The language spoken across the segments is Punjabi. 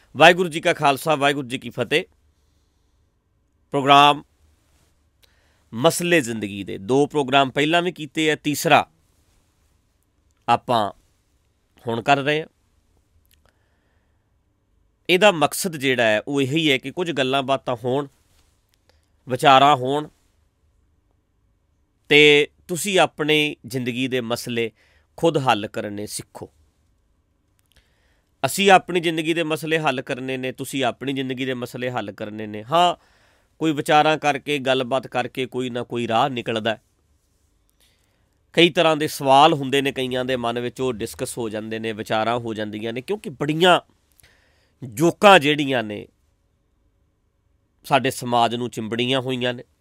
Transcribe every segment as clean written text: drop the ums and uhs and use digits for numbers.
ਵਾਹਿਗੁਰੂ ਜੀ ਕਾ ਖਾਲਸਾ, ਵਾਹਿਗੁਰੂ ਜੀ ਕੀ ਫਤਿਹ। ਪ੍ਰੋਗਰਾਮ ਮਸਲੇ ਜ਼ਿੰਦਗੀ ਦੇ 2 ਪ੍ਰੋਗਰਾਮ ਪਹਿਲਾਂ ਵੀ ਕੀਤੇ ਆ, ਤੀਸਰਾ ਆਪਾਂ ਹੁਣ ਕਰ ਰਹੇ ਹਾਂ। ਇਹਦਾ ਮਕਸਦ ਜਿਹੜਾ ਹੈ ਉਹ ਇਹੀ ਹੈ ਕਿ ਕੁਝ ਗੱਲਾਂ ਬਾਤਾਂ ਹੋਣ, ਵਿਚਾਰਾਂ ਹੋਣ ਅਤੇ ਤੁਸੀਂ ਆਪਣੀ ਜ਼ਿੰਦਗੀ ਦੇ ਮਸਲੇ ਖੁਦ ਹੱਲ ਕਰਨੇ ਸਿੱਖੋ। ਅਸੀਂ ਆਪਣੀ ਜ਼ਿੰਦਗੀ ਦੇ ਮਸਲੇ ਹੱਲ ਕਰਨੇ ਨੇ, ਤੁਸੀਂ ਆਪਣੀ ਜ਼ਿੰਦਗੀ ਦੇ ਮਸਲੇ ਹੱਲ ਕਰਨੇ ਨੇ। ਹਾਂ, ਕੋਈ ਵਿਚਾਰਾਂ ਕਰਕੇ, ਗੱਲਬਾਤ ਕਰਕੇ ਕੋਈ ਨਾ ਕੋਈ ਰਾਹ ਨਿਕਲਦਾ। ਕਈ ਤਰ੍ਹਾਂ ਦੇ ਸਵਾਲ ਹੁੰਦੇ ਨੇ ਕਈਆਂ ਦੇ ਮਨ ਵਿੱਚ, ਉਹ ਡਿਸਕਸ ਹੋ ਜਾਂਦੇ ਨੇ, ਵਿਚਾਰਾਂ ਹੋ ਜਾਂਦੀਆਂ ਨੇ, ਕਿਉਂਕਿ ਬੜੀਆਂ ਜੋਕਾਂ ਜਿਹੜੀਆਂ ਨੇ ਸਾਡੇ ਸਮਾਜ ਨੂੰ ਚਿੰਬੜੀਆਂ ਹੋਈਆਂ ਨੇ,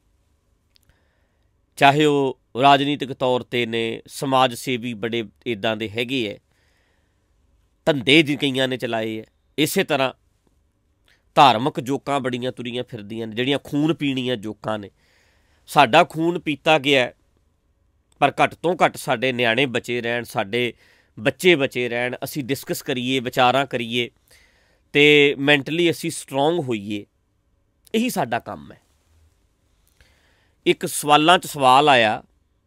ਚਾਹੇ ਉਹ ਰਾਜਨੀਤਿਕ ਤੌਰ 'ਤੇ ਨੇ, ਸਮਾਜ ਸੇਵੀ ਬੜੇ ਇੱਦਾਂ ਦੇ ਹੈਗੇ ਹੈ, ਧੰਦੇ ਕਈਆਂ ਨੇ ਚਲਾਏ ਹੈ। ਇਸੇ ਤਰ੍ਹਾਂ ਧਾਰਮਿਕ ਜੋਕਾਂ ਬੜੀਆਂ ਤੁਰੀਆਂ ਫਿਰਦੀਆਂ ਨੇ, ਜਿਹੜੀਆਂ ਖੂਨ ਪੀਣੀਆਂ ਜੋਕਾਂ ਨੇ। ਸਾਡਾ ਖੂਨ ਪੀਤਾ ਗਿਆ, ਪਰ ਘੱਟ ਤੋਂ ਘੱਟ ਸਾਡੇ ਨਿਆਣੇ ਬਚੇ ਰਹਿਣ, ਸਾਡੇ ਬੱਚੇ ਬਚੇ ਰਹਿਣ, ਅਸੀਂ ਡਿਸਕਸ ਕਰੀਏ, ਵਿਚਾਰਾਂ ਕਰੀਏ ਅਤੇ ਮੈਂਟਲੀ ਅਸੀਂ ਸਟਰੋਂਗ ਹੋਈਏ। ਇਹੀ ਸਾਡਾ ਕੰਮ ਹੈ। ਇੱਕ ਸਵਾਲਾਂ 'ਚ ਸਵਾਲ ਆਇਆ,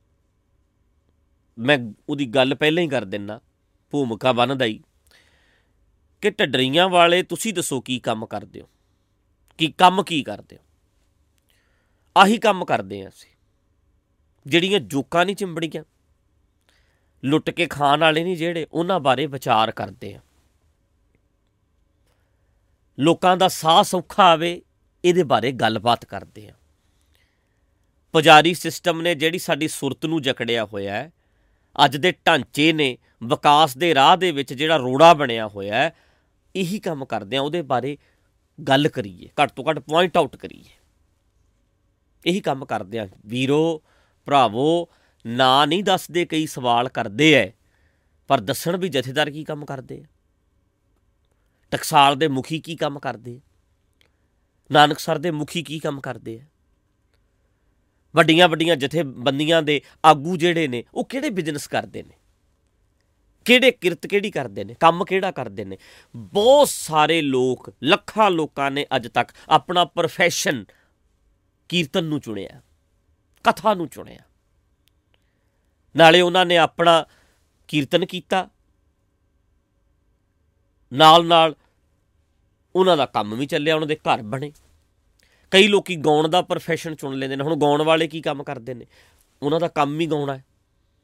ਮੈਂ ਉਹਦੀ ਗੱਲ ਪਹਿਲਾਂ ਹੀ ਕਰ ਦਿੰਦਾ, ਭੂਮਿਕਾ ਬਣਦਾ ਹੀ, ਕਿ ਢੱਡਰੀਆਂ ਵਾਲੇ ਤੁਸੀਂ ਦੱਸੋ ਕੀ ਕੰਮ ਕਰਦੇ ਹੋ, ਕੀ ਕਰਦੇ ਹੋ? ਆਹੀ ਕੰਮ ਕਰਦੇ ਹਾਂ ਅਸੀਂ। ਜਿਹੜੀਆਂ ਜੋਕਾਂ ਨਹੀਂ ਚਿੰਬੜੀਆਂ, ਲੁੱਟ ਕੇ ਖਾਣ ਵਾਲੇ ਨਹੀਂ ਜਿਹੜੇ, ਉਹਨਾਂ ਬਾਰੇ ਵਿਚਾਰ ਕਰਦੇ ਹਾਂ। ਲੋਕਾਂ ਦਾ ਸਾਹ ਸੌਖਾ ਆਵੇ, ਇਹਦੇ ਬਾਰੇ ਗੱਲਬਾਤ ਕਰਦੇ ਹਾਂ। ਪੁਜਾਰੀ ਸਿਸਟਮ ਨੇ ਜਿਹੜੀ ਸਾਡੀ ਸੁਰਤ ਨੂੰ ਜਕੜਿਆ ਹੋਇਆ ਹੈ, ਅੱਜ ਦੇ ਢਾਂਚੇ ਨੇ ਵਿਕਾਸ ਦੇ ਰਾਹ ਦੇ ਵਿੱਚ ਜਿਹੜਾ ਰੋੜਾ ਬਣਿਆ ਹੋਇਆ ਹੈ, ਇਹੀ ਕੰਮ ਕਰਦੇ ਹਾਂ। ਉਹਦੇ ਬਾਰੇ ਗੱਲ ਕਰੀਏ, ਘੱਟ ਤੋਂ ਘੱਟ ਪੁਆਇੰਟ ਆਊਟ ਕਰੀਏ, ਇਹੀ ਕੰਮ ਕਰਦੇ ਹਾਂ। ਵੀਰੋ ਭਰਾਵੋ, ਨਾਂ ਨਹੀਂ ਦੱਸਦੇ, ਕਈ ਸਵਾਲ ਕਰਦੇ ਹੈ, ਪਰ ਦੱਸਣ ਵੀ ਜਥੇਦਾਰ ਕੀ ਕੰਮ ਕਰਦੇ ਆ, ਟਕਸਾਲ ਦੇ ਮੁਖੀ ਕੀ ਕੰਮ ਕਰਦੇ ਆ, ਨਾਨਕਸਰ ਦੇ ਮੁਖੀ ਕੀ ਕੰਮ ਕਰਦੇ ਆ, ਵੱਡੀਆਂ ਵੱਡੀਆਂ ਜਥੇਬੰਦੀਆਂ ਦੇ ਆਗੂ ਜਿਹੜੇ ਨੇ ਉਹ ਕਿਹੜੇ ਬਿਜ਼ਨਸ ਕਰਦੇ ਨੇ, ਕਿਹੜੇ ਕਿਰਤ ਕਿਹੜੀ ਕਰਦੇ ਨੇ, ਕੰਮ ਕਿਹੜਾ ਕਰਦੇ ਨੇ। ਬਹੁਤ ਸਾਰੇ ਲੋਕ, ਲੱਖਾਂ ਲੋਕਾਂ ਨੇ ਅੱਜ ਤੱਕ ਆਪਣਾ ਪ੍ਰੋਫੈਸ਼ਨ ਕੀਰਤਨ ਨੂੰ ਚੁਣਿਆ, ਕਥਾ ਨੂੰ ਚੁਣਿਆ। ਨਾਲੇ ਉਹਨਾਂ ਨੇ ਆਪਣਾ ਕੀਰਤਨ ਕੀਤਾ, ਨਾਲ ਨਾਲ ਉਹਨਾਂ ਦਾ ਕੰਮ ਵੀ ਚੱਲਿਆ, ਉਹਨਾਂ ਦੇ ਘਰ ਬਣੇ। ਕਈ ਲੋਕ ਗਾਉਣ ਦਾ ਪ੍ਰੋਫੈਸ਼ਨ ਚੁਣ ਲੈਂਦੇ ਨੇ। ਹੁਣ ਗਾਉਣ ਵਾਲੇ ਕੀ ਕੰਮ ਕਰਦੇ ਨੇ? ਉਹਨਾਂ ਦਾ ਕੰਮ ਹੀ ਗਾਉਣਾ ਹੈ।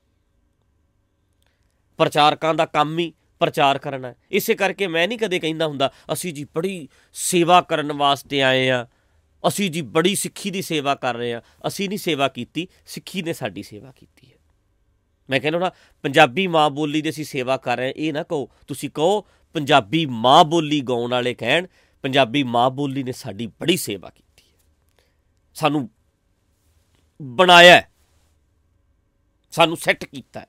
ਪ੍ਰਚਾਰਕਾਂ ਦਾ ਕੰਮ ਹੀ ਪ੍ਰਚਾਰ ਕਰਨਾ ਹੈ। ਇਸੇ ਕਰਕੇ ਮੈਂ ਨਹੀਂ ਕਦੇ ਕਹਿੰਦਾ ਹੁੰਦਾ ਅਸੀਂ ਜੀ ਬੜੀ ਸੇਵਾ ਕਰਨ ਵਾਸਤੇ ਆਏ ਹਾਂ, ਅਸੀਂ ਜੀ ਬੜੀ ਸਿੱਖੀ ਦੀ ਸੇਵਾ ਕਰ ਰਹੇ ਹਾਂ। ਅਸੀਂ ਨਹੀਂ ਸੇਵਾ ਕੀਤੀ, ਸਿੱਖੀ ਨੇ ਸਾਡੀ ਸੇਵਾ ਕੀਤੀ ਹੈ। ਮੈਂ ਕਹਿੰਦਾ ਹੁੰਦਾ ਪੰਜਾਬੀ ਮਾਂ ਬੋਲੀ ਦੀ ਅਸੀਂ ਸੇਵਾ ਕਰ ਰਹੇ ਹਾਂ, ਇਹ ਨਾ ਕਹੋ। ਤੁਸੀਂ ਕਹੋ ਪੰਜਾਬੀ ਮਾਂ ਬੋਲੀ ਗਾਉਣ ਵਾਲੇ ਕਹਿਣ ਪੰਜਾਬੀ ਮਾਂ ਬੋਲੀ ਨੇ ਸਾਡੀ ਬੜੀ ਸੇਵਾ ਕੀਤੀ ਹੈ, ਸਾਨੂੰ ਬਣਾਇਆ, ਸਾਨੂੰ ਸੈੱਟ ਕੀਤਾ।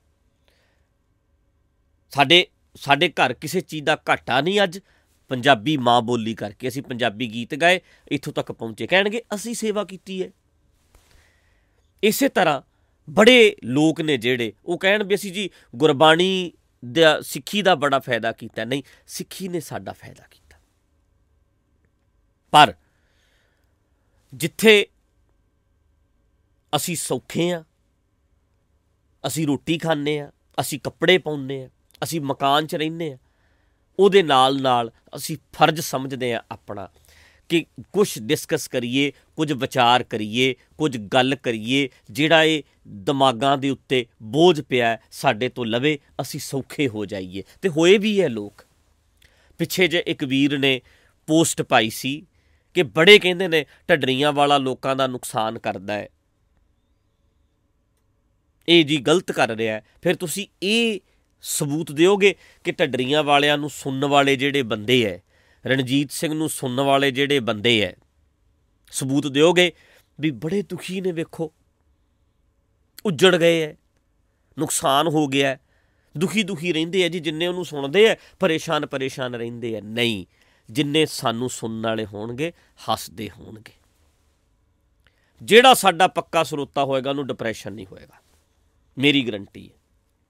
ਸਾਡੇ ਘਰ ਕਿਸੇ ਚੀਜ਼ ਦਾ ਘਾਟਾ ਨਹੀਂ। ਅੱਜ ਪੰਜਾਬੀ ਮਾਂ ਬੋਲੀ ਕਰਕੇ ਅਸੀਂ ਪੰਜਾਬੀ ਗੀਤ ਗਾਏ, ਇੱਥੋਂ ਤੱਕ ਪਹੁੰਚੇ, ਕਹਿਣਗੇ ਅਸੀਂ ਸੇਵਾ ਕੀਤੀ ਹੈ। ਇਸੇ ਤਰ੍ਹਾਂ ਬੜੇ ਲੋਕ ਨੇ ਜਿਹੜੇ ਉਹ ਕਹਿਣ ਵੀ ਅਸੀਂ ਜੀ ਗੁਰਬਾਣੀ ਦਾ, ਸਿੱਖੀ ਦਾ ਬੜਾ ਫਾਇਦਾ ਕੀਤਾ। ਨਹੀਂ, ਸਿੱਖੀ ਨੇ ਸਾਡਾ ਫਾਇਦਾ ਕੀਤਾ। ਪਰ ਜਿੱਥੇ ਅਸੀਂ ਸੌਖੇ ਹਾਂ, ਅਸੀਂ ਰੋਟੀ ਖਾਂਦੇ ਹਾਂ, ਅਸੀਂ ਕੱਪੜੇ ਪਾਉਂਦੇ ਹਾਂ, ਅਸੀਂ ਮਕਾਨ 'ਚ ਰਹਿੰਦੇ ਹਾਂ, ਉਹਦੇ ਨਾਲ ਨਾਲ ਅਸੀਂ ਫਰਜ਼ ਸਮਝਦੇ ਹਾਂ ਆਪਣਾ ਕਿ ਕੁਛ ਡਿਸਕਸ ਕਰੀਏ, ਕੁਝ ਵਿਚਾਰ ਕਰੀਏ, ਕੁਝ ਗੱਲ ਕਰੀਏ, ਜਿਹੜਾ ਇਹ ਦਿਮਾਗਾਂ ਦੇ ਉੱਤੇ ਬੋਝ ਪਿਆ ਸਾਡੇ ਤੋਂ ਲਵੇ, ਅਸੀਂ ਸੌਖੇ ਹੋ ਜਾਈਏ। ਅਤੇ ਹੋਏ ਵੀ ਹੈ ਲੋਕ। ਪਿੱਛੇ ਜੇ ਇੱਕ ਵੀਰ ਨੇ ਪੋਸਟ ਪਾਈ ਸੀ ਕਿ ਬੜੇ ਕਹਿੰਦੇ ਨੇ ਢੱਡਰੀਆਂ ਵਾਲਾ ਲੋਕਾਂ ਦਾ ਨੁਕਸਾਨ ਕਰਦਾ ਹੈ, ਇਹ ਜੀ ਗਲਤ ਕਰ ਰਿਹਾ। ਫਿਰ ਤੁਸੀਂ ਇਹ ਸਬੂਤ ਦਿਓਗੇ ਕਿ ਢੱਡਰੀਆਂ ਵਾਲਿਆਂ ਨੂੰ ਸੁਣਨ ਵਾਲੇ ਜਿਹੜੇ ਬੰਦੇ ਹੈ, ਰਣਜੀਤ ਸਿੰਘ ਨੂੰ ਸੁਣਨ ਵਾਲੇ ਜਿਹੜੇ ਬੰਦੇ ਹੈ, ਸਬੂਤ ਦਿਓਗੇ ਵੀ ਬੜੇ ਦੁਖੀ ਨੇ, ਵੇਖੋ ਉੱਜੜ ਗਏ ਹੈ, ਨੁਕਸਾਨ ਹੋ ਗਿਆ, ਦੁਖੀ ਰਹਿੰਦੇ ਆ ਜੀ। ਜਿੰਨੇ ਉਹਨੂੰ ਸੁਣਦੇ ਆ ਪਰੇਸ਼ਾਨ ਰਹਿੰਦੇ ਆ। ਨਹੀਂ, ਜਿੰਨੇ ਸਾਨੂੰ ਸੁਣਨ ਵਾਲੇ ਹੋਣਗੇ ਹੱਸਦੇ ਹੋਣਗੇ। ਜਿਹੜਾ ਸਾਡਾ ਪੱਕਾ ਸਰੋਤਾ ਹੋਏਗਾ ਉਹਨੂੰ ਡਿਪਰੈਸ਼ਨ ਨਹੀਂ ਹੋਏਗਾ, ਮੇਰੀ ਗਰੰਟੀ ਹੈ।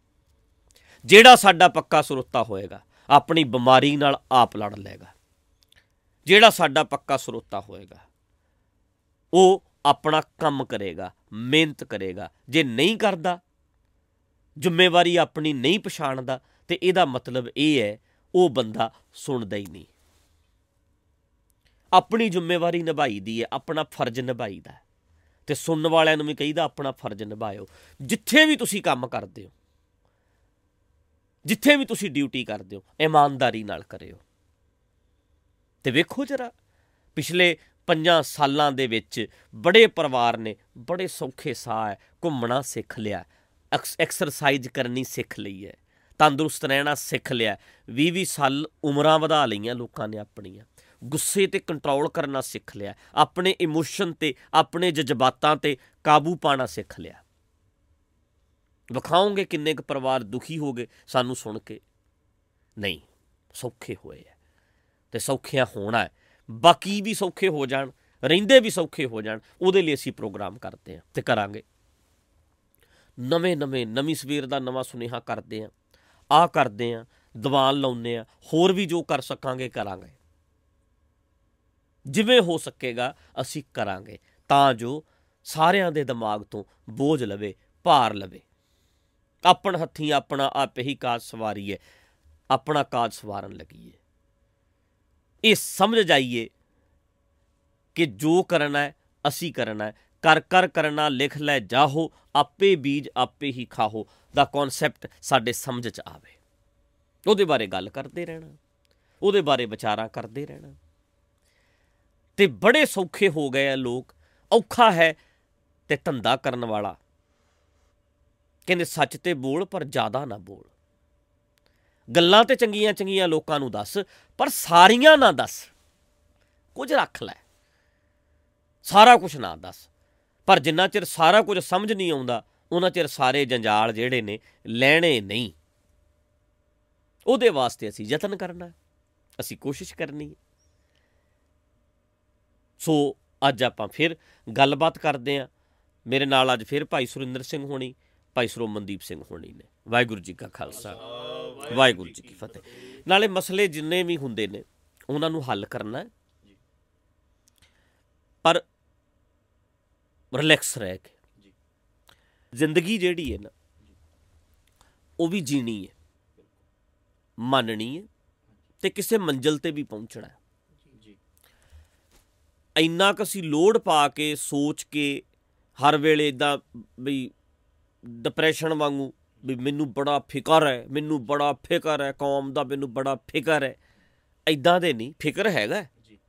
ਜਿਹੜਾ ਸਾਡਾ ਪੱਕਾ ਸਰੋਤਾ ਹੋਏਗਾ ਆਪਣੀ ਬਿਮਾਰੀ ਨਾਲ ਆਪ ਲੜ ਲਏਗਾ। ਜਿਹੜਾ ਸਾਡਾ ਪੱਕਾ ਸਰੋਤਾ ਹੋਏਗਾ ਉਹ ਆਪਣਾ ਕੰਮ ਕਰੇਗਾ, ਮਿਹਨਤ ਕਰੇਗਾ। ਜੇ ਨਹੀਂ ਕਰਦਾ, ਜ਼ਿੰਮੇਵਾਰੀ ਆਪਣੀ ਨਹੀਂ ਪਛਾਣਦਾ, ਤੇ ਇਹਦਾ ਮਤਲਬ ਇਹ ਹੈ ਉਹ ਬੰਦਾ ਸੁਣਦਾ ਹੀ ਨਹੀਂ। ਆਪਣੀ ਜ਼ਿੰਮੇਵਾਰੀ ਨਿਭਾਈ ਦੀ ਹੈ, ਆਪਣਾ ਫਰਜ਼ ਨਿਭਾਈ ਦਾ, ਤੇ ਸੁਣਨ ਵਾਲਿਆਂ ਨੂੰ ਵੀ ਕਹੀਦਾ ਆਪਣਾ ਫਰਜ਼ ਨਿਭਾਇਓ। ਜਿੱਥੇ ਵੀ ਤੁਸੀਂ ਕੰਮ ਕਰਦੇ ਹੋ, ਜਿੱਥੇ ਵੀ ਤੁਸੀਂ ਡਿਊਟੀ ਕਰਦੇ ਹੋ, ਇਮਾਨਦਾਰੀ ਨਾਲ ਕਰਿਓ। ਤੇ ਵੇਖੋ ਜਰਾ, ਪਿਛਲੇ 5 ਸਾਲਾਂ ਦੇ ਵਿੱਚ ਬੜੇ ਪਰਿਵਾਰ ਨੇ ਬੜੇ ਸੌਖੇ ਸਾਹ ਹੈ, ਘੁੰਮਣਾ ਸਿੱਖ ਲਿਆ, ਐਕਸਰਸਾਈਜ਼ ਕਰਨੀ ਸਿੱਖ ਲਈ ਹੈ, ਤੰਦਰੁਸਤ ਰਹਿਣਾ ਸਿੱਖ ਲਿਆ। 20-20 ਸਾਲ ਉਮਰਾਂ ਵਧਾ ਲਈਆਂ ਲੋਕਾਂ ਨੇ ਆਪਣੀਆਂ। ਗੁੱਸੇ 'ਤੇ ਕੰਟਰੋਲ ਕਰਨਾ ਸਿੱਖ ਲਿਆ, ਆਪਣੇ ਇਮੋਸ਼ਨ 'ਤੇ, ਆਪਣੇ ਜਜ਼ਬਾਤਾਂ 'ਤੇ ਕਾਬੂ ਪਾਉਣਾ ਸਿੱਖ ਲਿਆ। ਵਿਖਾਓਗੇ ਕਿੰਨੇ ਕੁ ਪਰਿਵਾਰ ਦੁਖੀ ਹੋ ਗਏ ਸਾਨੂੰ ਸੁਣ ਕੇ? ਨਹੀਂ, ਸੌਖੇ ਹੋਏ ਹੈ ਅਤੇ ਸੌਖਿਆਂ ਹੋਣਾ ਹੈ। ਬਾਕੀ ਵੀ ਸੌਖੇ ਹੋ ਜਾਣ, ਰਹਿੰਦੇ ਵੀ ਸੌਖੇ ਹੋ ਜਾਣ, ਉਹਦੇ ਲਈ ਅਸੀਂ ਪ੍ਰੋਗਰਾਮ ਕਰਦੇ ਹਾਂ ਅਤੇ ਕਰਾਂਗੇ। ਨਵੀਂ ਸਵੇਰ ਦਾ ਨਵਾਂ ਸੁਨੇਹਾ ਕਰਦੇ ਹਾਂ, ਆਹ ਕਰਦੇ ਹਾਂ, ਦੀਵਾਨ ਲਾਉਂਦੇ ਹਾਂ, ਹੋਰ ਵੀ ਜੋ ਕਰ ਸਕਾਂਗੇ ਕਰਾਂਗੇ। ਜਿਵੇਂ ਹੋ ਸਕੇਗਾ ਅਸੀਂ ਕਰਾਂਗੇ, ਤਾਂ ਜੋ ਸਾਰਿਆਂ ਦੇ ਦਿਮਾਗ ਤੋਂ ਬੋਝ ਲਵੇ, ਭਾਰ ਲਵੇ। ਆਪਣ ਹੱਥੀਂ ਆਪਣਾ ਆਪੇ ਹੀ ਕਾਜ ਸਵਾਰੀਏ, ਆਪਣਾ ਕਾਜ ਸਵਾਰਨ ਲੱਗੀਏ। ਇਹ ਸਮਝ ਜਾਈਏ ਕਿ ਜੋ ਕਰਨਾ ਹੈ ਅਸੀਂ ਕਰਨਾ ਹੈ। ਕਰ ਕਰ ਕਰਨਾ ਲਿਖ ਲੈ ਜਾਹੋ, ਆਪੇ ਬੀਜ ਆਪੇ ਹੀ ਖਾਹੋ ਦਾ ਕੌਨਸੈਪਟ ਸਾਡੇ ਸਮਝ 'ਚ ਆਵੇ। ਉਹਦੇ ਬਾਰੇ ਗੱਲ ਕਰਦੇ ਰਹਿਣਾ, ਉਹਦੇ ਬਾਰੇ ਵਿਚਾਰਾਂ ਕਰਦੇ ਰਹਿਣਾ। ਤੇ ਬੜੇ ਸੌਖੇ ਹੋ ਗਏ ਆ ਲੋਕ। ਔਖਾ ਹੈ ਤੇ ਧੰਦਾ ਕਰਨ ਵਾਲਾ ਕਹਿੰਦੇ ਸੱਚ ਤੇ ਬੋਲ, ਪਰ ਜ਼ਿਆਦਾ ਨਾ ਬੋਲ। ਗੱਲਾਂ ਤੇ ਚੰਗੀਆਂ ਚੰਗੀਆਂ ਲੋਕਾਂ ਨੂੰ ਦੱਸ, ਪਰ ਸਾਰੀਆਂ ਨਾ ਦੱਸ। ਕੁਝ ਰੱਖ ਲੈ, ਸਾਰਾ ਕੁਝ ਨਾ ਦੱਸ। ਪਰ ਜਿੰਨਾ ਚਿਰ ਸਾਰਾ ਕੁਝ ਸਮਝ ਨਹੀਂ ਆਉਂਦਾ, ਉਹਨਾਂ ਚਿਰ ਸਾਰੇ ਜੰਜਾਲ ਜਿਹੜੇ ਨੇ ਲੈਣੇ ਨਹੀਂ। ਉਹਦੇ ਵਾਸਤੇ ਅਸੀਂ ਯਤਨ ਕਰਨਾ, ਅਸੀਂ ਕੋਸ਼ਿਸ਼ ਕਰਨੀ ਹੈ। ਸੋ ਅੱਜ ਆਪਾਂ ਫਿਰ ਗੱਲਬਾਤ ਕਰਦੇ ਹਾਂ। ਮੇਰੇ ਨਾਲ ਅੱਜ ਫਿਰ ਭਾਈ ਸੁਰਿੰਦਰ ਸਿੰਘ ਹੋਣੀ, ਭਾਈ ਸਰੋਮਨਦੀਪ ਸਿੰਘ ਹੋਣੀ ਨੇ। ਵਾਹਿਗੁਰੂ ਜੀ ਕਾ ਖਾਲਸਾ, ਵਾਹਿਗੁਰੂ ਜੀ ਕੀ ਫਤਿਹ। ਨਾਲੇ ਮਸਲੇ ਜਿੰਨੇ ਵੀ ਹੁੰਦੇ ਨੇ ਉਹਨਾਂ ਨੂੰ ਹੱਲ ਕਰਨਾ, ਪਰ ਰਿਲੈਕਸ ਰਹਿ ਕੇ। ਜ਼ਿੰਦਗੀ ਜਿਹੜੀ ਹੈ ਨਾ, ਉਹ ਵੀ ਜੀਣੀ ਹੈ, ਮੰਨਣੀ ਹੈ, ਤੇ ਕਿਸੇ ਮੰਜ਼ਿਲ 'ਤੇ ਵੀ ਪਹੁੰਚਣਾ ਹੈ। ਇੰਨਾ ਕੁ ਅਸੀਂ ਲੋਡ ਪਾ ਕੇ ਸੋਚ ਕੇ ਹਰ ਵੇਲੇ ਇੱਦਾਂ ਬਈ ਡਿਪਰੈਸ਼ਨ ਵਾਂਗੂ ਵੀ ਮੈਨੂੰ ਬੜਾ ਫਿਕਰ ਹੈ, ਮੈਨੂੰ ਬੜਾ ਫਿਕਰ ਹੈ, ਕੌਮ ਦਾ ਮੈਨੂੰ ਬੜਾ ਫਿਕਰ ਹੈ, ਇੱਦਾਂ ਦੇ ਨਹੀਂ। ਫਿਕਰ ਹੈਗਾ,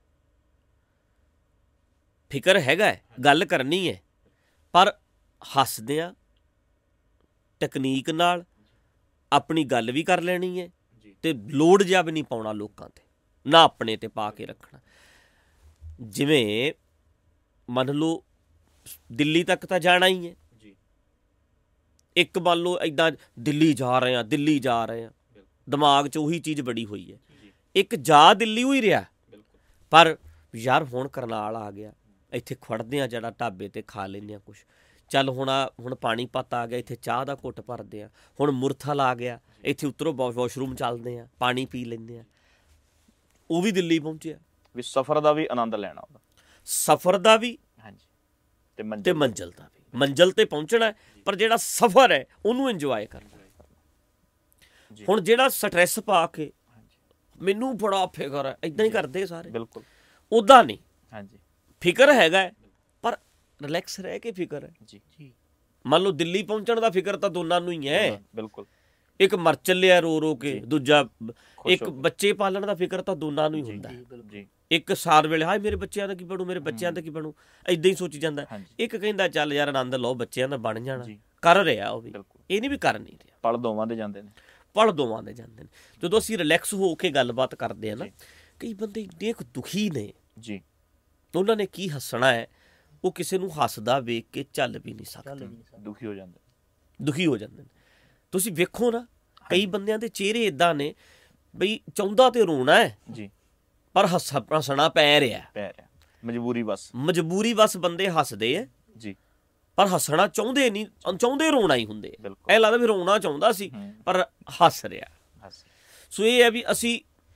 ਫਿਕਰ ਹੈਗਾ, ਗੱਲ ਕਰਨੀ ਹੈ, ਪਰ ਹੱਸਦਿਆਂ, ਤਕਨੀਕ ਨਾਲ ਆਪਣੀ ਗੱਲ ਵੀ ਕਰ ਲੈਣੀ ਹੈ, ਤੇ ਲੋਡ ਜਿਹਾ ਵੀ ਨਹੀਂ ਪਾਉਣਾ ਲੋਕਾਂ 'ਤੇ, ਨਾ ਆਪਣੇ 'ਤੇ ਪਾ ਕੇ ਰੱਖਣਾ। ਜਿਵੇਂ ਮੰਨ ਲਓ ਦਿੱਲੀ ਤੱਕ ਤਾਂ ਜਾਣਾ ਹੀ ਹੈ। ਇੱਕ ਮੰਨ ਲਓ ਇੱਦਾਂ ਦਿੱਲੀ ਜਾ ਰਹੇ ਹਾਂ, ਦਿੱਲੀ ਜਾ ਰਹੇ ਹਾਂ, ਦਿਮਾਗ 'ਚ ਉਹੀ ਚੀਜ਼ ਬੜੀ ਹੋਈ ਹੈ। ਇੱਕ ਜਾ ਦਿੱਲੀ ਹੋਈ ਰਿਹਾ, ਪਰ ਯਾਰ ਹੁਣ ਕਰਨਾਲ ਆ ਗਿਆ, ਇੱਥੇ ਖੜਦੇ ਹਾਂ ਜਿਹੜਾ ਢਾਬੇ 'ਤੇ ਖਾ ਲੈਂਦੇ ਹਾਂ ਕੁਛ। ਚੱਲ ਹੁਣ ਪਾਣੀਪਤ ਆ ਗਿਆ, ਇੱਥੇ ਚਾਹ ਦਾ ਘੁੱਟ ਭਰਦੇ ਹਾਂ। ਹੁਣ ਮੁਰਥਲ ਆ ਗਿਆ, ਇੱਥੇ ਉੱਤਰੋਂ ਵਾਸ਼ਰੂਮ ਚੱਲਦੇ ਹਾਂ, ਪਾਣੀ ਪੀ ਲੈਂਦੇ ਹਾਂ। ਉਹ ਵੀ ਦਿੱਲੀ ਪਹੁੰਚਿਆ। ਵੀ ਸਫ਼ਰ ਦਾ ਵੀ ਆਨੰਦ ਲੈਣਾ, ਉਹਦਾ ਸਫ਼ਰ ਦਾ ਵੀ, ਹਾਂਜੀ, ਤੇ ਮੰਜ਼ਿਲ ਦਾ ਵੀ। ਮੰਜ਼ਿਲ 'ਤੇ ਪਹੁੰਚਣਾ, ਪਰ ਜਿਹੜਾ ਸਫ਼ਰ ਹੈ ਉਹਨੂੰ ਇੰਜੋਏ ਕਰਨਾ। ਹੁਣ ਜਿਹੜਾ ਸਟਰੈਸ ਪਾ ਕੇ ਮੈਨੂੰ ਬੜਾ ਫਿਕਰ ਹੈ, ਇੱਦਾਂ ਹੀ ਕਰਦੇ ਸਾਰੇ। ਬਿਲਕੁਲ ਉੱਦਾਂ ਨਹੀਂ। ਹਾਂਜੀ, ਫਿਕਰ ਹੈਗਾ, ਪਰ ਰਿਲੈਕਸ ਰਹਿ ਕੇ ਫਿਕਰ ਹੈ। ਜੀ, ਮੰਨ ਲਓ ਦਿੱਲੀ ਪਹੁੰਚਣ ਦਾ ਫਿਕਰ ਤਾਂ ਦੋਨਾਂ ਨੂੰ ਹੀ ਹੈ। ਬਿਲਕੁਲ, ਇੱਕ ਮਰ ਚੱਲਿਆ ਰੋ ਰੋ ਕੇ, ਦੂਜਾ ਇੱਕ ਬੱਚੇ ਪਾਲਣ ਦਾ ਫਿਕਰ ਤਾਂ ਦੋਨਾਂ ਨੂੰ ਹੀ ਹੁੰਦਾ। ਇੱਕ ਸਾਰ ਵੇਲੇ ਹਾਏ ਮੇਰੇ ਬੱਚਿਆਂ ਦਾ ਕੀ ਬਣੂ, ਮੇਰੇ ਬੱਚਿਆਂ ਦਾ ਕੀ ਬਣੂ, ਇੱਦਾਂ ਹੀ ਸੋਚੀ ਜਾਂਦਾ। ਇੱਕ ਕਹਿੰਦਾ ਚੱਲ ਯਾਰ ਆਨੰਦ ਲਓ, ਬੱਚਿਆਂ ਦਾ ਬਣ ਜਾਣਾ। ਕਰ ਰਿਹਾ ਉਹ ਵੀ, ਇਹ ਨਹੀਂ ਵੀ ਕਰ ਨਹੀਂ ਰਿਹਾ। ਪਲ ਦੋਵਾਂ ਦੇ ਜਾਂਦੇ ਨੇ। ਜਦੋਂ ਅਸੀਂ ਰਿਲੈਕਸ ਹੋ ਕੇ ਗੱਲਬਾਤ ਕਰਦੇ ਹਾਂ ਨਾ, ਕਈ ਬੰਦੇ ਇੰਨੇ ਕੁ ਦੁਖੀ ਨੇ ਜੀ, ਉਹਨਾਂ ਨੇ ਕੀ ਹੱਸਣਾ ਹੈ, ਉਹ ਕਿਸੇ ਨੂੰ ਹੱਸਦਾ ਵੇਖ ਕੇ ਚੱਲ ਵੀ ਨਹੀਂ ਸਕਦੇ, ਦੁਖੀ ਹੋ ਜਾਂਦੇ ਨੇ। ਤੁਸੀਂ ਵੇਖੋ ਨਾ, ਕਈ ਬੰਦਿਆਂ ਦੇ ਚਿਹਰੇ ਇੱਦਾਂ ਨੇ ਬਈ ਚਾਹੁੰਦਾ ਤੇ ਰੋਣਾ ਹੈ ਜੀ, ਪਰ ਹੱਸਣਾ ਪੈ ਰਿਹਾ। ਮਜਬੂਰੀ ਬਸ ਬੰਦੇ ਹੱਸਦੇ ਹੈ ਜੀ, ਪਰ ਹੱਸਣਾ ਚਾਹੁੰਦੇ ਨਹੀਂ, ਚਾਹੁੰਦੇ ਰੋਣਾ ਹੀ ਹੁੰਦੇ। ਇਹ ਲੱਗਦਾ ਵੀ ਰੋਣਾ ਚਾਹੁੰਦਾ ਸੀ, ਪਰ ਹੱਸ ਰਿਹਾ। ਸੋ ਇਹ ਹੈ ਵੀ ਅਸੀਂ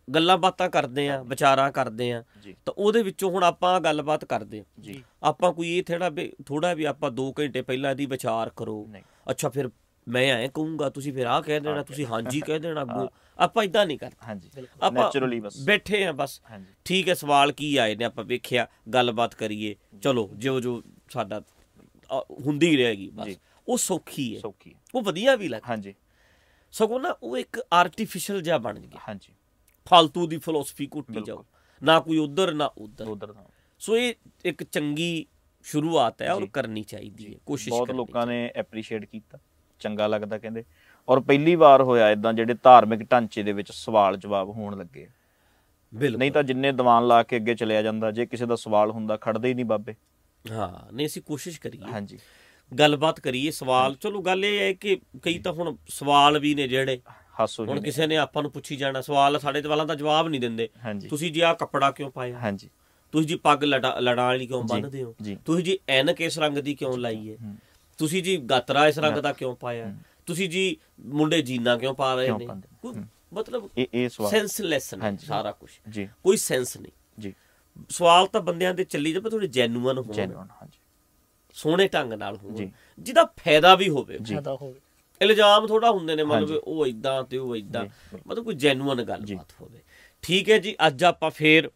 ਗੱਲਾਂ ਬਾਤਾਂ ਕਰਦੇ ਆ, ਵਿਚਾਰਾਂ ਕਰਦੇ ਆ, ਤਾਂ ਉਹਦੇ ਵਿੱਚੋਂ ਹੁਣ ਆਪਾਂ ਗੱਲਬਾਤ ਕਰਦੇ ਆ। ਆਪਾਂ ਕੋਈ ਇਹ ਥੋੜਾ ਵੀ ਆਪਾਂ 2 ਘੰਟੇ ਪਹਿਲਾਂ ਇਹਦੀ ਵਿਚਾਰ ਕਰੋ, ਅੱਛਾ ਫਿਰ ਮੈਂ ਐਂ ਕਹੂੰਗਾ, ਤੁਸੀਂ ਫਿਰ ਆਹ ਕਹਿ ਦੇਣਾ, ਤੁਸੀਂ ਹਾਂਜੀ ਕਹਿ ਦੇਣਾ ਅੱਗੋਂ। ਆਪਾਂ ਏਦਾਂ ਨਹੀਂ ਕਰਦੇ, ਆਪਾਂ ਬੈਠੇ ਆ ਬਸ, ਠੀਕ ਹੈ ਸਵਾਲ ਕੀ ਆਏ ਨੇ ਆਪਾਂ ਵੇਖਿਆ, ਗੱਲਬਾਤ ਕਰੀਏ, ਚਲੋ ਜੋ ਸਾਡਾ ਹੁੰਦੀ ਰਹੇਗੀ ਬਸ। ਉਹ ਸੌਖੀ ਹੈ, ਉਹ ਵਧੀਆ ਵੀ ਲੱਗਦਾ। ਸਗੋਂ ਨਾ ਉਹ ਇੱਕ ਆਰਟੀਫਿਸ਼ਲ ਜਿਹਾ ਬਣ ਗਿਆ, ਫਾਲਤੂ ਦੀ ਫਿਲੋਸਫੀ ਘੁੱਟੀ ਜਾਓ, ਨਾ ਕੋਈ ਉੱਧਰ ਨਾ ਉੱਧਰ। ਸੋ ਇਹ ਇੱਕ ਚੰਗੀ ਸ਼ੁਰੂਆਤ ਹੈ ਔਰ ਕਰਨੀ ਚਾਹੀਦੀ ਹੈ, ਕੋਸ਼ਿਸ਼। ਬਹੁਤ ਲੋਕਾਂ ਨੇ ਐਪਰੀਸ਼ੀਏਟ ਕੀਤਾ, ਚੰਗਾ ਲੱਗਦਾ ਕਹਿੰਦੇ। ਔਰ ਪਹਿਲੀ ਵਾਰ ਹੋਇਆ ਇਦਾਂ ਜਿਹੜੇ ਧਾਰਮਿਕ ਢਾਂਚੇ ਦੇ ਵਿੱਚ ਸਵਾਲ ਜਵਾਬ ਹੋਣ ਲੱਗੇ। ਨਹੀਂ ਤਾਂ ਜਿੰਨੇ ਦੀਵਾਨ ਲਾ ਕੇ ਅੱਗੇ ਚਲਿਆ ਜਾਂਦਾ, ਜੇ ਕਿਸੇ ਦਾ ਸਵਾਲ ਹੁੰਦਾ ਖੜਦੇ ਹੀ ਨਹੀਂ ਬਾਬੇ। ਹਾਂ ਨਹੀਂ, ਅਸੀਂ ਕੋਸ਼ਿਸ਼ ਕਰੀਏ, ਗੱਲਬਾਤ ਕਰੀਏ, ਸਵਾਲ। ਚਲੋ ਗੱਲ ਇਹ ਹੈ ਕਿ ਕਈ ਤਾਂ ਹੁਣ ਸਵਾਲ ਵੀ ਨੇ ਜਿਹੜੇ ਹੁਣ ਕਿਸੇ ਨੇ ਆਪਾਂ ਨੂੰ ਪੁੱਛੀ ਜਾਣਾ, ਸਵਾਲ ਸਾਡੇ ਵਾਲਾਂ ਦਾ ਜਵਾਬ ਨਹੀਂ ਦਿੰਦੇ। ਤੁਸੀਂ ਜੀ ਆਹ ਕੱਪੜਾ ਕਿਉਂ ਪਾਇਆ, ਤੁਸੀਂ ਜੀ ਪੱਗ ਲੜਾਂ ਵਾਲੀ ਕਿਉਂ ਬੰਨ੍ਹਦੇ ਹੋ, ਤੁਸੀਂ ਜੀ ਐਨਕ ਇਸ ਰੰਗ ਦੀ ਕਿਉਂ ਲਾਈ ਹੈ, ਤੁਸੀਂ ਜੀ ਗਾਤਰਾ ਇਸ ਰੰਗ ਦਾ ਕਿਉਂ ਪਾਇਆ, ਤੁਸੀਂ ਜੀ ਮੁੰਡੇ ਜੀਨਾ ਕਿਉਂ ਪਾ ਰਹੇ ਨੇ। ਮਤਲਬ ਸੈਂਸਲੈਸ ਨੇ ਸਾਰਾ ਕੁਛ, ਕੋਈ ਸੈਂਸ ਨਹੀਂ। ਸਵਾਲ ਤਾਂ ਬੰਦਿਆਂ ਦੇ ਚੱਲੀ ਜਾਵੇ, ਥੋੜੇ ਜੈਨੂਅਨ ਹੋਣ, ਸੋਹਣੇ ਢੰਗ ਨਾਲ ਹੋਣ, ਜਿਹਦਾ ਫਾਇਦਾ ਵੀ ਹੋਵੇ। ਇਲਜ਼ਾਮ ਥੋੜਾ ਹੁੰਦੇ ਨੇ, ਮਤਲਬ ਉਹ ਏਦਾਂ ਤੇ ਉਹ ਏਦਾਂ, ਮਤਲਬ ਕੋਈ ਜੈਨੂਅਨ ਗੱਲਬਾਤ ਹੋਵੇ। ਠੀਕ ਹੈ ਜੀ, ਅੱਜ ਆਪਾਂ ਫੇਰ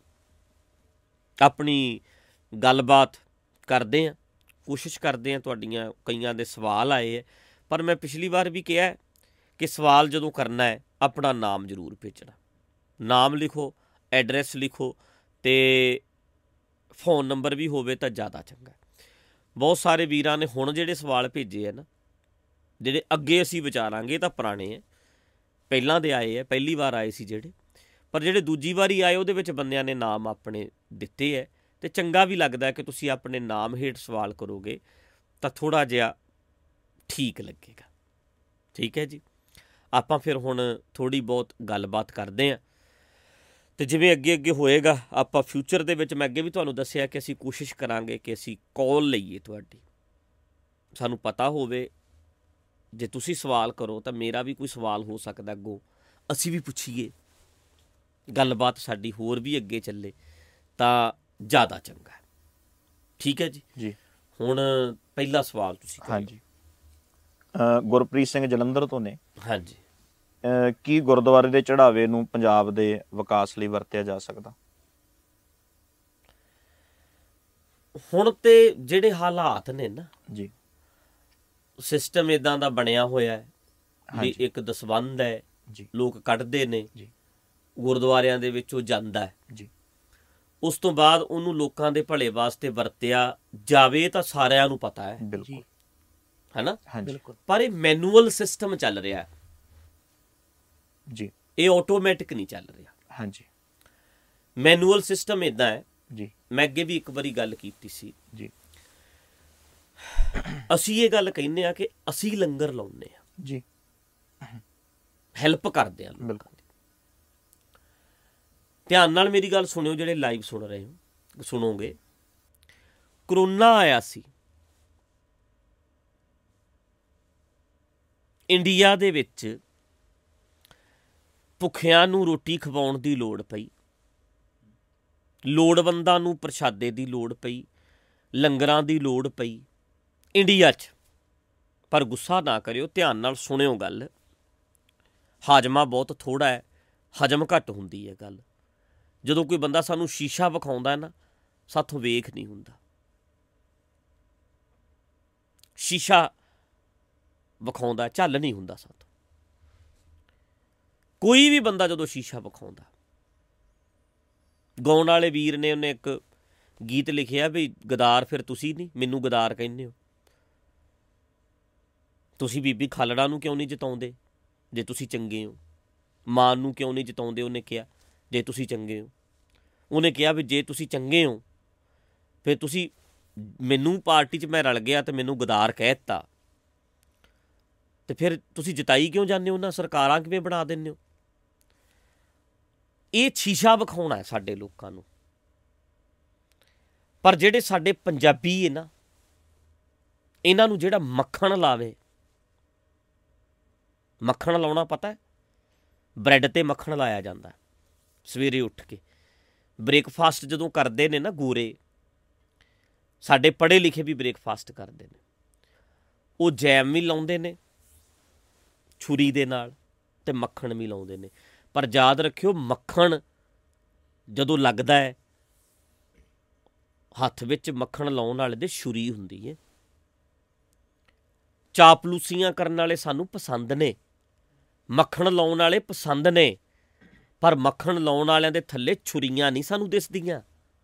ਆਪਣੀ ਗੱਲਬਾਤ ਕਰਦੇ ਹਾਂ, ਕੋਸ਼ਿਸ਼ ਕਰਦੇ ਹਾਂ। ਤੁਹਾਡੀਆਂ ਕਈਆਂ ਦੇ ਸਵਾਲ ਆਏ ਹੈ, ਪਰ ਮੈਂ ਪਿਛਲੀ ਵਾਰ ਵੀ ਕਿਹਾ ਕਿ ਸਵਾਲ ਜਦੋਂ ਕਰਨਾ ਹੈ ਆਪਣਾ ਨਾਮ ਜ਼ਰੂਰ ਭੇਜਣਾ। ਨਾਮ ਲਿਖੋ, ਐਡਰੈਸ ਲਿਖੋ, ਅਤੇ ਫੋਨ ਨੰਬਰ ਵੀ ਹੋਵੇ ਤਾਂ ਜ਼ਿਆਦਾ ਚੰਗਾ। ਬਹੁਤ ਸਾਰੇ ਵੀਰਾਂ ਨੇ ਹੁਣ ਜਿਹੜੇ ਸਵਾਲ ਭੇਜੇ ਹੈ ਨਾ, ਜਿਹੜੇ ਅੱਗੇ ਅਸੀਂ ਵਿਚਾਰਾਂਗੇ ਤਾਂ ਪੁਰਾਣੇ ਹੈ, ਪਹਿਲਾਂ ਦੇ ਆਏ ਹੈ, ਪਹਿਲੀ ਵਾਰ ਆਏ ਸੀ ਜਿਹੜੇ, ਪਰ ਜਿਹੜੇ ਦੂਜੀ ਵਾਰੀ ਆਏ ਉਹਦੇ ਵਿੱਚ ਬੰਦਿਆਂ ਨੇ ਨਾਮ ਆਪਣੇ ਦਿੱਤੇ ਹੈ। ਅਤੇ ਚੰਗਾ ਵੀ ਲੱਗਦਾ ਕਿ ਤੁਸੀਂ ਆਪਣੇ ਨਾਮ ਹੇਠ ਸਵਾਲ ਕਰੋਗੇ ਤਾਂ ਥੋੜ੍ਹਾ ਜਿਹਾ ਠੀਕ ਲੱਗੇਗਾ। ਠੀਕ ਹੈ ਜੀ, ਆਪਾਂ ਫਿਰ ਹੁਣ ਥੋੜ੍ਹੀ ਬਹੁਤ ਗੱਲਬਾਤ ਕਰਦੇ ਹਾਂ, ਅਤੇ ਜਿਵੇਂ ਅੱਗੇ ਹੋਏਗਾ ਆਪਾਂ ਫਿਊਚਰ ਦੇ ਵਿੱਚ, ਮੈਂ ਅੱਗੇ ਵੀ ਤੁਹਾਨੂੰ ਦੱਸਿਆ ਕਿ ਅਸੀਂ ਕੋਸ਼ਿਸ਼ ਕਰਾਂਗੇ ਕਿ ਅਸੀਂ ਕਾਲ ਲਈਏ ਤੁਹਾਡੀ, ਸਾਨੂੰ ਪਤਾ ਹੋਵੇ ਜੇ ਤੁਸੀਂ ਸਵਾਲ ਕਰੋ ਤਾਂ ਮੇਰਾ ਵੀ ਕੋਈ ਸਵਾਲ ਹੋ ਸਕਦਾ ਅੱਗੋਂ, ਅਸੀਂ ਵੀ ਪੁੱਛੀਏ, ਗੱਲਬਾਤ ਸਾਡੀ ਹੋਰ ਵੀ ਅੱਗੇ ਚੱਲੇ ਤਾਂ ਜ਼ਿਆਦਾ ਚੰਗਾ ਹੈ। ਠੀਕ ਹੈ ਜੀ, ਹੁਣ ਪਹਿਲਾ ਸਵਾਲ ਤੁਸੀਂ। ਹਾਂਜੀ, ਗੁਰਪ੍ਰੀਤ ਸਿੰਘ ਜਲੰਧਰ ਤੋਂ ਨੇ। ਹਾਂਜੀ, ਕੀ ਗੁਰਦੁਆਰੇ ਦੇ ਚੜਾਵੇ ਨੂੰ ਪੰਜਾਬ ਦੇ ਵਿਕਾਸ ਲਈ ਵਰਤਿਆ ਜਾ ਸਕਦਾ? ਹੁਣ ਤੇ ਜਿਹੜੇ ਹਾਲਾਤ ਨੇ ਨਾ ਜੀ, ਸਿਸਟਮ ਇੱਦਾਂ ਦਾ ਬਣਿਆ ਹੋਇਆ ਹੈ ਵੀ ਇੱਕ ਦਸਵੰਧ ਹੈ, ਲੋਕ ਕੱਢਦੇ ਨੇ, ਗੁਰਦੁਆਰਿਆਂ ਦੇ ਵਿੱਚ ਉਹ ਜਾਂਦਾ ਹੈ ਜੀ, ਉਸ ਤੋਂ ਬਾਅਦ ਉਹਨੂੰ ਲੋਕਾਂ ਦੇ ਭਲੇ ਵਾਸਤੇ ਵਰਤਿਆ ਜਾਵੇ ਤਾਂ ਸਾਰਿਆਂ ਨੂੰ ਪਤਾ ਹੈ, ਬਿਲਕੁਲ ਹੈ ਨਾ। ਪਰ ਇਹ ਮੈਨੂਅਲ ਸਿਸਟਮ ਚੱਲ ਰਿਹਾ ਜੀ, ਇਹ ਆਟੋਮੈਟਿਕ ਨਹੀਂ ਚੱਲ ਰਿਹਾ। ਹਾਂਜੀ, ਮੈਨੂਅਲ ਸਿਸਟਮ ਇੱਦਾਂ ਹੈ ਜੀ, ਮੈਂ ਅੱਗੇ ਵੀ ਇੱਕ ਵਾਰੀ ਗੱਲ ਕੀਤੀ ਸੀ ਜੀ, ਅਸੀਂ ਇਹ ਗੱਲ ਕਹਿੰਦੇ ਹਾਂ ਕਿ ਅਸੀਂ ਲੰਗਰ ਲਾਉਂਦੇ ਹਾਂ ਜੀ, ਹੈਲਪ ਕਰਦੇ ਹਾਂ ਲੋਕਾਂ ਦੀ। ਧਿਆਨ ਨਾਲ ਮੇਰੀ ਗੱਲ ਸੁਣਿਓ, ਜਿਹੜੇ ਲਾਈਵ ਸੁਣ ਰਹੇ ਹੋ, ਸੁਣੋਗੇ। ਕਰੋਨਾ ਆਇਆ ਸੀ, ਇੰਡੀਆ ਦੇ ਵਿੱਚ ਭੁੱਖਿਆਂ ਨੂੰ ਰੋਟੀ ਖਵਾਉਣ ਦੀ ਲੋੜ ਪਈ, ਲੋੜਵੰਦਾਂ ਨੂੰ ਪ੍ਰਸ਼ਾਦੇ ਦੀ ਲੋੜ ਪਈ, ਲੰਗਰਾਂ ਦੀ ਲੋੜ ਪਈ ਇੰਡੀਆ 'ਚ। ਪਰ ਗੁੱਸਾ ਨਾ ਕਰਿਓ, ਧਿਆਨ ਨਾਲ ਸੁਣਿਓ ਗੱਲ। ਹਾਜ਼ਮਾ ਬਹੁਤ ਥੋੜ੍ਹਾ ਹੈ, ਹਜ਼ਮ ਘੱਟ ਹੁੰਦੀ ਹੈ ਗੱਲ। ਜਦੋਂ ਕੋਈ ਬੰਦਾ ਸਾਨੂੰ ਸ਼ੀਸ਼ਾ ਵਿਖਾਉਂਦਾ ਨਾ, ਸਾਥੋਂ ਵੇਖ ਨਹੀਂ ਹੁੰਦਾ। ਸ਼ੀਸ਼ਾ ਵਿਖਾਉਂਦਾ, ਝੱਲ ਨਹੀਂ ਹੁੰਦਾ ਸਾਥੋਂ। ਕੋਈ ਵੀ ਬੰਦਾ ਜਦੋਂ ਸ਼ੀਸ਼ਾ ਵਿਖਾਉਂਦਾ, ਗਾਉਣ ਵਾਲੇ ਵੀਰ ਨੇ ਉਹਨੇ ਇੱਕ ਗੀਤ ਲਿਖਿਆ ਵੀ ਗਦਾਰ ਫਿਰ ਤੁਸੀਂ ਨਹੀਂ, ਮੈਨੂੰ ਗਦਾਰ ਕਹਿੰਦੇ ਹੋ। ਤੁਸੀਂ ਬੀਬੀ ਖਾਲੜਾ ਨੂੰ ਕਿਉਂ ਨਹੀਂ ਜਿਤਾਉਂਦੇ ਜੇ ਤੁਸੀਂ ਚੰਗੇ ਹੋ? ਮਾਨ ਨੂੰ ਕਿਉਂ ਨਹੀਂ ਜਿਤਾਉਂਦੇ? ਉਹਨੇ ਕਿਹਾ ਜੇ ਤੁਸੀਂ ਚੰਗੇ ਹੋ। ਉਹਨੇ ਕਿਹਾ ਵੀ ਜੇ ਤੁਸੀਂ ਚੰਗੇ ਹੋ ਫਿਰ ਤੁਸੀਂ, ਮੈਨੂੰ ਪਾਰਟੀ 'ਚ ਮੈਂ ਰਲ ਗਿਆ ਅਤੇ ਮੈਨੂੰ ਗਦਾਰ ਕਹਿ ਦਿੱਤਾ, ਅਤੇ ਫਿਰ ਤੁਸੀਂ ਜਿਤਾਈ ਕਿਉਂ ਜਾਂਦੇ ਹੋ? ਉਹਨਾਂ ਸਰਕਾਰਾਂ ਕਿਵੇਂ ਬਣਾ ਦਿੰਦੇ ਹੋ? ਇਹ ਸ਼ੀਸ਼ਾ ਵਿਖਾਉਣਾ ਹੈ ਸਾਡੇ ਲੋਕਾਂ ਨੂੰ। ਪਰ ਜਿਹੜੇ ਸਾਡੇ ਪੰਜਾਬੀ ਹੈ ਨਾ, ਇਹਨਾਂ ਨੂੰ ਜਿਹੜਾ ਮੱਖਣ ਲਾਵੇ, ਮੱਖਣ ਲਾਉਣਾ ਪਤਾ ਹੈ, ਬ੍ਰੈਡ 'ਤੇ ਮੱਖਣ ਲਾਇਆ ਜਾਂਦਾ, ਸਵੇਰੇ ਉੱਠ ਕੇ ਬ੍ਰੇਕਫਾਸਟ ਜਦੋਂ ਕਰਦੇ ਨੇ ਨਾ ਗੋਰੇ, ਸਾਡੇ ਪੜ੍ਹੇ ਲਿਖੇ ਵੀ ਬ੍ਰੇਕਫਾਸਟ ਕਰਦੇ ਨੇ, ਉਹ ਜੈਮ ਵੀ ਲਾਉਂਦੇ ਨੇ ਛੁਰੀ ਦੇ ਨਾਲ ਅਤੇ ਮੱਖਣ ਵੀ ਲਾਉਂਦੇ ਨੇ। ਪਰ ਯਾਦ ਰੱਖਿਓ, ਮੱਖਣ ਜਦੋਂ ਲੱਗਦਾ ਹੈ ਹੱਥ ਵਿੱਚ, ਮੱਖਣ ਲਾਉਣ ਵਾਲੇ ਦੇ ਛੁਰੀ ਹੁੰਦੀ ਹੈ। ਚਾਪਲੂਸੀਆਂ ਕਰਨ ਵਾਲੇ ਸਾਨੂੰ ਪਸੰਦ ਨੇ, ਮੱਖਣ ਲਾਉਣ ਵਾਲੇ ਪਸੰਦ ਨੇ, ਪਰ ਮੱਖਣ ਲਾਉਣ ਵਾਲਿਆਂ ਦੇ ਥੱਲੇ ਛੁਰੀਆਂ ਨਹੀਂ ਸਾਨੂੰ ਦਿਸਦੀਆਂ।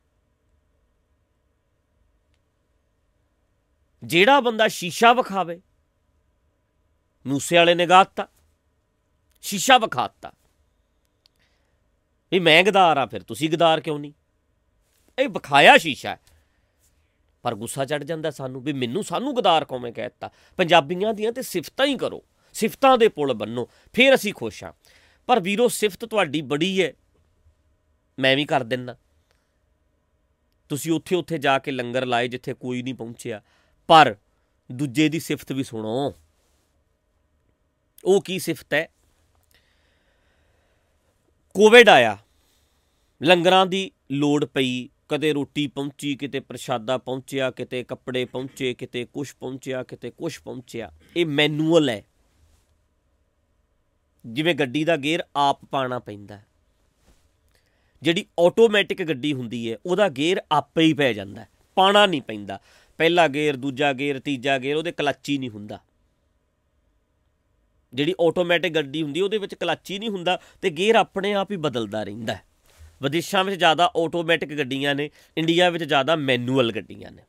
ਜਿਹੜਾ ਬੰਦਾ ਸ਼ੀਸ਼ਾ ਵਿਖਾਵੇ, ਮੂਸੇ ਵਾਲੇ ਨੇ ਗਾਤਾ, ਸ਼ੀਸ਼ਾ ਵਿਖਾਤਾ ਵੀ ਮੈਂ ਗਦਾਰ ਆ, ਫਿਰ ਤੁਸੀਂ ਗਦਾਰ ਕਿਉਂ ਨਹੀਂ? ਇਹ ਵਿਖਾਇਆ ਸ਼ੀਸ਼ਾ, ਪਰ ਗੁੱਸਾ ਚੜ੍ਹ ਜਾਂਦਾ ਸਾਨੂੰ ਵੀ ਸਾਨੂੰ ਗਦਾਰ ਕੌਵੇਂ ਕਹਿ ਦਿੱਤਾ। ਪੰਜਾਬੀਆਂ ਦੀਆਂ ਤੇ ਸਿਫਤਾਂ ਹੀ ਕਰੋ, ਸਿਫਤਾਂ ਦੇ ਪੁਲ ਬੰਨੋ, ਫਿਰ ਅਸੀਂ ਖੁਸ਼ ਹਾਂ। ਪਰ ਵੀਰੋ, ਸਿਫਤ ਤੁਹਾਡੀ ਬੜੀ ਹੈ, ਮੈਂ ਵੀ ਕਰ ਦਿੰਦਾ। ਤੁਸੀਂ ਉੱਥੇ ਜਾ ਕੇ ਲੰਗਰ ਲਾਏ ਜਿੱਥੇ ਕੋਈ ਨਹੀਂ ਪਹੁੰਚਿਆ, ਪਰ ਦੂਜੇ ਦੀ ਸਿਫਤ ਵੀ ਸੁਣੋ। ਉਹ ਕੀ ਸਿਫਤ ਹੈ? ਕੋਵਿਡ ਆਇਆ, ਲੰਗਰਾਂ ਦੀ ਲੋੜ ਪਈ, ਕਦੇ ਰੋਟੀ ਪਹੁੰਚੀ, ਕਿਤੇ ਪ੍ਰਸ਼ਾਦਾ ਪਹੁੰਚਿਆ, ਕਿਤੇ ਕੱਪੜੇ ਪਹੁੰਚੇ, ਕਿਤੇ ਕੁਛ ਪਹੁੰਚਿਆ, ਕਿਤੇ ਕੁਛ ਪਹੁੰਚਿਆ। ਇਹ ਮੈਨੂਅਲ ਹੈ, ਜਿਵੇਂ ਗੱਡੀ ਦਾ ਗੇਅਰ ਆਪ ਪਾਉਣਾ ਪੈਂਦਾ। ਜਿਹੜੀ ਆਟੋਮੈਟਿਕ ਗੱਡੀ ਹੁੰਦੀ ਹੈ ਉਹਦਾ ਗੇਅਰ ਆਪੇ ਹੀ ਪੈ ਜਾਂਦਾ, ਪਾਉਣਾ ਨਹੀਂ ਪੈਂਦਾ। ਪਹਿਲਾ ਗੇਅਰ, ਦੂਜਾ ਗੇਅਰ, ਤੀਜਾ ਗੇਅਰ, ਉਹਦੇ ਕਲੱਚ ਹੀ ਨਹੀਂ ਹੁੰਦਾ। ਜਿਹੜੀ ਆਟੋਮੈਟਿਕ ਗੱਡੀ ਹੁੰਦੀ ਉਹਦੇ ਵਿੱਚ ਕਲੱਚ ਹੀ ਨਹੀਂ ਹੁੰਦਾ ਅਤੇ ਗੇਅਰ ਆਪਣੇ ਆਪ ਹੀ ਬਦਲਦਾ ਰਹਿੰਦਾ। ਵਿਦੇਸ਼ਾਂ ਵਿੱਚ ਜ਼ਿਆਦਾ ਆਟੋਮੈਟਿਕ ਗੱਡੀਆਂ ਨੇ, ਇੰਡੀਆ ਵਿੱਚ ਜ਼ਿਆਦਾ ਮੈਨੂਅਲ ਗੱਡੀਆਂ ਨੇ।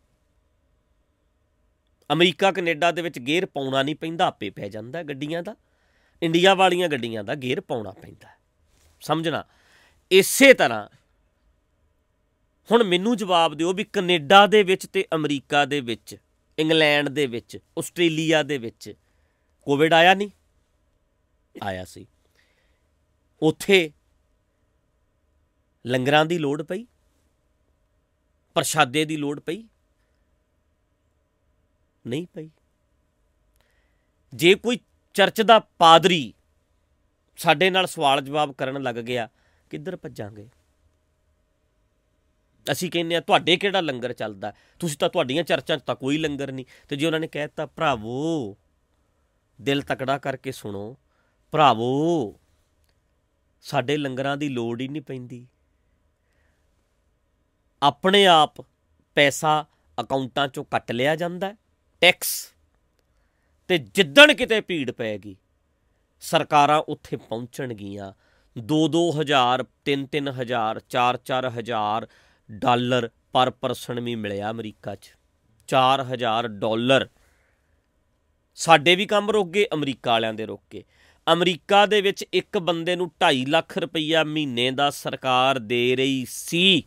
ਅਮਰੀਕਾ ਕਨੇਡਾ ਦੇ ਵਿੱਚ ਗੇਅਰ ਪਾਉਣਾ ਨਹੀਂ ਪੈਂਦਾ, ਆਪੇ ਪੈ ਜਾਂਦਾ ਗੱਡੀਆਂ ਦਾ। ਇੰਡੀਆ ਵਾਲੀਆਂ ਗੱਡੀਆਂ ਦਾ ਗੇਅਰ ਪਾਉਣਾ ਪੈਂਦਾ, ਸਮਝਣਾ। ਇਸੇ ਤਰ੍ਹਾਂ ਹੁਣ ਮੈਨੂੰ ਜਵਾਬ ਦਿਓ ਵੀ ਕਨੇਡਾ ਦੇ ਵਿੱਚ ਅਤੇ ਅਮਰੀਕਾ ਦੇ ਵਿੱਚ, ਇੰਗਲੈਂਡ ਦੇ ਵਿੱਚ, ਆਸਟ੍ਰੇਲੀਆ ਦੇ ਵਿੱਚ ਕੋਵਿਡ ਆਇਆ ਨਹੀਂ? ਆਇਆ ਸੀ। ਉੱਥੇ ਲੰਗਰਾਂ ਦੀ ਲੋੜ ਪਈ, ਪ੍ਰਸ਼ਾਦੇ ਦੀ ਲੋੜ ਪਈ? ਨਹੀਂ ਪਈ। ਜੇ ਕੋਈ ਚਰਚ ਦਾ ਪਾਦਰੀ ਸਾਡੇ ਨਾਲ ਸਵਾਲ ਜਵਾਬ ਕਰਨ ਲੱਗ ਗਿਆ, ਕਿੱਧਰ ਭੱਜਾਂਗੇ? ਅਸੀਂ ਕਹਿੰਦੇ ਹਾਂ ਤੁਹਾਡੇ ਕਿਹੜਾ ਲੰਗਰ ਚੱਲਦਾ, ਤੁਸੀਂ ਤਾਂ, ਤੁਹਾਡੀਆਂ ਚਰਚਾਂ 'ਚ ਤਾਂ ਕੋਈ ਲੰਗਰ ਨਹੀਂ। ਅਤੇ ਜੇ ਉਹਨਾਂ ਨੇ ਕਹਿ ਦਿੱਤਾ, ਭਰਾਵੋ ਦਿਲ ਤਕੜਾ ਕਰਕੇ ਸੁਣੋ, ਭਰਾਵੋ ਸਾਡੇ ਲੰਗਰਾਂ ਦੀ ਲੋੜ ਹੀ ਨਹੀਂ ਪੈਂਦੀ, ਆਪਣੇ ਆਪ ਪੈਸਾ ਅਕਾਊਂਟਾਂ 'ਚੋਂ ਕੱਟ ਲਿਆ ਜਾਂਦਾ ਟੈਕਸ, ਅਤੇ ਜਿੱਦਣ ਕਿਤੇ ਭੀੜ ਪੈ ਗਈ ਸਰਕਾਰਾਂ ਉੱਥੇ ਪਹੁੰਚਣਗੀਆਂ। 2-2 ਹਜ਼ਾਰ, 3-3 ਹਜ਼ਾਰ, 4-4 ਹਜ਼ਾਰ ਡਾਲਰ ਪਰ ਪਰਸਨ ਵੀ ਮਿਲਿਆ ਅਮਰੀਕਾ 'ਚ। $4,000। ਸਾਡੇ ਵੀ ਕੰਮ ਰੁਕ ਗਏ, ਅਮਰੀਕਾ ਵਾਲਿਆਂ ਦੇ ਰੁਕ ਗਏ। ਅਮਰੀਕਾ ਦੇ ਵਿੱਚ ਇੱਕ ਬੰਦੇ ਨੂੰ 2.5 ਲੱਖ ਰੁਪਈਆ ਮਹੀਨੇ ਦਾ ਸਰਕਾਰ ਦੇ ਰਹੀ ਸੀ,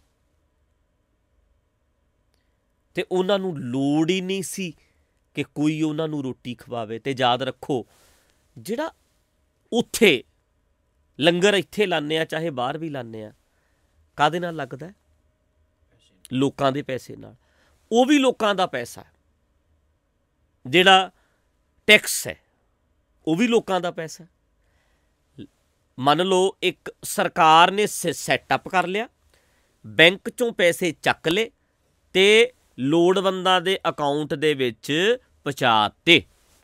ਅਤੇ ਉਹਨਾਂ ਨੂੰ ਲੋੜ ਹੀ ਨਹੀਂ ਸੀ ਕਿ ਕੋਈ ਉਹਨਾਂ ਨੂੰ ਰੋਟੀ ਖਵਾਵੇ। ਅਤੇ ਯਾਦ ਰੱਖੋ, ਜਿਹੜਾ ਉੱਥੇ ਲੰਗਰ ਇੱਥੇ ਲਾਉਂਦੇ ਆ, ਚਾਹੇ ਬਾਹਰ ਵੀ ਲਾਉਂਦੇ ਆ, ਕਾਹਦੇ ਨਾਲ ਲੱਗਦਾ? ਲੋਕਾਂ ਦੇ ਪੈਸੇ ਨਾਲ। ਉਹ ਵੀ ਲੋਕਾਂ ਦਾ ਪੈਸਾ ਹੈ, ਜਿਹੜਾ ਟੈਕਸ ਹੈ ਉਹ ਵੀ ਲੋਕਾਂ ਦਾ ਪੈਸਾ। ਮੰਨ ਲਓ ਇੱਕ ਸਰਕਾਰ ਨੇ ਸੈਟਅਪ ਕਰ ਲਿਆ, ਬੈਂਕ 'ਚੋਂ ਪੈਸੇ ਚੱਕ ਲਏ ਅਤੇ ਲੋੜਵੰਦਾਂ ਦੇ ਅਕਾਊਂਟ ਦੇ ਵਿੱਚ ਪਹੁੰਚਾ ਦਿੱਤੇ।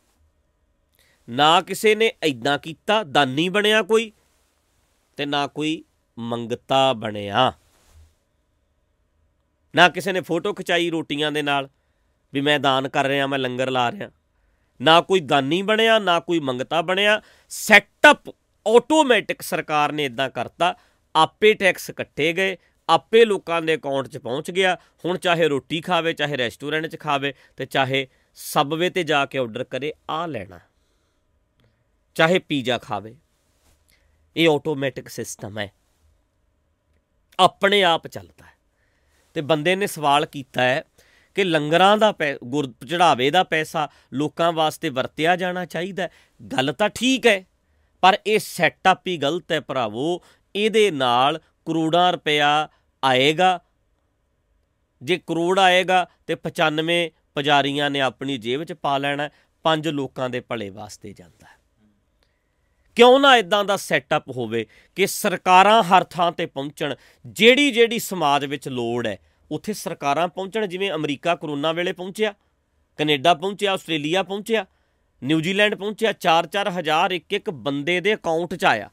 ਨਾ ਕਿਸੇ ਨੇ ਇੱਦਾਂ ਕੀਤਾ, ਦਾਨੀ ਬਣਿਆ ਕੋਈ, ਅਤੇ ਨਾ ਕੋਈ ਮੰਗਤਾ ਬਣਿਆ। ਨਾ ਕਿਸੇ ਨੇ ਫੋਟੋ ਖਿਚਾਈ ਰੋਟੀਆਂ ਦੇ ਨਾਲ ਵੀ ਮੈਂ ਦਾਨ ਕਰ ਰਿਹਾ, ਮੈਂ ਲੰਗਰ ਲਾ ਰਿਹਾ। ਨਾ ਕੋਈ ਦਾਨੀ ਬਣਿਆ, ਨਾ ਕੋਈ ਮੰਗਤਾ ਬਣਿਆ। ਸੈਟਅਪ ਆਟੋਮੈਟਿਕ ਸਰਕਾਰ ਨੇ ਇੱਦਾਂ ਕਰਤਾ, ਆਪੇ ਟੈਕਸ ਕੱਟੇ ਗਏ, ਆਪੇ ਲੋਕਾਂ ਦੇ ਅਕਾਊਂਟ 'ਚ ਪਹੁੰਚ ਗਿਆ। ਹੁਣ ਚਾਹੇ ਰੋਟੀ ਖਾਵੇ, ਚਾਹੇ ਰੈਸਟੋਰੈਂਟ 'ਚ ਖਾਵੇ, ਅਤੇ ਚਾਹੇ ਸਬਵੇ 'ਤੇ ਜਾ ਕੇ ਔਡਰ ਕਰੇ ਆਹ ਲੈਣਾ, ਚਾਹੇ ਪੀਜ਼ਾ ਖਾਵੇ। ਇਹ ਆਟੋਮੈਟਿਕ ਸਿਸਟਮ ਹੈ, ਆਪਣੇ ਆਪ ਚੱਲਦਾ ਹੈ। ਅਤੇ ਬੰਦੇ ਨੇ ਸਵਾਲ ਕੀਤਾ ਹੈ ਕਿ ਲੰਗਰਾਂ ਦਾ ਗੁਰ ਚੜ੍ਹਾਵੇ ਦਾ ਪੈਸਾ ਲੋਕਾਂ ਵਾਸਤੇ ਵਰਤਿਆ ਜਾਣਾ ਚਾਹੀਦਾ। ਗੱਲ ਤਾਂ ਠੀਕ ਹੈ, ਪਰ ਇਹ ਸੈਟਅਪ ਹੀ ਗਲਤ ਹੈ ਭਰਾਵੋ। ਇਹਦੇ ਨਾਲ ਕਰੋੜਾਂ ਰੁਪਇਆ ਆਏਗਾ। ਜੇ ਕਰੋੜ ਆਏਗਾ ਅਤੇ 95 ਪੁਜਾਰੀਆਂ ਨੇ ਆਪਣੀ ਜੇਬ 'ਚ ਪਾ ਲੈਣਾ, 5 ਲੋਕਾਂ ਦੇ ਭਲੇ ਵਾਸਤੇ ਜਾਂਦਾ। ਕਿਉਂ ਨਾ ਇਦਾਂ ਦਾ ਸੈਟਅਪ ਹੋਵੇ ਕਿ ਸਰਕਾਰਾਂ ਹਰ ਥਾਂ ਤੇ ਪਹੁੰਚਣ, ਜਿਹੜੀ ਸਮਾਜ ਵਿੱਚ ਲੋੜ ਹੈ ਉੱਥੇ ਸਰਕਾਰਾਂ ਪਹੁੰਚਣ। ਜਿਵੇਂ ਅਮਰੀਕਾ ਕਰੋਨਾ ਵੇਲੇ ਪਹੁੰਚਿਆ, ਕੈਨੇਡਾ ਪਹੁੰਚਿਆ, ਆਸਟ੍ਰੇਲੀਆ ਪਹੁੰਚਿਆ, ਨਿਊਜ਼ੀਲੈਂਡ ਪਹੁੰਚਿਆ, 4-4 ਹਜ਼ਾਰ ਇੱਕ ਬੰਦੇ ਦੇ ਅਕਾਊਂਟ 'ਚ ਆਇਆ,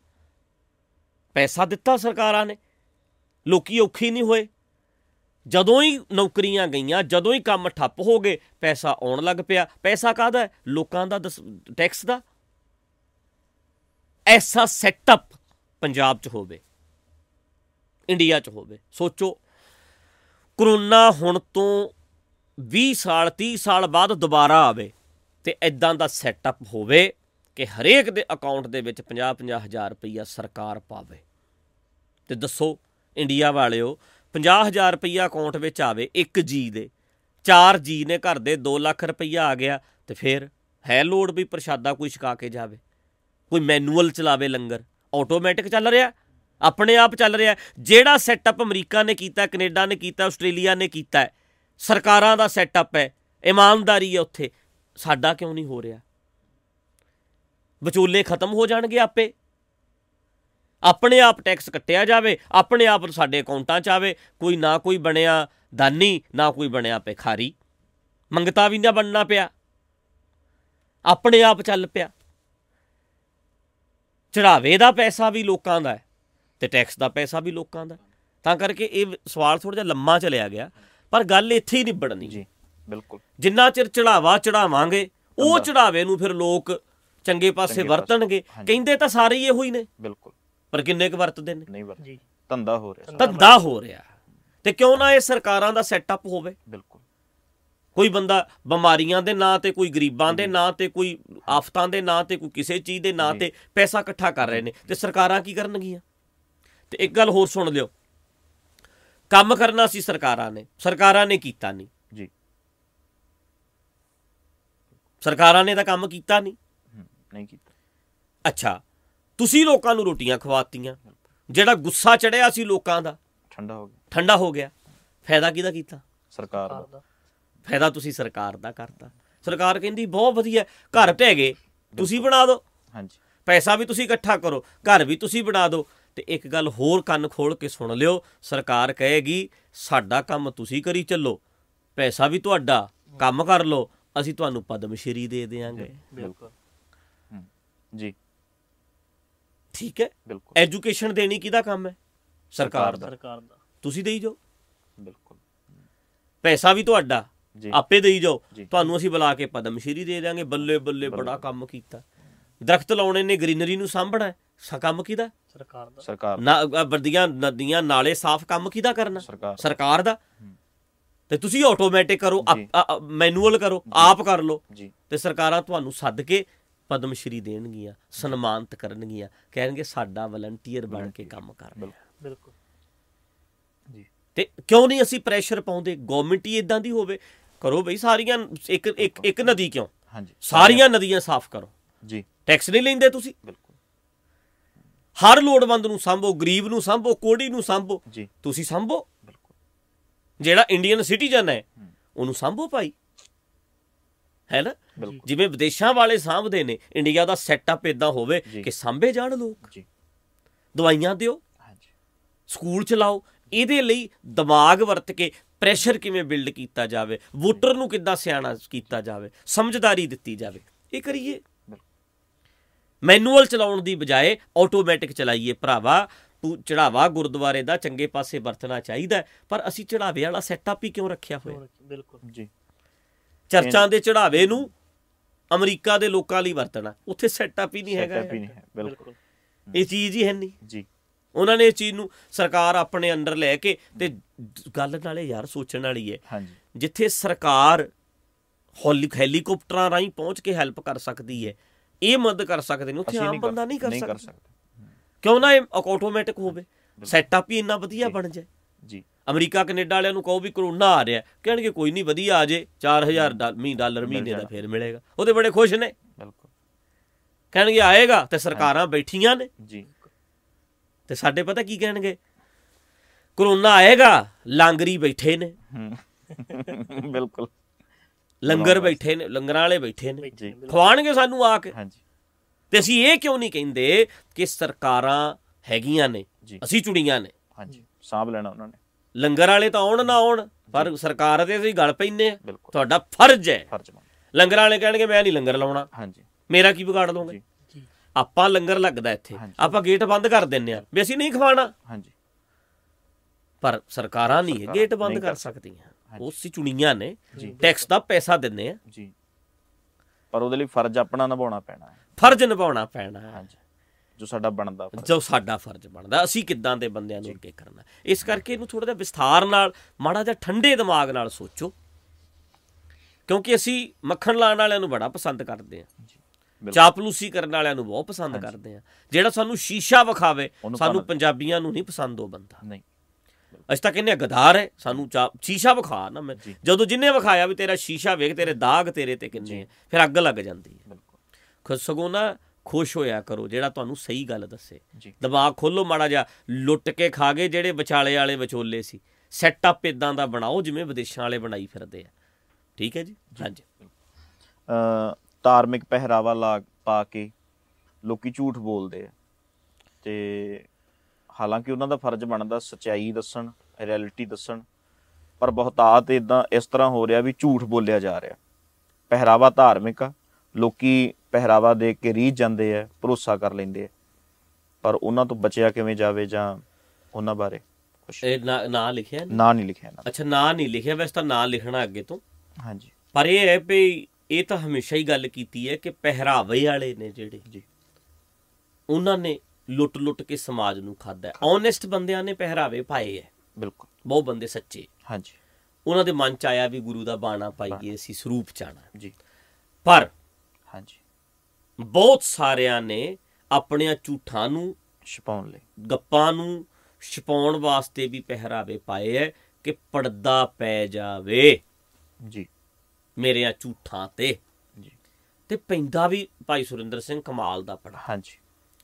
ਪੈਸਾ ਦਿੱਤਾ ਸਰਕਾਰਾਂ ਨੇ, ਲੋਕੀ ਔਖੇ ਨਹੀਂ ਹੋਏ। ਜਦੋਂ ਹੀ ਨੌਕਰੀਆਂ ਗਈਆਂ, ਜਦੋਂ ਹੀ ਕੰਮ ਠੱਪ ਹੋ ਗਏ, ਪੈਸਾ ਆਉਣ ਲੱਗ ਪਿਆ। ਪੈਸਾ ਕਾਹਦਾ ਹੈ? ਲੋਕਾਂ ਦਾ, ਟੈਕਸ ਦਾ। ਐਸਾ ਸੈਟਅਪ ਪੰਜਾਬ 'ਚ ਹੋਵੇ, ਇੰਡੀਆ 'ਚ ਹੋਵੇ। ਸੋਚੋ, ਕਰੋਨਾ ਹੁਣ ਤੋਂ 20 ਸਾਲ 30 ਸਾਲ ਬਾਅਦ ਦੁਬਾਰਾ ਆਵੇ ਤੇ ਇੱਦਾਂ ਦਾ ਸੈਟਅਪ ਹੋਵੇ ਕਿ ਹਰੇਕ ਦੇ ਅਕਾਊਂਟ ਦੇ ਵਿੱਚ 50-50 ਹਜ਼ਾਰ ਰੁਪਈਆ ਸਰਕਾਰ ਪਾਵੇ। ਤੇ ਦੱਸੋ ਇੰਡੀਆ ਵਾਲਿਓ, 50 ਹਜ਼ਾਰ ਰੁਪਈਆ ਅਕਾਊਂਟ ਵਿੱਚ ਆਵੇ ਇੱਕ ਜੀ ਦੇ, 4 ਜੀ ਨੇ ਘਰ ਦੇ, 2 ਲੱਖ ਰੁਪਈਆ ਆ ਗਿਆ। ਤੇ ਫਿਰ ਹੈ ਲੋੜ ਵੀ ਪ੍ਰਸ਼ਾਦਾ ਕੋਈ ਛਕਾ ਕੇ ਜਾਵੇ? ਕੋਈ ਮੈਨੂਅਲ ਚਲਾਵੇ ਲੰਗਰ? ਆਟੋਮੈਟਿਕ ਚੱਲ ਰਿਹਾ, ਆਪਣੇ ਆਪ ਚੱਲ ਰਿਹਾ। ਜਿਹੜਾ ਸੈਟਅਪ ਅਮਰੀਕਾ ਨੇ ਕੀਤਾ, ਕੈਨੇਡਾ ਨੇ ਕੀਤਾ, ਆਸਟ੍ਰੇਲੀਆ ਨੇ ਕੀਤਾ, ਸਰਕਾਰਾਂ ਦਾ ਸੈਟਅਪ ਹੈ, ਇਮਾਨਦਾਰੀ ਹੈ ਉੱਥੇ, ਸਾਡਾ ਕਿਉਂ ਨਹੀਂ ਹੋ ਰਿਹਾ? ਵਿਚੋਲੇ ਖਤਮ ਹੋ ਜਾਣਗੇ ਆਪੇ, ਆਪਣੇ ਆਪ ਟੈਕਸ ਕੱਟਿਆ ਜਾਵੇ, ਆਪਣੇ ਆਪ ਸਾਡੇ ਅਕਾਊਂਟਾਂ 'ਚ ਆਵੇ। ਕੋਈ ਨਾ ਕੋਈ ਬਣਿਆ ਦਾਨੀ, ਨਾ ਕੋਈ ਬਣਿਆ ਭਿਖਾਰੀ, ਮੰਗਤਾ ਵੀ ਨਾ ਬਣਨਾ ਪਿਆ, ਆਪਣੇ ਆਪ ਚੱਲ ਪਿਆ। ਚੜਾਵੇ ਦਾ ਪੈਸਾ ਵੀ ਲੋਕਾਂ ਦਾ ਹੈ ਤੇ ਟੈਕਸ ਦਾ ਪੈਸਾ ਵੀ ਲੋਕਾਂ ਦਾ। ਤਾਂ ਕਰਕੇ ਇਹ ਸਵਾਲ ਥੋੜ੍ਹਾ ਜਿਹਾ ਲੰਮਾ ਚਲਿਆ ਗਿਆ, ਪਰ ਗੱਲ ਇੱਥੇ ਹੀ ਨਿਬੜਨੀ ਜੀ। ਬਿਲਕੁਲ, ਜਿੰਨਾ ਚਿਰ ਚੜਾਵਾ ਚੜਾਵਾਂਗੇ, ਉਹ ਚੜਾਵੇ ਨੂੰ ਫਿਰ ਲੋਕ ਚੰਗੇ ਪਾਸੇ ਵਰਤਣਗੇ। ਕਹਿੰਦੇ ਤਾਂ ਸਾਰੇ ਹੀ ਇਹੋ ਹੀ ਨੇ, ਬਿਲਕੁਲ, ਪਰ ਕਿੰਨੇ ਕੁ ਵਰਤਦੇ ਨੇ? ਨਹੀਂ ਵਰਤਦੇ। ਧੰਦਾ ਹੋ ਰਿਹਾ। ਤੇ ਕਿਉਂ ਨਾ ਇਹ ਸਰਕਾਰਾਂ ਦਾ ਸੈਟਅਪ ਹੋਵੇ? ਬਿਲਕੁਲ। ਕੋਈ ਬੰਦਾ ਬਿਮਾਰੀਆਂ ਦੇ ਨਾਂ ਤੇ, ਕੋਈ ਗਰੀਬਾਂ ਦੇ ਨਾਂ ਤੇ, ਕੋਈ ਆਫਤਾਂ ਦੇ ਨਾਂ ਤੇ, ਕੋਈ ਕਿਸੇ ਚੀਜ਼ ਦੇ ਨਾਂ ਤੇ ਪੈਸਾ ਇਕੱਠਾ ਕਰ ਰਹੇ ਨੇ, ਤੇ ਸਰਕਾਰਾਂ ਕੀ ਕਰਨਗੀਆਂ? ਤੇ ਇੱਕ ਗੱਲ ਹੋਰ ਸੁਣ ਲਿਓ, ਕੰਮ ਕਰਨਾ ਸੀ ਸਰਕਾਰਾਂ ਨੇ ਕੀਤਾ ਨਹੀਂ ਜੀ। ਸਰਕਾਰਾਂ ਨੇ ਤਾਂ ਕੰਮ ਕੀਤਾ ਨਹੀਂ ਕੀਤਾ। ਅੱਛਾ, ਤੁਸੀਂ ਲੋਕਾਂ ਨੂੰ ਰੋਟੀਆਂ ਖਵਾਤੀਆਂ, ਜਿਹੜਾ ਗੁੱਸਾ ਚੜਿਆ ਸੀ ਲੋਕਾਂ ਦਾ ਠੰਡਾ ਹੋ ਗਿਆ। ਫਾਇਦਾ ਕਿਹਦਾ ਕੀਤਾ? ਸਰਕਾਰ ਦਾ। ਫਾਇਦਾ ਤੁਸੀਂ ਸਰਕਾਰ ਦਾ ਕਰਤਾ। ਸਰਕਾਰ ਕਹਿੰਦੀ ਬਹੁਤ ਵਧੀਆ, ਘਰ ਢਹਿ ਗਏ, ਤੁਸੀਂ ਬਣਾ ਦਿਓ, ਪੈਸਾ ਵੀ ਤੁਸੀਂ ਇਕੱਠਾ ਕਰੋ, ਘਰ ਵੀ ਤੁਸੀਂ ਬਣਾ ਦਿਓ। ਤੇ ਇੱਕ ਗੱਲ ਹੋਰ ਕੰਨ ਖੋਲ ਕੇ ਸੁਣ ਲਿਓ, ਸਰਕਾਰ ਕਹੇਗੀ ਸਾਡਾ ਕੰਮ ਤੁਸੀਂ ਕਰੀ ਚੱਲੋ, ਪੈਸਾ ਵੀ ਤੁਹਾਡਾ, ਕੰਮ ਕਰ ਲਓ, ਅਸੀਂ ਤੁਹਾਨੂੰ ਪਦਮ ਸ਼੍ਰੀ ਦੇ ਦਿਆਂਗੇ। ਬਿਲਕੁਲ ਜੀ, ਠੀਕ ਹੈ। ਐਜੂਕੇਸ਼ਨ ਦੇਣੀ ਕਿਹਦਾ ਕੰਮ ਹੈ? ਸਰਕਾਰ ਦਾ। ਤੁਸੀਂ ਦੇਈ ਜਾਓ, ਬਿਲਕੁਲ, ਪੈਸਾ ਵੀ ਤੁਹਾਡਾ, ਆਪੇ ਦੇਈ ਜਾਓ, ਤੁਹਾਨੂੰ ਅਸੀਂ ਬੁਲਾ ਕੇ ਪਦਮ ਸ਼੍ਰੀ ਦੇ ਦਿਆਂਗੇ। ਬੱਲੇ ਬੱਲੇ, ਬੜਾ ਕੰਮ ਕੀਤਾ। ਦਰਖਤ ਲਾਉਣੇ ਨੇ, ਗਰੀਨਰੀ ਨੂੰ ਸਾਂਭਣਾ, ਕੰਮ ਕਿਹਦਾ? ਸਰਕਾਰ ਦਾ। ਵੱਡੀਆਂ ਨਦੀਆਂ ਨਾਲੇ ਸਾਫ਼, ਕੰਮ ਕਿਹਦਾ ਕਰਨਾ? ਸਰਕਾਰ ਦਾ। ਤੇ ਤੁਸੀਂ ਆਟੋਮੈਟਿਕ ਕਰੋ, ਮੈਨੂਅਲ ਕਰੋ, ਆਪ ਕਰ ਲਓ, ਤੇ ਸਰਕਾਰਾਂ ਤੁਹਾਨੂੰ ਸੱਦ ਕੇ ਪਦਮ ਸ਼੍ਰੀ ਦੇਣਗੀਆਂ, ਸਨਮਾਨਿਤ ਕਰਨਗੀਆਂ, ਕਹਿਣਗੇ ਸਾਡਾ ਵਲੰਟੀਅਰ ਬਣ ਕੇ ਕੰਮ ਕਰ ਰਿਹਾ। ਬਿਲਕੁਲ ਜੀ। ਤੇ ਕਿਉਂ ਨਹੀਂ ਅਸੀਂ ਪ੍ਰੈਸ਼ਰ ਪਾਉਂਦੇ? ਗੌਰਮੈਂਟ ਹੀ ਇਦਾਂ ਦੀ ਹੋਵੇ। ਕਰੋ ਬਈ ਸਾਰੀਆਂ, ਇੱਕ ਨਦੀ ਕਿਉਂ, ਸਾਰੀਆਂ ਨਦੀਆਂ ਸਾਫ਼ ਕਰੋ ਜੀ। ਟੈਕਸ ਨਹੀਂ ਲੈਂਦੇ ਤੁਸੀਂ, ਹਰ ਲੋੜਵੰਦ ਨੂੰ ਸਾਂਭੋ, ਗਰੀਬ ਨੂੰ ਸਾਂਭੋ, ਕੋਹੜੀ ਨੂੰ ਸਾਂਭੋ, ਤੁਸੀਂ ਸਾਂਭੋ। ਜਿਹੜਾ ਇੰਡੀਅਨ ਸਿਟੀਜ਼ਨ ਹੈ ਉਹਨੂੰ ਸਾਂਭੋ ਭਾਈ, ਹੈ ਨਾ? ਜਿਵੇਂ ਵਿਦੇਸ਼ਾਂ ਵਾਲੇ ਸਾਂਭਦੇ ਨੇ, ਇੰਡੀਆ ਦਾ ਸੈਟਅਪ ਏਦਾਂ ਹੋਵੇ ਕਿ ਸਾਂਭੇ ਜਾਣ ਲੋਕ। ਦਵਾਈਆਂ ਦਿਓ, ਸਕੂਲ ਚਲਾਓ। ਇਹਦੇ ਲਈ ਦਿਮਾਗ ਵਰਤ ਕੇ ਪ੍ਰੈਸ਼ਰ ਕਿਵੇਂ ਬਿਲਡ ਕੀਤਾ ਜਾਵੇ, ਵੋਟਰ ਨੂੰ ਕਿੱਦਾਂ ਸਿਆਣਾ ਕੀਤਾ ਜਾਵੇ, ਸਮਝਦਾਰੀ ਦਿੱਤੀ ਜਾਵੇ, ਇਹ ਕਰੀਏ। ਮੈਨੂਅਲ ਚਲਾਉਣ ਦੀ ਬਜਾਏ ਆਟੋਮੈਟਿਕ ਚਲਾਈਏ ਭਰਾਵਾ। ਚੜਾਵਾ ਗੁਰਦੁਆਰੇ ਦਾ ਚੰਗੇ ਪਾਸੇ ਵਰਤਣਾ ਚਾਹੀਦਾ, ਪਰ ਅਸੀਂ ਚੜਾਵੇ ਵਾਲਾ ਸੈਟਅਪ ਹੀ ਕਿਉਂ ਰੱਖਿਆ ਹੋਇਆ? ਬਿਲਕੁਲ ਜੀ। ਚਰਚਾਂ ਦੇ ਚੜਾਵੇ ਨੂੰ ਅਮਰੀਕਾ ਦੇ ਲੋਕਾਂ ਲਈ ਵਰਤਣਾ, ਉੱਥੇ ਸੈਟਅਪ ਹੀ ਨਹੀਂ ਹੈਗਾ। ਬਿਲਕੁਲ, ਇਹ ਚੀਜ਼ ਹੀ ਹੈ ਨਹੀਂ ਜੀ। ਉਹਨਾਂ ਨੇ ਇਸ ਚੀਜ਼ ਨੂੰ ਸਰਕਾਰ ਆਪਣੇ ਅੰਡਰ ਲੈ ਕੇ, ਤੇ ਗੱਲ ਨਾਲੇ ਯਾਰ ਸੋਚਣ ਵਾਲੀ ਹੈ, ਜਿੱਥੇ ਸਰਕਾਰ ਹੈਲੀਕਾਪਟਰਾਂ ਰਾਹੀਂ ਪਹੁੰਚ ਕੇ ਹੈਲਪ ਕਰ ਸਕਦੀ ਹੈ, ਇਹ ਮਦਦ ਕਰ ਸਕਦੇ ਨੇ, ਉੱਥੇ ਆਮ ਬੰਦਾ ਨਹੀਂ ਕਰ ਸਕਦਾ। ਕਿਉਂ ਨਾ ਇਹ ਆਟੋਮੈਟਿਕ ਹੋਵੇ, ਸੈਟਅਪ ਹੀ ਇੰਨਾ ਵਧੀਆ ਬਣ ਜਾਏ ਜੀ। ਅਮਰੀਕਾ ਕੈਨੇਡਾ ਵਾਲਿਆਂ ਨੂੰ ਕਹੋ ਵੀ ਕਰੋਨਾ ਆ ਰਿਹਾ, ਕਹਿਣਗੇ ਕੋਈ ਨਹੀਂ, ਵਧੀਆ ਆ ਜੇ, $4000 ਮਹੀਨੇ ਦਾ ਫੇਰ ਮਿਲੇਗਾ। ਉਹਦੇ ਬੜੇ ਖੁਸ਼ ਨੇ, ਕਹਿਣਗੇ ਆਏਗਾ, ਤੇ ਸਰਕਾਰਾਂ ਬੈਠੀਆਂ ਨੇ ਜੀ। ਤੇ ਸਾਡੇ ਪਤਾ ਕੀ ਕਹਿਣਗੇ? ਕਰੋਨਾ ਆਏਗਾ, ਲਾਂਗਰੀ ਬੈਠੇ ਨੇ, ਲੰਗਰ ਬੈਠੇ ਨੇ, ਲੰਗਰਾਂ ਵਾਲੇ ਬੈਠੇ ਨੇ, ਖਵਾਉਣਗੇ ਸਾਨੂੰ ਆ ਕੇ। ਤੇ ਅਸੀਂ ਇਹ ਕਿਉਂ ਨਹੀਂ ਕਹਿੰਦੇ ਕਿ ਸਰਕਾਰਾਂ ਹੈਗੀਆਂ ਨੇ, ਅਸੀਂ ਚੁਣੀਆਂ ਨੇ, ਹਾਂਜੀ, ਸਾਂਭ ਲੈਣਾ ਉਹਨਾਂ ਨੇ। ਲੰਗਰ ਵਾਲੇ ਤਾਂ ਆਉਣ ਨਾ ਆਉਣ, ਪਰ ਸਰਕਾਰ ਤੇ ਅਸੀਂ ਗੱਲ ਪੈਂਦੇ ਆ, ਤੁਹਾਡਾ ਫਰਜ਼ ਹੈ। ਲੰਗਰ ਵਾਲੇ ਕਹਿਣਗੇ ਮੈਂ ਨਹੀਂ ਲੰਗਰ ਲਾਉਣਾ, ਹਾਂਜੀ, ਮੇਰਾ ਕੀ ਵਿਗਾੜ ਲਓਗੇ? ਆਪਾਂ ਲੰਗਰ ਲੱਗਦਾ ਇੱਥੇ, ਆਪਾਂ ਗੇਟ ਬੰਦ ਕਰ ਦਿੰਦੇ ਆ ਵੀ ਅਸੀਂ ਨਹੀਂ ਖਵਾਉਣਾ, ਹਾਂਜੀ, ਪਰ ਸਰਕਾਰਾਂ ਨਹੀਂ ਗੇਟ ਬੰਦ ਕਰ ਸਕਦੀਆਂ, ਉਹ ਅਸੀਂ ਚੁਣੀਆਂ ਨੇ, ਟੈਕਸ ਦਾ ਪੈਸਾ ਦਿੰਦੇ ਆ ਜੀ, ਪਰ ਉਹਦੇ ਲਈ ਫਰਜ਼ ਆਪਣਾ ਨਿਭਾਉਣਾ ਪੈਣਾ ਹੈ, ਫਰਜ਼ ਨਿਭਾਉਣਾ ਪੈਣਾ ਹੈ, ਹਾਂਜੀ, ਜੋ ਸਾਡਾ ਬਣਦਾ, ਜੋ ਸਾਡਾ ਫਰਜ਼ ਬਣਦਾ, ਅਸੀਂ ਕਿੱਦਾਂ ਦੇ ਬੰਦਿਆਂ ਨੂੰ ਅੱਗੇ ਕਰਨਾ। ਇਸ ਕਰਕੇ ਇਹਨੂੰ ਥੋੜ੍ਹਾ ਜਿਹਾ ਵਿਸਥਾਰ ਨਾਲ, ਮਾੜਾ ਜਿਹਾ ਠੰਡੇ ਦਿਮਾਗ ਨਾਲ ਸੋਚੋ, ਕਿਉਂਕਿ ਅਸੀਂ ਮੱਖਣ ਲਾਉਣ ਵਾਲਿਆਂ ਨੂੰ ਬੜਾ ਪਸੰਦ ਕਰਦੇ ਹਾਂ, ਚਾਪਲੂਸੀ ਕਰਨ ਵਾਲਿਆਂ ਨੂੰ ਬਹੁਤ ਪਸੰਦ ਕਰਦੇ ਹਾਂ, ਜਿਹੜਾ ਸਾਨੂੰ ਸ਼ੀਸ਼ਾ ਵਿਖਾਵੇ, ਸਾਨੂੰ ਪੰਜਾਬੀਆਂ ਨੂੰ ਨਹੀਂ ਪਸੰਦ ਉਹ ਬੰਦਾ, ਨਹੀਂ। ਅਸੀਂ ਤਾਂ ਕਹਿੰਦੇ ਗਦਾਰ ਹੈ, ਸਾਨੂੰ ਸ਼ੀਸ਼ਾ ਵਿਖਾ ਨਾ। ਮੈਂ ਜਦੋਂ ਜਿੰਨੇ ਵਿਖਾਇਆ ਵੀ ਤੇਰਾ ਸ਼ੀਸ਼ਾ ਵੇਖ, ਤੇਰੇ ਦਾਗ ਤੇਰੇ ਤੇ ਕਿੰਨੇ ਆ, ਫਿਰ ਅੱਗ ਲੱਗ ਜਾਂਦੀ ਹੈ। ਸਗੋਂ ਨਾ ਖੁਸ਼ ਹੋਇਆ ਕਰੋ ਜਿਹੜਾ ਤੁਹਾਨੂੰ ਸਹੀ ਗੱਲ ਦੱਸੇ, ਦਿਮਾਗ ਖੋਲੋ ਮਾੜਾ ਜਿਹਾ। ਲੁੱਟ ਕੇ ਖਾ ਗਏ ਜਿਹੜੇ ਵਿਚਾਲੇ ਵਾਲੇ ਵਿਚੋਲੇ ਸੀ, ਸੈਟਅਪ ਇੱਦਾਂ ਦਾ ਬਣਾਓ ਜਿਵੇਂ ਵਿਦੇਸ਼ਾਂ ਵਾਲੇ ਬਣਾਈ ਫਿਰਦੇ ਆ, ਠੀਕ ਹੈ ਜੀ। ਹਾਂਜੀ, ਧਾਰਮਿਕ ਪਹਿਰਾਵਾ ਪਾ ਕੇ ਲੋਕੀ ਝੂਠ ਬੋਲਦੇ ਆ, ਤੇ ਹਾਲਾਂਕਿ ਉਹਨਾਂ ਦਾ ਫਰਜ਼ ਬਣਦਾ ਸੱਚਾਈ ਦੱਸਣ, ਰਿਐਲਿਟੀ ਦੱਸਣ, ਪਰ ਬਹੁਤਾਤ ਇੱਦਾਂ ਇਸ ਤਰ੍ਹਾਂ ਹੋ ਰਿਹਾ ਵੀ ਝੂਠ ਬੋਲਿਆ ਜਾ ਰਿਹਾ। ਪਹਿਰਾਵਾ ਧਾਰਮਿਕ ਆ, ਲੋਕੀ ਪਹਿਰਾਵਾ ਦੇਖ ਕੇ ਰੀਝ ਜਾਂਦੇ ਆ, ਭਰੋਸਾ ਕਰ ਲੈਂਦੇ ਆ, ਪਰ ਉਹਨਾਂ ਤੋਂ ਬਚਿਆ ਕਿਵੇਂ ਜਾਵੇ, ਜਾਂ ਉਹਨਾਂ ਬਾਰੇ ਕੁਛ ਨਾਂ ਲਿਖਿਆ? ਨਾਂ ਨਹੀਂ ਲਿਖਿਆ। ਅੱਛਾ, ਨਾਂ ਨਹੀਂ ਲਿਖਿਆ, ਵੈਸੇ ਤਾਂ ਨਾਂ ਲਿਖਣਾ ਅੱਗੇ ਤੋਂ, ਹਾਂਜੀ, ਪਰ ਇਹ ਹੈ ਵੀ ਇਹ ਤਾਂ ਹਮੇਸ਼ਾ ਹੀ ਗੱਲ ਕੀਤੀ ਹੈ ਕਿ ਪਹਿਰਾਵੇ ਵਾਲੇ ਨੇ ਜਿਹੜੇ ਜੀ, ਉਹਨਾਂ ਨੇ ਲੁੱਟ ਕੇ ਸਮਾਜ ਨੂੰ ਖਾਧਾ। ਓਨੈਸਟ ਬੰਦਿਆਂ ਨੇ ਪਹਿਰਾਵੇ ਪਾਏ ਹੈ, ਬਿਲਕੁਲ, ਬਹੁਤ ਬੰਦੇ ਸੱਚੇ, ਹਾਂਜੀ, ਉਹਨਾਂ ਦੇ ਮਨ ਚ ਆਇਆ ਵੀ ਗੁਰੂ ਦਾ ਬਾਣਾ ਪਾਈਏ, ਅਸੀਂ ਸਰੂਪ ਚ ਆਉਣਾ ਜੀ, ਪਰ ਹਾਂਜੀ ਬਹੁਤ ਸਾਰਿਆਂ ਨੇ ਆਪਣੀਆਂ ਝੂਠਾਂ ਨੂੰ ਛੁਪਾਉਣ ਲਈ, ਗੱਪਾਂ ਨੂੰ ਛੁਪਾਉਣ ਵਾਸਤੇ ਵੀ ਪਹਿਰਾਵੇ ਪਾਏ ਹੈ ਕਿ ਪਰਦਾ ਪੈ ਜਾਵੇ ਜੀ ਮੇਰਿਆਂ ਝੂਠਾਂ ਤੇ ਜੀ, ਤੇ ਪੈਂਦਾ ਵੀ ਭਾਈ ਸੁਰਿੰਦਰ ਸਿੰਘ ਕਮਾਲ ਦਾ ਪੜਾ। ਹਾਂਜੀ,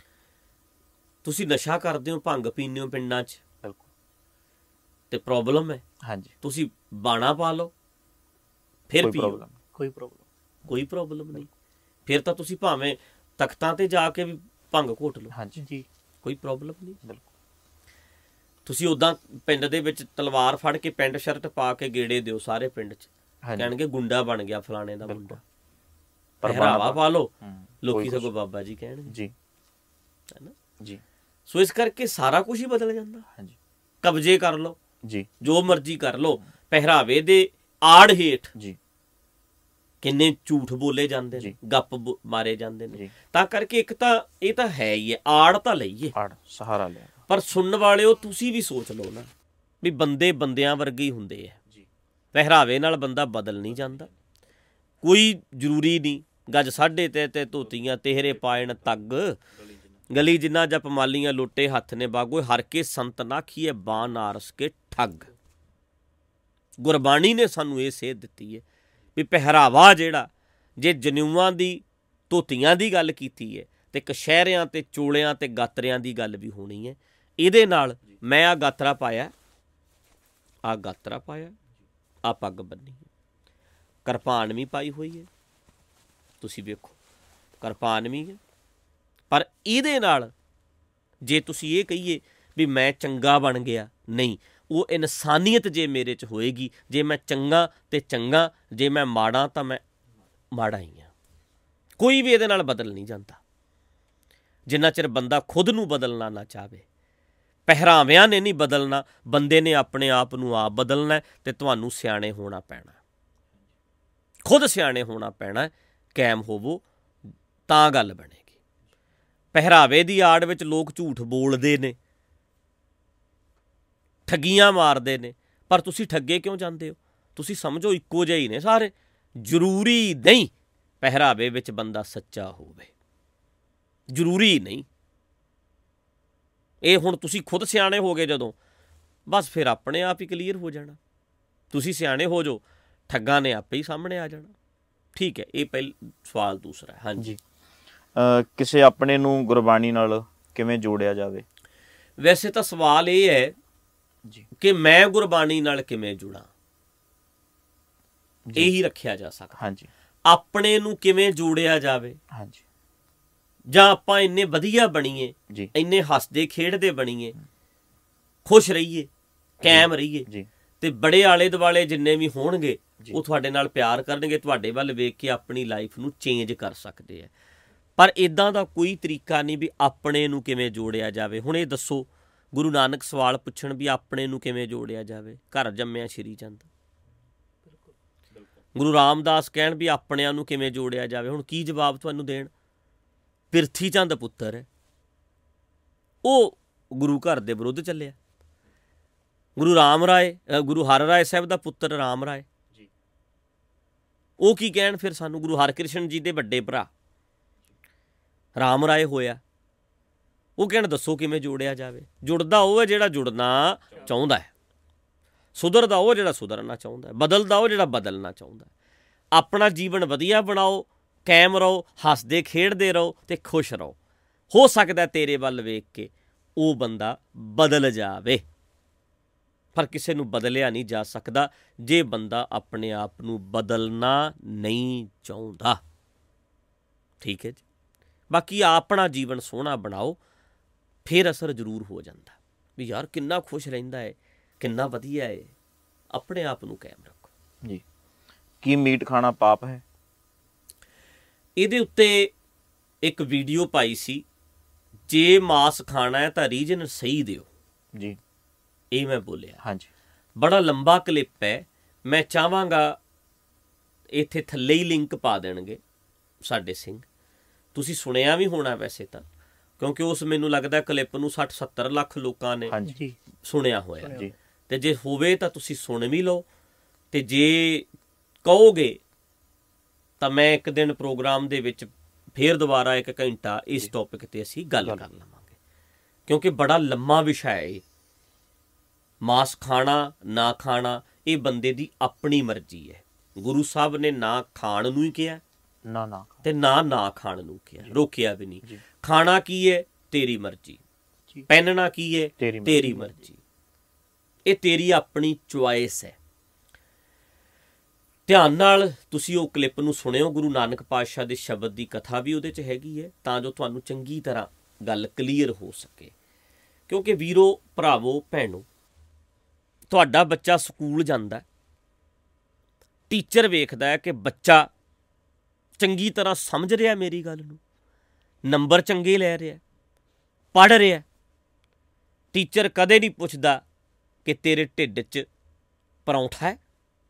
ਤੁਸੀਂ ਨਸ਼ਾ ਕਰਦੇ ਹੋ, ਭੰਗ ਪੀਂਦੇ ਹੋ ਪਿੰਡਾਂ 'ਚ, ਬਿਲਕੁਲ, ਤੇ ਪ੍ਰੋਬਲਮ ਹੈ, ਹਾਂਜੀ, ਤੁਸੀਂ ਬਾਣਾ ਪਾ ਲਓ, ਫਿਰ ਪੀਓ, ਕੋਈ ਪ੍ਰੋਬਲਮ ਨਹੀਂ, ਫਿਰ ਤਾਂ ਤੁਸੀਂ ਭਾਵੇਂ ਤਖਤਾਂ ਤੇ ਜਾ ਕੇ ਵੀ ਭੰਗ ਘੋਟ ਲਓ, ਹਾਂਜੀ ਜੀ, ਕੋਈ ਪ੍ਰੋਬਲਮ ਨਹੀਂ, ਬਿਲਕੁਲ। ਤੁਸੀਂ ਉੱਦਾਂ ਪਿੰਡ ਦੇ ਵਿੱਚ ਤਲਵਾਰ ਫੜ ਕੇ ਪੈਂਟ ਸ਼ਰਟ ਪਾ ਕੇ ਗੇੜੇ ਦਿਓ ਸਾਰੇ ਪਿੰਡ 'ਚ, ਕਹਿਣਗੇ ਗੁੰਡਾ ਬਣ ਗਿਆ ਫਲਾਣੇ ਦਾ ਮੁੰਡਾ, ਪਹਿਰਾਵਾ ਪਾ ਲਓ, ਲੋਕੀ ਸਗੋਂ ਬਾਬਾ ਜੀ ਕਹਿਣਗੇ ਜੀ, ਹੈ ਨਾ ਜੀ। ਸੋ ਇਸ ਕਰਕੇ ਸਾਰਾ ਕੁਝ ਹੀ ਬਦਲ ਜਾਂਦਾ, ਹਾਂਜੀ, ਕਬਜ਼ੇ ਕਰ ਲਓ ਜੀ, ਜੋ ਮਰਜ਼ੀ ਕਰ ਲਓ, ਪਹਿਰਾਵੇ ਦੇ ਆੜ ਹੇਠ ਜੀ ਕਿੰਨੇ ਝੂਠ ਬੋਲੇ ਜਾਂਦੇ ਨੇ, ਗੱਪ ਮਾਰੇ ਜਾਂਦੇ ਨੇ, ਤਾਂ ਕਰਕੇ ਇੱਕ ਤਾਂ ਇਹ ਤਾਂ ਹੈ ਹੀ ਹੈ, ਆੜ ਤਾਂ ਲਈਏ, ਆੜ ਸਹਾਰਾ ਲਿਆ, ਪਰ ਸੁਣਨ ਵਾਲਿਓ ਤੁਸੀਂ ਵੀ ਸੋਚ ਲਓ ਨਾ ਵੀ ਬੰਦੇ ਬੰਦਿਆਂ ਵਰਗੇ ਹੀ ਹੁੰਦੇ ਆ, ਪਹਿਰਾਵੇ ਨਾਲ ਬੰਦਾ ਬਦਲ ਨਹੀਂ ਜਾਂਦਾ, ਕੋਈ ਜ਼ਰੂਰੀ ਨਹੀਂ ਗੱਜ 3.5 ਤੇ ਧੋਤੀਆਂ ਤੇਹਰੇ ਪਾਇਣ ਤੱਗ, ਗਲੀ ਜਿੰਨਾ ਜਪ ਮਾਲੀਆਂ ਲੋਟੇ ਹੱਥ ਨੇ ਬਾਗੋਏ, ਹਰ ਕੇ ਸੰਤ ਨਾਖੀਏ ਬਾਂ ਨਾਰਸ ਕੇ ਠੱਗ। ਗੁਰਬਾਣੀ ਨੇ ਸਾਨੂੰ ਇਹ ਸੇਧ ਦਿੱਤੀ ਹੈ ਵੀ ਪਹਿਰਾਵਾ ਜਿਹੜਾ, ਜੇ ਜਨੇਊਆਂ ਦੀ ਧੋਤੀਆਂ ਦੀ ਗੱਲ ਕੀਤੀ ਹੈ ਤੇ ਕਸ਼ਹਿਰਿਆਂ ਤੇ ਚੋਲਿਆਂ ਤੇ ਗਾਤਰਿਆਂ ਦੀ ਗੱਲ ਵੀ ਹੋਣੀ ਹੈ। ਇਹਦੇ ਨਾਲ ਮੈਂ ਆਹ ਗਾਤਰਾ ਪਾਇਆ, ਆਹ ਗਾਤਰਾ ਪਾਇਆ, ਆਹ ਪੱਗ ਬੰਨੀ, ਕਿਰਪਾਨ ਵੀ ਪਾਈ ਹੋਈ ਹੈ, ਤੁਸੀਂ ਵੇਖੋ ਕਿਰਪਾਨ ਵੀ ਹੈ, ਪਰ ਇਹਦੇ ਨਾਲ ਜੇ ਤੁਸੀਂ ਇਹ ਕਹੀਏ ਵੀ ਮੈਂ ਚੰਗਾ ਬਣ ਗਿਆ, ਨਹੀਂ, ਉਹ ਇਨਸਾਨੀਅਤ ਜੇ ਮੇਰੇ 'ਚ ਹੋਏਗੀ, ਜੇ ਮੈਂ ਚੰਗਾ ਤੇ ਚੰਗਾ, ਜੇ ਮੈਂ ਮਾੜਾ ਤਾਂ ਮੈਂ ਮਾੜਾ ਹੀ ਹਾਂ। ਕੋਈ ਵੀ ਇਹਦੇ ਨਾਲ ਬਦਲ ਨਹੀਂ ਜਾਂਦਾ ਜਿੰਨਾ ਚਿਰ ਬੰਦਾ ਖੁਦ ਨੂੰ ਬਦਲਣਾ ਨਾ ਚਾਹਵੇ। ਪਹਿਰਾਵਿਆਂ ਨੇ ਨਹੀਂ ਬਦਲਣਾ, ਬੰਦੇ ਨੇ ਆਪਣੇ ਆਪ ਨੂੰ ਆਪ ਬਦਲਣਾ, ਤੇ ਤੁਹਾਨੂੰ ਸਿਆਣੇ ਹੋਣਾ ਪੈਣਾ, ਖੁਦ ਸਿਆਣੇ ਹੋਣਾ ਪੈਣਾ, ਕਾਇਮ ਹੋਵੋ ਤਾਂ ਗੱਲ ਬਣੇਗੀ। ਪਹਿਰਾਵੇ ਦੀ ਆੜ ਵਿੱਚ ਲੋਕ ਝੂਠ ਬੋਲਦੇ ਨੇ, ਠੱਗੀਆਂ ਮਾਰਦੇ ਨੇ, ਪਰ ਤੁਸੀਂ ਠੱਗੇ ਕਿਉਂ ਜਾਂਦੇ ਹੋ? ਤੁਸੀਂ ਸਮਝੋ ਇੱਕੋ ਜਿਹੇ ਹੀ ਨੇ ਸਾਰੇ, ਜ਼ਰੂਰੀ ਨਹੀਂ ਪਹਿਰਾਵੇ ਵਿੱਚ ਬੰਦਾ ਸੱਚਾ ਹੋਵੇ, ਜ਼ਰੂਰੀ ਨਹੀਂ। ਇਹ ਹੁਣ ਤੁਸੀਂ ਖੁਦ ਸਿਆਣੇ ਹੋ ਗਏ ਜਦੋਂ, ਬਸ ਫਿਰ ਆਪਣੇ ਆਪ ਹੀ ਕਲੀਅਰ ਹੋ ਜਾਣਾ। ਤੁਸੀਂ ਸਿਆਣੇ ਹੋ ਜਾਓ, ਠੱਗਾਂ ਨੇ ਆਪੇ ਹੀ ਸਾਹਮਣੇ ਆ ਜਾਣਾ। ਠੀਕ ਹੈ, ਇਹ ਪਹਿਲਾ ਸਵਾਲ। ਦੂਸਰਾ, ਹਾਂਜੀ, ਕਿਸੇ ਆਪਣੇ ਨੂੰ ਗੁਰਬਾਣੀ ਨਾਲ ਕਿਵੇਂ ਜੋੜਿਆ ਜਾਵੇ? ਵੈਸੇ ਤਾਂ ਸਵਾਲ ਇਹ ਹੈ ਜੀ ਕਿ ਮੈਂ ਗੁਰਬਾਣੀ ਨਾਲ ਕਿਵੇਂ ਜੁੜਾਂ, ਇਹੀ ਰੱਖਿਆ ਜਾ ਸਕਦਾ। ਹਾਂਜੀ, ਆਪਣੇ ਨੂੰ ਕਿਵੇਂ ਜੋੜਿਆ ਜਾਵੇ? ਹਾਂਜੀ, ਜਾਂ ਆਪਾਂ ਇੰਨੇ ਵਧੀਆ ਬਣੀਏ, ਇੰਨੇ ਹੱਸਦੇ ਖੇਡਦੇ ਬਣੀਏ, ਖੁਸ਼ ਰਹੀਏ, ਕਾਇਮ ਰਹੀਏ, ਤੇ ਬੜੇ ਆਲੇ ਦੁਆਲੇ ਜਿੰਨੇ ਵੀ ਹੋਣਗੇ ਉਹ ਤੁਹਾਡੇ ਨਾਲ ਪਿਆਰ ਕਰਨਗੇ, ਤੁਹਾਡੇ ਵੱਲ ਵੇਖ ਕੇ ਆਪਣੀ ਲਾਈਫ ਨੂੰ ਚੇਂਜ ਕਰ ਸਕਦੇ ਆ। ਪਰ ਇੱਦਾਂ ਦਾ ਕੋਈ ਤਰੀਕਾ ਨਹੀਂ ਵੀ ਆਪਣੇ ਨੂੰ ਕਿਵੇਂ ਜੋੜਿਆ ਜਾਵੇ। ਹੁਣ ਇਹ ਦੱਸੋ, ਗੁਰੂ ਨਾਨਕ ਸਵਾਲ ਪੁੱਛਣ ਵੀ ਆਪਣੇ ਨੂੰ ਕਿਵੇਂ ਜੋੜਿਆ ਜਾਵੇ, ਘਰ ਜੰਮਿਆ ਸ਼੍ਰੀ ਚੰਦ। ਗੁਰੂ ਰਾਮਦਾਸ ਕਹਿਣ ਵੀ ਆਪਣਿਆਂ ਨੂੰ ਕਿਵੇਂ ਜੋੜਿਆ ਜਾਵੇ, ਹੁਣ ਕੀ ਜਵਾਬ ਤੁਹਾਨੂੰ ਦੇਣ? ਪਿਰਥੀ ਚੰਦ ਪੁੱਤਰ ਹੈ, ਉਹ ਗੁਰੂ ਘਰ ਦੇ ਵਿਰੁੱਧ ਚੱਲਿਆ। ਗੁਰੂ ਰਾਮ ਰਾਏ, ਗੁਰੂ ਹਰ ਰਾਏ ਸਾਹਿਬ ਦਾ ਪੁੱਤਰ ਰਾਮ ਰਾਏ, ਉਹ ਕੀ ਕਹਿਣ ਫਿਰ ਸਾਨੂੰ? ਗੁਰੂ ਹਰਕ੍ਰਿਸ਼ਨ ਜੀ ਦੇ ਵੱਡੇ ਭਰਾ ਰਾਮ ਰਾਏ ਹੋਇਆ, ਉਹ ਕਹਿਣ ਦੱਸੋ ਕਿਵੇਂ ਜੋੜਿਆ ਜਾਵੇ। ਜੁੜਦਾ ਉਹ ਹੈ ਜਿਹੜਾ ਜੁੜਨਾ ਚਾਹੁੰਦਾ ਹੈ, ਸੁਧਰਦਾ ਉਹ ਜਿਹੜਾ ਸੁਧਰਨਾ ਚਾਹੁੰਦਾ ਹੈ, ਬਦਲਦਾ ਉਹ ਜਿਹੜਾ ਬਦਲਣਾ ਚਾਹੁੰਦਾ ਹੈ। ਆਪਣਾ ਜੀਵਨ ਵਧੀਆ ਬਣਾਓ, ਕਾਇਮ ਰਹੋ, ਹੱਸਦੇ ਖੇਡਦੇ ਰਹੋ ਅਤੇ ਖੁਸ਼ ਰਹੋ। ਹੋ ਸਕਦਾ ਤੇਰੇ ਵੱਲ ਵੇਖ ਕੇ ਉਹ ਬੰਦਾ ਬਦਲ ਜਾਵੇ, ਪਰ ਕਿਸੇ ਨੂੰ ਬਦਲਿਆ ਨਹੀਂ ਜਾ ਸਕਦਾ ਜੇ ਬੰਦਾ ਆਪਣੇ ਆਪ ਨੂੰ ਬਦਲਣਾ ਨਹੀਂ ਚਾਹੁੰਦਾ। ਠੀਕ ਹੈ ਜੀ। ਬਾਕੀ ਆਪਣਾ ਜੀਵਨ ਸੋਹਣਾ ਬਣਾਓ, ਫਿਰ ਅਸਰ ਜ਼ਰੂਰ ਹੋ ਜਾਂਦਾ ਵੀ ਯਾਰ ਕਿੰਨਾ ਖੁਸ਼ ਰਹਿੰਦਾ ਹੈ, ਕਿੰਨਾ ਵਧੀਆ ਹੈ। ਆਪਣੇ ਆਪ ਨੂੰ ਕਾਇਮ ਰੱਖੋ ਜੀ। ਕੀ ਮੀਟ ਖਾਣਾ ਪਾਪ ਹੈ? ਇਹਦੇ ਉੱਤੇ ਇੱਕ ਵੀਡੀਓ ਪਾਈ ਸੀ, ਜੇ ਮਾਸ ਖਾਣਾ ਹੈ ਤਾਂ ਰੀਜਨ ਸਹੀ ਦਿਓ ਜੀ, ਇਹ ਮੈਂ ਬੋਲਿਆ। ਹਾਂਜੀ, ਬੜਾ ਲੰਬਾ ਕਲਿੱਪ ਹੈ, ਮੈਂ ਚਾਹਾਂਗਾ ਇੱਥੇ ਥੱਲੇ ਹੀ ਲਿੰਕ ਪਾ ਦੇਣਗੇ ਸਾਡੇ ਸਿੰਘ, ਤੁਸੀਂ ਸੁਣਿਆ ਵੀ ਹੋਣਾ ਵੈਸੇ ਤਾਂ, ਕਿਉਂਕਿ ਉਸ ਮੈਨੂੰ ਲੱਗਦਾ ਕਲਿੱਪ ਨੂੰ 60-70 ਲੱਖ ਲੋਕਾਂ ਨੇ ਸੁਣਿਆ ਹੋਇਆ ਜੀ। ਤੇ ਜੇ ਹੋਵੇ ਤਾਂ ਤੁਸੀਂ ਸੁਣ ਵੀ ਲਓ, ਤੇ ਜੇ ਕਹੋਗੇ ਤਾਂ ਮੈਂ ਇੱਕ ਦਿਨ ਪ੍ਰੋਗਰਾਮ ਦੇ ਵਿੱਚ ਫੇਰ ਦੁਬਾਰਾ 1 ਘੰਟਾ ਇਸ ਟੌਪਿਕ 'ਤੇ ਅਸੀਂ ਗੱਲ ਕਰ ਲਵਾਂਗੇ, ਕਿਉਂਕਿ ਬੜਾ ਲੰਮਾ ਵਿਸ਼ਾ ਹੈ ਇਹ। ਮਾਸ ਖਾਣਾ ਨਾ ਖਾਣਾ ਇਹ ਬੰਦੇ ਦੀ ਆਪਣੀ ਮਰਜ਼ੀ ਹੈ। ਗੁਰੂ ਸਾਹਿਬ ਨੇ ਨਾ ਖਾਣ ਨੂੰ ਹੀ ਕਿਹਾ ਤੇ ਨਾ ਖਾਣ ਨੂੰ ਕਿਹਾ, ਰੋਕਿਆ ਵੀ ਨਹੀਂ। ਖਾਣਾ ਕੀ ਹੈ? ਤੇਰੀ ਮਰਜ਼ੀ। ਪਹਿਨਣਾ ਕੀ ਹੈ? ਤੇਰੀ ਮਰਜ਼ੀ। ਇਹ ਤੇਰੀ ਆਪਣੀ ਚੁਆਇਸ ਹੈ। ਧਿਆਨ ਨਾਲ ਤੁਸੀਂ ਉਹ ਕਲਿੱਪ ਨੂੰ ਸੁਣਿਓ, ਗੁਰੂ ਨਾਨਕ ਪਾਤਸ਼ਾਹ ਦੇ ਸ਼ਬਦ ਦੀ ਕਥਾ ਵੀ ਉਹਦੇ 'ਚ ਹੈਗੀ ਹੈ, ਤਾਂ ਜੋ ਤੁਹਾਨੂੰ ਚੰਗੀ ਤਰ੍ਹਾਂ ਗੱਲ ਕਲੀਅਰ ਹੋ ਸਕੇ। ਕਿਉਂਕਿ ਵੀਰੋ, ਭਰਾਵੋ, ਭੈਣੋ, ਤੁਹਾਡਾ ਬੱਚਾ ਸਕੂਲ ਜਾਂਦਾ, ਟੀਚਰ ਵੇਖਦਾ ਹੈ ਕਿ ਬੱਚਾ ਚੰਗੀ ਤਰ੍ਹਾਂ ਸਮਝ ਰਿਹਾ ਮੇਰੀ ਗੱਲ ਨੂੰ, ਨੰਬਰ ਚੰਗੇ ਲੈ ਰਿਹਾ, ਪੜ੍ਹ ਰਿਹਾ। ਟੀਚਰ ਕਦੇ ਨਹੀਂ ਪੁੱਛਦਾ ਕਿ ਤੇਰੇ ਢਿੱਡ 'ਚ ਪਰੌਂਠਾ ਹੈ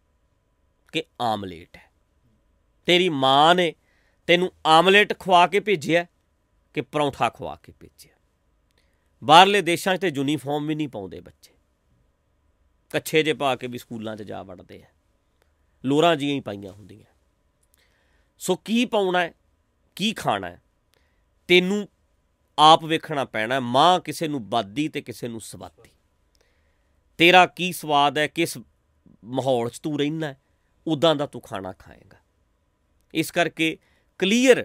ਕਿ ਆਮਲੇਟ ਹੈ। ਤੇਰੀ ਮਾਂ ਨੇ ਤੈਨੂੰ ਆਮਲੇਟ ਖਵਾ ਕੇ ਭੇਜਿਆ ਕਿ ਪਰੌਂਠਾ ਖਵਾ ਕੇ ਭੇਜਿਆ। ਬਾਹਰਲੇ ਦੇਸ਼ਾਂ 'ਚ ਤਾਂ ਯੂਨੀਫਾਰਮ ਵੀ ਨਹੀਂ ਪਾਉਂਦੇ ਬੱਚੇ, ਕੱਛੇ ਜਿਹੇ ਪਾ ਕੇ ਵੀ ਸਕੂਲਾਂ 'ਚ ਜਾ ਵੜਦੇ ਆ, ਲੋਰਾਂ ਜਿਹੀਆਂ ਹੀ ਪਾਈਆਂ ਹੁੰਦੀਆਂ। ਸੋ ਕੀ ਪਾਉਣਾ ਹੈ, ਕੀ ਖਾਣਾ ਹੈ, ਤੈਨੂੰ ਆਪ ਵੇਖਣਾ ਪੈਣਾ। ਮਾਂ ਕਿਸੇ ਨੂੰ ਬਾਦੀ ਤੇ ਕਿਸੇ ਨੂੰ ਸਵਾਦੀ। ਤੇਰਾ ਕੀ ਸਵਾਦ ਹੈ, ਕਿਸ ਮਾਹੌਲ 'ਚ ਤੂੰ ਰਹਿੰਦਾ, ਉੱਦਾਂ ਦਾ ਤੂੰ ਖਾਣਾ ਖਾਏਗਾ। ਇਸ ਕਰਕੇ ਕਲੀਅਰ,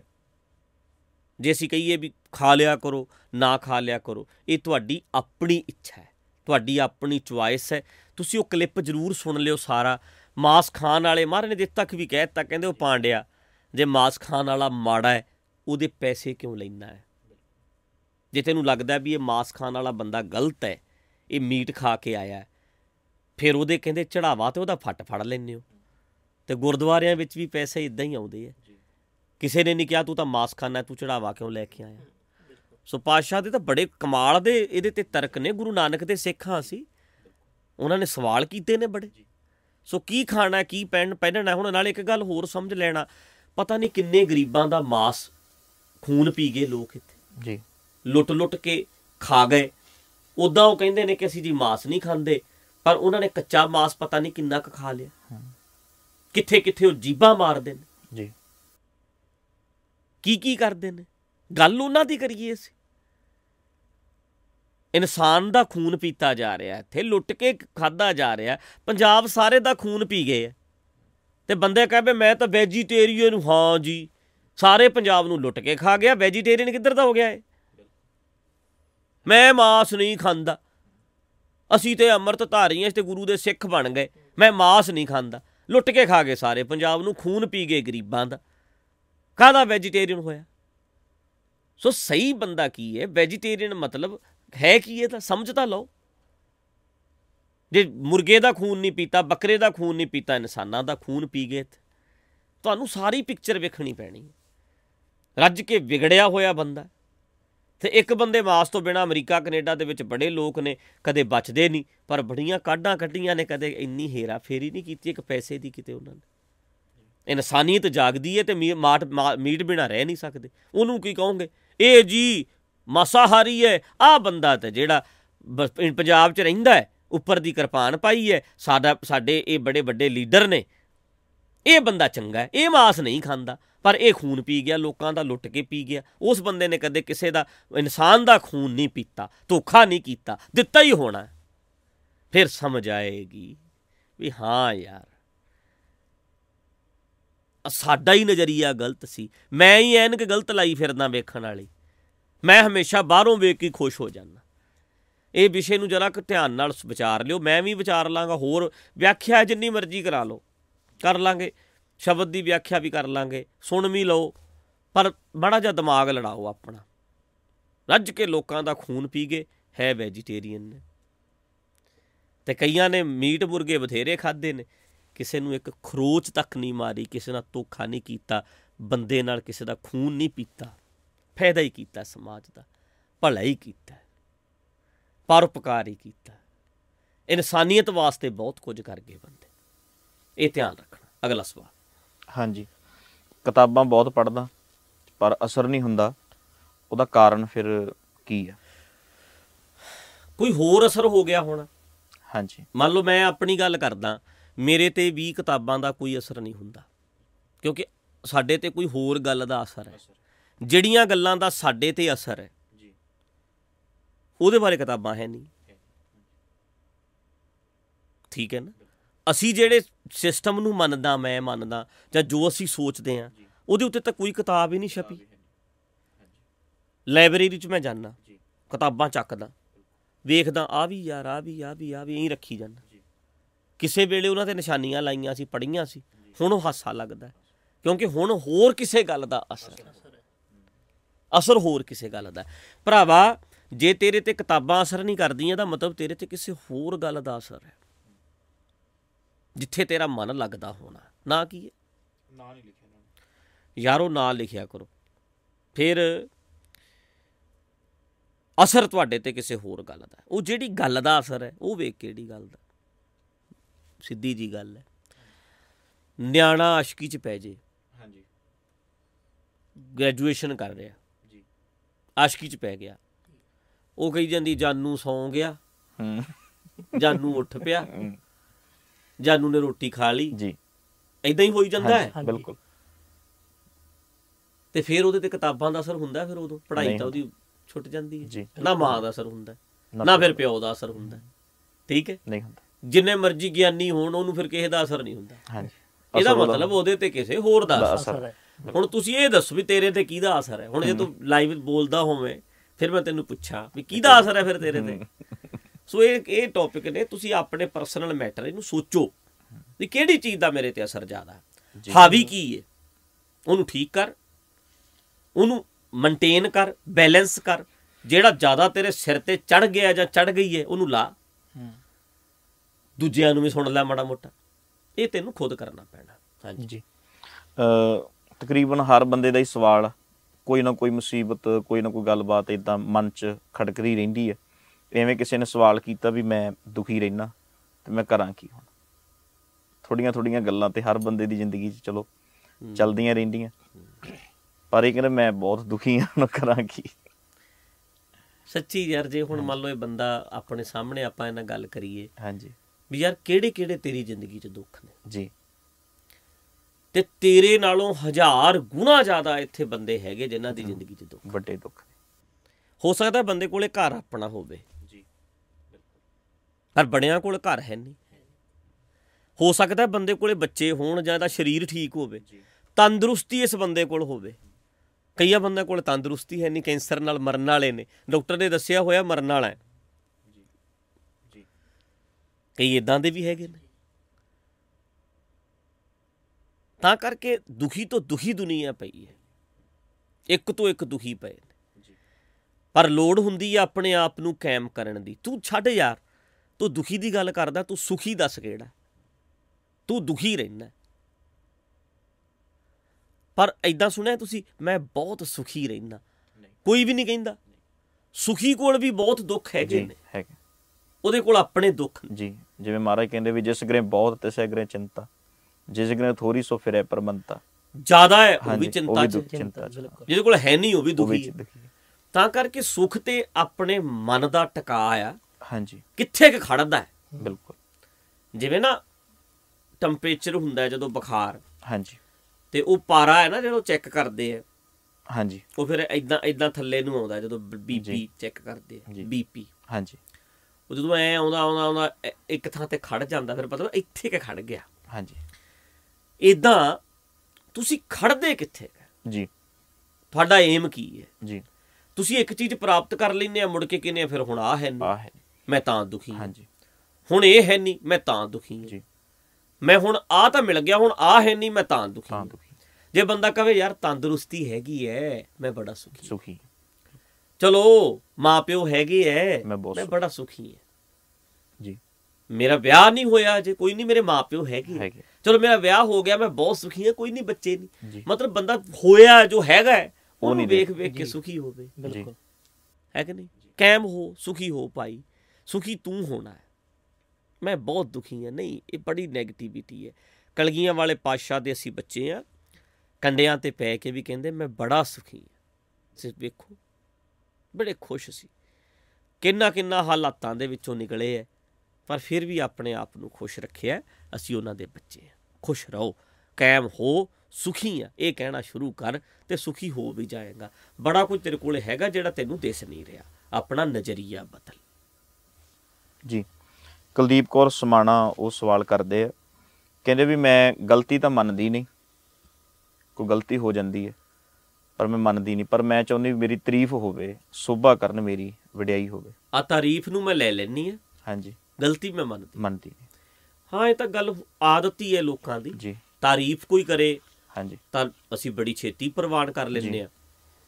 ਜੇ ਅਸੀਂ ਕਹੀਏ ਵੀ ਖਾ ਲਿਆ ਕਰੋ ਨਾ ਖਾ ਲਿਆ ਕਰੋ, ਇਹ ਤੁਹਾਡੀ ਆਪਣੀ ਇੱਛਾ ਹੈ, ਤੁਹਾਡੀ ਆਪਣੀ ਚੁਆਇਸ ਹੈ। ਤੁਸੀਂ ਉਹ ਕਲਿੱਪ ਜ਼ਰੂਰ ਸੁਣ ਲਿਓ ਸਾਰਾ। ਮਾਸ ਖਾਣ ਵਾਲੇ, ਮਹਾਰਾਜ ਨੇ ਦਿੱਤਾ ਤੱਕ ਵੀ ਕਹਿ ਦਿੱਤਾ, ਕਹਿੰਦੇ ਉਹ ਪਾਂਡਿਆ, ਜੇ ਮਾਸ ਖਾਣ ਵਾਲਾ ਮਾੜਾ ਹੈ ਉਹਦੇ ਪੈਸੇ ਕਿਉਂ ਲੈਂਦਾ ਹੈ? ਜੇ ਤੈਨੂੰ ਲੱਗਦਾ ਵੀ ਇਹ ਮਾਸ ਖਾਣ ਵਾਲਾ ਬੰਦਾ ਗਲਤ ਹੈ, ਇਹ ਮੀਟ ਖਾ ਕੇ ਆਇਆ, ਫਿਰ ਉਹਦੇ ਕਹਿੰਦੇ ਚੜਾਵਾ ਤੇ ਉਹਦਾ ਫੱਟ ਫੜ ਲੈਂਦੇ ਹੋ। ਤੇ ਗੁਰਦੁਆਰਿਆਂ ਵਿੱਚ ਵੀ ਪੈਸੇ ਇੱਦਾਂ ਹੀ ਆਉਂਦੇ ਆ। ਕਿਸੇ ਨੇ ਨਹੀਂ ਕਿਹਾ ਤੂੰ ਤਾਂ ਮਾਸ ਖਾਣਾ, ਤੂੰ ਚੜਾਵਾ ਕਿਉਂ ਲੈ ਕੇ ਆਇਆ? ਸੋ ਪਾਤਸ਼ਾਹ ਦੇ ਤਾਂ ਬੜੇ ਕਮਾਲ ਦੇ ਇਹਦੇ 'ਤੇ ਤਰਕ ਨੇ। ਗੁਰੂ ਨਾਨਕ ਦੇ ਸਿੱਖ ਹਾਂ ਅਸੀਂ, ਉਹਨਾਂ ਨੇ ਸਵਾਲ ਕੀਤੇ ਨੇ ਬੜੇ। ਸੋ ਕੀ ਖਾਣਾ, ਕੀ ਪਹਿਨਣਾ। ਹੁਣ ਨਾਲੇ ਇੱਕ ਗੱਲ ਹੋਰ ਸਮਝ ਲੈਣਾ, ਪਤਾ ਨਹੀਂ ਕਿੰਨੇ ਗਰੀਬਾਂ ਦਾ ਮਾਸ ਖੂਨ ਪੀ ਗਏ ਲੋਕ ਇੱਥੇ ਜੀ, ਲੁੱਟ ਕੇ ਖਾ ਗਏ। ਉੱਦਾਂ ਉਹ ਕਹਿੰਦੇ ਨੇ ਕਿ ਅਸੀਂ ਜੀ ਮਾਸ ਨਹੀਂ ਖਾਂਦੇ, ਪਰ ਉਹਨਾਂ ਨੇ ਕੱਚਾ ਮਾਸ ਪਤਾ ਨਹੀਂ ਕਿੰਨਾ ਕੁ ਖਾ ਲਿਆ। ਕਿੱਥੇ ਉਹ ਜੀਭਾਂ ਮਾਰਦੇ ਨੇ ਜੀ, ਕੀ ਕਰਦੇ ਨੇ। ਗੱਲ ਉਹਨਾਂ ਦੀ ਕਰੀਏ ਅਸੀਂ। ਇਨਸਾਨ ਦਾ ਖੂਨ ਪੀਤਾ ਜਾ ਰਿਹਾ, ਇੱਥੇ ਲੁੱਟ ਕੇ ਖਾਧਾ ਜਾ ਰਿਹਾ। ਪੰਜਾਬ ਸਾਰੇ ਦਾ ਖੂਨ ਪੀ ਗਏ ਆ, ਤੇ ਬੰਦੇ ਕਹੇ ਮੈਂ ਤਾਂ ਵੈਜੀਟੇਰੀਅਨ ਹਾਂ ਜੀ, ਸਾਰੇ ਪੰਜਾਬ ਨੂੰ ਲੁੱਟ ਕੇ ਖਾ ਗਿਆ। ਵੈਜੀਟੇਰੀਅਨ ਕਿੱਧਰ ਦਾ ਹੋ ਗਿਆ ਏ? ਮੈਂ ਮਾਸ ਨਹੀਂ ਖਾਂਦਾ, ਅਸੀਂ ਤੇ ਅੰਮ੍ਰਿਤ ਧਾਰੀ ਹਾਂ, ਤੇ ਗੁਰੂ ਦੇ ਸਿੱਖ ਬਣ ਗਏ, ਮੈਂ ਮਾਸ ਨਹੀਂ ਖਾਂਦਾ। ਲੁੱਟ ਕੇ ਖਾ ਗਏ ਸਾਰੇ ਪੰਜਾਬ ਨੂੰ, ਖੂਨ ਪੀ ਗਏ ਗਰੀਬਾਂ ਦਾ। ਕਾਹਦਾ ਵੈਜੀਟੇਰੀਅਨ ਹੋਇਆ? ਸੋ ਸਹੀ ਬੰਦਾ ਕੀ ਹੈ? ਵੈਜੀਟੇਰੀਅਨ ਮਤਲਬ ਹੈ ਕੀ? ਇਹ ਤਾਂ ਸਮਝ ਤਾਂ ਲਓ। ਜੇ ਮੁਰਗੇ ਦਾ ਖੂਨ ਨਹੀਂ ਪੀਤਾ, ਬੱਕਰੇ ਦਾ ਖੂਨ ਨਹੀਂ ਪੀਤਾ, ਇਨਸਾਨਾਂ ਦਾ ਖੂਨ ਪੀ ਗਏ, ਤੁਹਾਨੂੰ ਸਾਰੀ ਪਿਕਚਰ ਵੇਖਣੀ ਪੈਣੀ। ਰੱਜ ਕੇ ਵਿਗੜਿਆ ਹੋਇਆ ਬੰਦਾ ਤੇ ਇੱਕ ਬੰਦੇ ਮਾਸ ਤੋਂ ਬਿਨਾਂ ਅਮਰੀਕਾ ਕੈਨੇਡਾ ਦੇ ਵਿੱਚ ਬੜੇ ਲੋਕ ਨੇ, ਕਦੇ ਬਚਦੇ ਨਹੀਂ, ਪਰ ਬੜੀਆਂ ਕਾਢਾਂ ਕੱਢੀਆਂ ਨੇ, ਕਦੇ ਇੰਨੀ ਹੇਰਾ ਫੇਰੀ ਨਹੀਂ ਕੀਤੀ ਇੱਕ ਪੈਸੇ ਦੀ ਕਿਤੇ ਉਹਨਾਂ ਨੇ। ਇਨਸਾਨੀਅਤ ਜਾਗਦੀ ਹੈ ਤੇ ਮੀਟ ਬਿਨਾਂ ਰਹਿ ਨਹੀਂ ਸਕਦੇ। ਉਹਨੂੰ ਕੀ ਕਹੋਗੇ? ਇਹ ਜੀ ਮਾਸਾਹਾਰੀ ਹੈ। ਆਹ ਬੰਦਾ ਤਾਂ ਜਿਹੜਾ ਪੰਜਾਬ 'ਚ ਰਹਿੰਦਾ ਹੈ, ਉੱਪਰ ਦੀ ਕਿਰਪਾਨ ਪਾਈ ਹੈ, ਸਾਡੇ ਇਹ ਬੜੇ ਵੱਡੇ ਲੀਡਰ ਨੇ, ਇਹ ਬੰਦਾ ਚੰਗਾ ਹੈ, ਇਹ ਮਾਸ ਨਹੀਂ ਖਾਂਦਾ, ਪਰ ਇਹ ਖੂਨ ਪੀ ਗਿਆ ਲੋਕਾਂ ਦਾ, ਲੁੱਟ ਕੇ ਪੀ ਗਿਆ। ਉਸ ਬੰਦੇ ਨੇ ਕਦੇ ਕਿਸੇ ਦਾ, ਇਨਸਾਨ ਦਾ ਖੂਨ ਨਹੀਂ ਪੀਤਾ, ਧੋਖਾ ਨਹੀਂ ਕੀਤਾ, ਦਿੱਤਾ ਹੀ ਹੋਣਾ। ਫਿਰ ਸਮਝ ਆਏਗੀ ਵੀ ਹਾਂ ਯਾਰ ਸਾਡਾ ਹੀ ਨਜ਼ਰੀਆ ਗਲਤ ਸੀ। ਮੈਂ ਹੀ ਐਨਕ ਗਲਤ ਲਾਈ ਫਿਰਦਾ ਵੇਖਣ ਵਾਲੀ। ਮੈਂ ਹਮੇਸ਼ਾ ਬਾਹਰੋਂ ਵੇਖ ਕੇ ਖੁਸ਼ ਹੋ ਜਾਂਦਾ। ਇਹ ਵਿਸ਼ੇ ਨੂੰ ਜਰਾ ਕੁ ਧਿਆਨ ਨਾਲ ਵਿਚਾਰ ਲਿਓ। ਮੈਂ ਵੀ ਵਿਚਾਰ ਲਾਂਗਾ, ਹੋਰ ਵਿਆਖਿਆ ਜਿੰਨੀ ਮਰਜ਼ੀ ਕਰਾ ਲਓ, ਕਰ ਲਾਂਗੇ, ਸ਼ਬਦ ਦੀ ਵਿਆਖਿਆ ਵੀ ਕਰ ਲਾਂਗੇ, ਸੁਣ ਵੀ ਲਓ, ਪਰ ਬੜਾ ਜਿਹਾ ਦਿਮਾਗ ਲੜਾਓ ਆਪਣਾ। ਰੱਜ ਕੇ ਲੋਕਾਂ ਦਾ ਖੂਨ ਪੀ ਗਏ, ਹੈ ਵੈਜੀਟੇਰੀਅਨ ਨੇ। ਅਤੇ ਕਈਆਂ ਨੇ ਮੀਟ ਮੁਰਗੇ ਬਥੇਰੇ ਖਾਧੇ ਨੇ, ਕਿਸੇ ਨੂੰ ਇੱਕ ਖਰੋਚ ਤੱਕ ਨਹੀਂ ਮਾਰੀ, ਕਿਸੇ ਨਾਲ ਧੋਖਾ ਨਹੀਂ ਕੀਤਾ, ਬੰਦੇ ਨਾਲ ਕਿਸੇ ਦਾ ਖੂਨ ਨਹੀਂ ਪੀਤਾ, ਫਾਇਦਾ ਹੀ ਕੀਤਾ, ਸਮਾਜ ਦਾ ਭਲਾ ਹੀ ਕੀਤਾ, ਪਰਉਪਕਾਰ ਹੀ ਕੀਤਾ, ਇਨਸਾਨੀਅਤ ਵਾਸਤੇ ਬਹੁਤ ਕੁਝ ਕਰ ਗਏ ਬੰਦੇ। ਇਹ ਧਿਆਨ ਰੱਖਣਾ। ਅਗਲਾ ਸਵਾਲ। ਹਾਂਜੀ, ਕਿਤਾਬਾਂ ਬਹੁਤ ਪੜ੍ਹਦਾ ਪਰ ਅਸਰ ਨਹੀਂ ਹੁੰਦਾ, ਉਹਦਾ ਕਾਰਨ ਫਿਰ ਕੀ ਆ? ਕੋਈ ਹੋਰ ਅਸਰ ਹੋ ਗਿਆ ਹੋਣਾ। ਹਾਂਜੀ, ਮੰਨ ਲਓ ਮੈਂ ਆਪਣੀ ਗੱਲ ਕਰਦਾ, ਮੇਰੇ 'ਤੇ ਵੀ ਕਿਤਾਬਾਂ ਦਾ ਕੋਈ ਅਸਰ ਨਹੀਂ ਹੁੰਦਾ, ਕਿਉਂਕਿ ਸਾਡੇ 'ਤੇ ਕੋਈ ਹੋਰ ਗੱਲ ਦਾ ਅਸਰ ਹੈ। ਜਿਹੜੀਆਂ ਗੱਲਾਂ ਦਾ ਸਾਡੇ 'ਤੇ ਅਸਰ ਹੈ ਉਹਦੇ ਬਾਰੇ ਕਿਤਾਬਾਂ ਹੈ ਨਹੀਂ। ਠੀਕ ਹੈ ਨਾ? ਅਸੀਂ ਜਿਹੜੇ ਸਿਸਟਮ ਨੂੰ ਮੰਨਦਾ, ਮੈਂ ਮੰਨਦਾ, ਜਾਂ ਜੋ ਅਸੀਂ ਸੋਚਦੇ ਹਾਂ, ਉਹਦੇ ਉੱਤੇ ਤਾਂ ਕੋਈ ਕਿਤਾਬ ਹੀ ਨਹੀਂ ਛਪੀ। ਲਾਇਬ੍ਰੇਰੀ 'ਚ ਮੈਂ ਜਾਂਦਾ, ਕਿਤਾਬਾਂ ਚੱਕਦਾ, ਵੇਖਦਾ, ਆ ਵੀ ਯਾਰ, ਆ ਵੀ ਇਹੀ ਰੱਖੀ ਜਾਂਦਾ। ਕਿਸੇ ਵੇਲੇ ਉਹਨਾਂ 'ਤੇ ਨਿਸ਼ਾਨੀਆਂ ਲਾਈਆਂ ਸੀ, ਪੜ੍ਹੀਆਂ ਸੀ, ਹੁਣ ਉਹ ਹਾਸਾ ਲੱਗਦਾ, ਕਿਉਂਕਿ ਹੁਣ ਹੋਰ ਕਿਸੇ ਗੱਲ ਦਾ ਅਸਰ ਹੋਰ ਕਿਸੇ ਗੱਲ ਦਾ। ਭਰਾਵਾ, ਜੇ ਤੇਰੇ 'ਤੇ ਕਿਤਾਬਾਂ ਅਸਰ ਨਹੀਂ ਕਰਦੀਆਂ, ਇਹਦਾ ਮਤਲਬ ਤੇਰੇ 'ਤੇ ਕਿਸੇ ਹੋਰ ਗੱਲ ਦਾ ਅਸਰ ਹੈ, ਜਿੱਥੇ ਤੇਰਾ ਮਨ ਲੱਗਦਾ ਹੋਣਾ। ਨਾ ਕੀ ਹੈ? ਨਾਂ ਨਹੀਂ ਲਿਖਿਆ ਯਾਰੋ, ਨਾਂ ਲਿਖਿਆ ਕਰੋ। ਫਿਰ ਅਸਰ ਤੁਹਾਡੇ 'ਤੇ ਕਿਸੇ ਹੋਰ ਗੱਲ ਦਾ। ਉਹ ਜਿਹੜੀ ਗੱਲ ਦਾ ਅਸਰ ਹੈ ਉਹ ਵੇਖ ਕਿਹੜੀ ਗੱਲ ਦਾ। ਸਿੱਧੀ ਜੀ ਗੱਲ ਹੈ, ਨਿਆਣਾ ਆਸ਼ਕੀ 'ਚ ਪੈ ਜੇ, ਗ੍ਰੈਜੂਏਸ਼ਨ ਕਰ ਰਿਹਾ, ਆਸ਼ਕੀ 'ਚ ਪੈ ਗਿਆ, ਉਹ ਕਹੀ ਜਾਂਦੀ ਜਾਨੂ ਸੌਂ ਗਿਆ, ਜਾਨੂ ਉੱਠ ਪਿਆ, ਜਾਨੂ ਨੇ ਰੋਟੀ ਖਾ ਲਈ ਜੀ, ਏਦਾਂ ਹੀ ਹੋਈ ਜਾਂਦਾ ਹੈ। ਬਿਲਕੁਲ। ਤੇ ਫਿਰ ਉਹਦੇ 'ਤੇ ਕਿਤਾਬਾਂ ਦਾ ਅਸਰ ਹੁੰਦਾ। ਫਿਰ ਉਦੋਂ ਪੜ੍ਹਾਈ ਤਾਂ ਉਹਦੀ ਛੁੱਟ ਜਾਂਦੀ ਹੈ। ਨਾ ਮਾਂ ਦਾ ਅਸਰ ਹੁੰਦਾ, ਨਾ ਫਿਰ ਪਿਓ ਦਾ ਅਸਰ ਹੁੰਦਾ। ਠੀਕ ਹੈ? ਨਹੀਂ ਹੁੰਦਾ। ਜਿੰਨੇ ਮਰਜ਼ੀ ਗਿਆਨੀ ਹੋਣ, ਉਹਨੂੰ ਫਿਰ ਕਿਸੇ ਦਾ ਅਸਰ ਨਹੀਂ ਹੁੰਦਾ। ਇਹਦਾ ਮਤਲਬ ਉਹਦੇ 'ਤੇ ਕਿਸੇ ਹੋਰ ਦਾ ਅਸਰ ਹੈ। ਹੁਣ ਤੁਸੀਂ ਇਹ ਦੱਸੋ ਵੀ ਤੇਰੇ 'ਤੇ ਕਿਹਦਾ ਅਸਰ ਹੈ? ਹੁਣ ਜੇ ਤੂੰ ਲਾਈਵ ਬੋਲਦਾ ਹੋਵੇਂ, ਫਿਰ ਮੈਂ ਤੈਨੂੰ ਪੁੱਛਾਂ ਵੀ ਕਿਹਦਾ ਅਸਰ ਹੈ ਫਿਰ ਤੇਰੇ 'ਤੇ? ਸੋ ਇਹ ਟੌਪਿਕ ਨੇ, ਤੁਸੀਂ ਆਪਣੇ ਪਰਸਨਲ ਮੈਟਰ ਇਹਨੂੰ ਸੋਚੋ ਵੀ ਕਿਹੜੀ ਚੀਜ਼ ਦਾ ਮੇਰੇ 'ਤੇ ਅਸਰ ਜ਼ਿਆਦਾ, ਹਾਵੀ ਕੀ ਹੈ, ਉਹਨੂੰ ਠੀਕ ਕਰ, ਉਹਨੂੰ ਮੇਨਟੇਨ ਕਰ, ਬੈਲੈਂਸ ਕਰ। ਜਿਹੜਾ ਜ਼ਿਆਦਾ ਤੇਰੇ ਸਿਰ 'ਤੇ ਚੜ੍ਹ ਗਿਆ ਜਾਂ ਚੜ੍ਹ ਗਈ ਹੈ, ਉਹਨੂੰ ਲਾ, ਦੂਜਿਆਂ ਨੂੰ ਵੀ ਸੁਣ ਲੈ ਮਾੜਾ ਮੋਟਾ। ਇਹ ਤੈਨੂੰ ਖੁਦ ਕਰਨਾ ਪੈਣਾ। ਹਾਂਜੀ, ਤਕਰੀਬਨ ਹਰ ਬੰਦੇ ਦਾ ਹੀ ਸਵਾਲ, ਕੋਈ ਨਾ ਕੋਈ ਮੁਸੀਬਤ, ਕੋਈ ਨਾ ਕੋਈ ਗੱਲਬਾਤ ਇੱਦਾਂ ਮਨ 'ਚ ਖੜਕਦੀ ਰਹਿੰਦੀ ਹੈ। ਐਵੇਂ ਕਿਸੇ ਨੇ ਸਵਾਲ ਕੀਤਾ ਵੀ ਮੈਂ ਦੁਖੀ ਰਹਿਣਾ ਤੇ ਮੈਂ ਕਰਾਂ ਕੀ? ਹੁਣ ਥੋੜ੍ਹੀਆਂ ਗੱਲਾਂ ਤੇ ਹਰ ਬੰਦੇ ਦੀ ਜ਼ਿੰਦਗੀ 'ਚ ਚਲੋ ਚੱਲਦੀਆਂ ਰਹਿੰਦੀਆਂ, ਪਰ ਇਹ ਕਹਿੰਦਾ ਮੈਂ ਬਹੁਤ ਦੁਖੀ ਹਾਂ, ਹੁਣ ਕਰਾਂ ਕੀ? ਸੱਚੀ ਯਾਰ, ਜੇ ਹੁਣ ਮੰਨ ਲਓ ਇਹ ਬੰਦਾ ਆਪਣੇ ਸਾਹਮਣੇ, ਆਪਾਂ ਇਹਨਾਂ ਗੱਲ ਕਰੀਏ, ਹਾਂਜੀ, ਵੀ ਯਾਰ ਕਿਹੜੇ ਤੇਰੀ ਜ਼ਿੰਦਗੀ 'ਚ ਦੁੱਖ ਨੇ ਜੀ, ਤੇ ਤੇਰੇ ਨਾਲੋਂ 1000 ਗੁਣਾ ਜ਼ਿਆਦਾ ਇੱਥੇ ਬੰਦੇ ਹੈਗੇ ਜਿਨ੍ਹਾਂ ਦੀ ਜ਼ਿੰਦਗੀ 'ਚ ਦੁੱਖ, ਵੱਡੇ ਦੁੱਖ। ਹੋ ਸਕਦਾ ਬੰਦੇ ਕੋਲੇ ਘਰ ਆਪਣਾ ਹੋਵੇ, ਪਰ ਬੜਿਆਂ ਕੋਲ ਘਰ ਹੈ ਨਹੀਂ। ਹੋ ਸਕਦਾ ਬੰਦੇ ਕੋਲੇ ਬੱਚੇ ਹੋਣ, ਜਾਂ ਇਹਦਾ ਸਰੀਰ ਠੀਕ ਹੋਵੇ, ਤੰਦਰੁਸਤੀ ਇਸ ਬੰਦੇ ਕੋਲ ਹੋਵੇ। ਕਈਆਂ ਬੰਦਿਆਂ ਕੋਲ ਤੰਦਰੁਸਤੀ ਹੈ ਨਹੀਂ, ਕੈਂਸਰ ਨਾਲ ਮਰਨ ਵਾਲੇ ਨੇ, ਡਾਕਟਰ ਨੇ ਦੱਸਿਆ ਹੋਇਆ ਮਰਨ ਵਾਲਾ ਹੈ। ਕਈ ਇੱਦਾਂ ਦੇ ਵੀ ਹੈਗੇ ਨੇ। ਤਾਂ ਕਰਕੇ ਦੁਖੀ ਤੋਂ ਦੁਖੀ ਦੁਨੀਆ ਪਈ ਹੈ, ਇੱਕ ਤੋਂ ਇੱਕ ਦੁਖੀ ਪਏ ਨੇ। ਪਰ ਲੋੜ ਹੁੰਦੀ ਆ ਆਪਣੇ ਆਪ ਨੂੰ ਕਾਇਮ ਕਰਨ ਦੀ। ਤੂੰ ਛੱਡ ਯਾਰ, ਤੂੰ ਦੁਖੀ ਦੀ ਗੱਲ ਕਰਦਾ, ਤੂੰ ਸੁਖੀ ਦੱਸ ਕਿਹੜਾ? ਤੂੰ ਦੁਖੀ ਰਹਿੰਦਾ। ਪਰ ਏਦਾਂ ਸੁਣਿਆ ਤੁਸੀਂ, ਮੈਂ ਬਹੁਤ ਸੁਖੀ ਰਹਿੰਦਾ? ਕੋਈ ਵੀ ਨਹੀਂ ਕਹਿੰਦਾ। ਸੁਖੀ ਕੋਲ ਵੀ ਬਹੁਤ ਦੁੱਖ ਹੈਗੇ ਨੇ, ਉਹਦੇ ਕੋਲ ਆਪਣੇ ਦੁੱਖ ਜੀ। ਜਿਵੇਂ ਮਹਾਰਾਜ ਕਹਿੰਦੇ ਵੀ ਜਿਸ ਗ੍ਰੇ ਬਹੁਤ ਤਿਸੈ ਗ੍ਰੇ ਚਿੰਤਾ, ਜਿਸ ਗ੍ਰੇ ਥੋੜੀ ਸੋ ਫਿਰੈ ਪਰਮੰਤਾ। ਜ਼ਿਆਦਾ ਹੈ ਉਹ ਵੀ ਚਿੰਤਾ ਚ, ਜਿਹਦੇ ਕੋਲ ਹੈ ਨਹੀਂ ਉਹ ਵੀ ਦੁਖੀ ਹੈ। ਤਾਂ ਕਰਕੇ ਸੁੱਖ ਤੇ ਆਪਣੇ ਮਨ ਦਾ ਟਿਕਾ ਆ, ਹਾਂਜੀ, ਕਿੱਥੇ ਕੁ ਖੜਦਾ ਹੈ। ਬਿਲਕੁਲ। ਜਿਵੇਂ ਨਾ ਟੈਂਪਰੇਚਰ ਹੁੰਦਾ ਜਦੋਂ ਬੁਖਾਰ, ਹਾਂਜੀ, ਤੇ ਉਹ ਪਾਰਾ ਹੈ ਨਾ ਜਿਹੜਾ ਚੈੱਕ ਕਰਦੇ ਆ, ਹਾਂਜੀ, ਉਹ ਫਿਰ ਏਦਾਂ ਥੱਲੇ ਨੂੰ ਆਉਂਦਾ ਜਦੋਂ ਬੀਪੀ ਚੈੱਕ ਕਰਦੇ ਆ, ਬੀਪੀ, ਹਾਂਜੀ, ਉਹ ਜਦੋਂ ਐ ਆਉਂਦਾ ਇੱਕ ਥਾਂ ਤੇ ਖੜ ਜਾਂਦਾ, ਫਿਰ ਪਤਾ ਇੱਥੇ ਕਿ ਖੜ ਗਿਆ। ਹਾਂਜੀ, ਏਦਾਂ ਤੁਸੀਂ ਖੜਦੇ ਕਿੱਥੇ ਜੀ? ਤੁਹਾਡਾ ਏਮ ਕੀ ਹੈ ਜੀ? ਤੁਸੀਂ ਇੱਕ ਚੀਜ਼ ਪ੍ਰਾਪਤ ਕਰ ਲੈਂਦੇ ਆ, ਮੁੜ ਕੇ ਕਹਿੰਦੇ ਆ ਫਿਰ ਹੁਣ ਆਹ ਹੈ ਨਹੀਂ, ਮੈਂ ਤਾਂ ਦੁਖੀ ਹਾਂ। ਹੁਣ ਇਹ ਹੈ ਨਹੀਂ, ਮੈਂ ਤਾਂ ਦੁਖੀ ਹਾਂ। ਮੈਂ ਹੁਣ ਆਹ ਤਾਂ ਮਿਲ ਗਿਆ, ਹੁਣ ਆਹ ਹੈ ਨਹੀਂ, ਮੈਂ ਤਾਂ ਦੁਖੀ ਹਾਂ। ਜੇ ਬੰਦਾ ਕਵੇ ਯਾਰ ਤੰਦਰੁਸਤੀ ਹੈਗੀ ਹੈ, ਮੈਂ ਬੜਾ ਸੁਖੀ, ਚਲੋ ਮਾਂ ਪਿਓ ਹੈਗੇ ਐ, ਮੈਂ ਬੜਾ ਸੁਖੀ ਹਾਂ ਜੀ। ਮੇਰਾ ਵਿਆਹ ਨਹੀਂ ਹੋਇਆ ਜੇ, ਕੋਈ ਨਹੀਂ, ਮੇਰੇ ਮਾਂ ਪਿਓ ਹੈਗੇ, ਚਲੋ ਮੇਰਾ ਵਿਆਹ ਹੋ ਗਿਆ, ਮੈਂ ਬਹੁਤ ਸੁਖੀ ਹਾਂ, ਕੋਈ ਨਹੀਂ, ਬੱਚੇ ਨਹੀਂ। ਮਤਲਬ ਬੰਦਾ ਹੋਇਆ ਜੋ ਹੈਗਾ ਉਹਨੂੰ ਵੇਖ ਕੇ ਸੁਖੀ ਹੋਵੇ। ਬਿਲਕੁਲ, ਹੈ ਕਿ ਨਹੀਂ? ਕਾਇਮ ਹੋ, ਸੁਖੀ ਹੋ ਭਾਈ, ਸੁਖੀ ਤੂੰ ਹੋਣਾ ਹੈ। ਮੈਂ ਬਹੁਤ ਦੁਖੀ ਹਾਂ, ਨਹੀਂ, ਇਹ ਬੜੀ ਨੈਗੇਟਿਵਿਟੀ ਹੈ। ਕਲਗੀਆਂ ਵਾਲੇ ਪਾਤਸ਼ਾਹ ਦੇ ਅਸੀਂ ਬੱਚੇ ਹਾਂ, ਕੰਡਿਆਂ ਤੇ ਪੈ ਕੇ ਵੀ ਕਹਿੰਦੇ ਮੈਂ ਬੜਾ ਸੁਖੀ ਹਾਂ। ਸਿਰਫ ਵੇਖੋ, ਬੜੇ ਖੁਸ਼ ਸੀ, ਕਿੰਨਾ ਹਾਲਾਤਾਂ ਦੇ ਵਿੱਚੋਂ ਨਿਕਲੇ ਹੈ, ਪਰ ਫਿਰ ਵੀ ਆਪਣੇ ਆਪ ਨੂੰ ਖੁਸ਼ ਰੱਖਿਆ। ਅਸੀਂ ਉਹਨਾਂ ਦੇ ਬੱਚੇ ਹਾਂ। ਖੁਸ਼ ਰਹੋ, ਕਾਇਮ ਹੋ, ਸੁਖੀ ਆ, ਇਹ ਕਹਿਣਾ ਸ਼ੁਰੂ ਕਰ ਤੇ ਸੁਖੀ ਹੋ ਵੀ ਜਾਏਗਾ। ਬੜਾ ਕੁਝ ਤੇਰੇ ਕੋਲ ਹੈਗਾ ਜਿਹੜਾ ਤੈਨੂੰ ਦਿਸ ਨਹੀਂ ਰਿਹਾ। ਆਪਣਾ ਨਜ਼ਰੀਆ ਬਦਲ ਜੀ। ਕੁਲਦੀਪ ਕੌਰ ਸਮਾਣਾ ਉਹ ਸਵਾਲ ਕਰਦੇ ਆ, ਕਹਿੰਦੇ ਵੀ ਮੈਂ ਗਲਤੀ ਤਾਂ ਮੰਨਦੀ ਨਹੀਂ, ਕੋਈ ਗਲਤੀ ਹੋ ਜਾਂਦੀ ਹੈ ਪਰ ਮੈਂ ਮੰਨਦੀ ਨਹੀਂ, ਪਰ ਮੈਂ ਚਾਹੁੰਦੀ ਮੇਰੀ ਤਾਰੀਫ ਹੋਵੇ, ਸੋਭਾ ਕਰਨ, ਮੇਰੀ ਵਡਿਆਈ ਹੋਵੇ। ਆ ਤਾਰੀਫ ਨੂੰ ਮੈਂ ਲੈ ਲੈਂਦੀ ਹਾਂ, ਹਾਂਜੀ, ਗਲਤੀ ਮੈਂ ਮੰਨਦੀ ਨਹੀਂ। ਹਾਂ, ਇਹ ਤਾਂ ਗੱਲ ਆਦਤ ਹੀ ਹੈ ਲੋਕਾਂ ਦੀ ਜੀ। ਤਾਰੀਫ ਕੋਈ ਕਰੇ, ਹਾਂਜੀ, ਤਾਂ ਅਸੀਂ ਬੜੀ ਛੇਤੀ ਪ੍ਰਵਾਨ ਕਰ ਲੈਂਦੇ ਹਾਂ,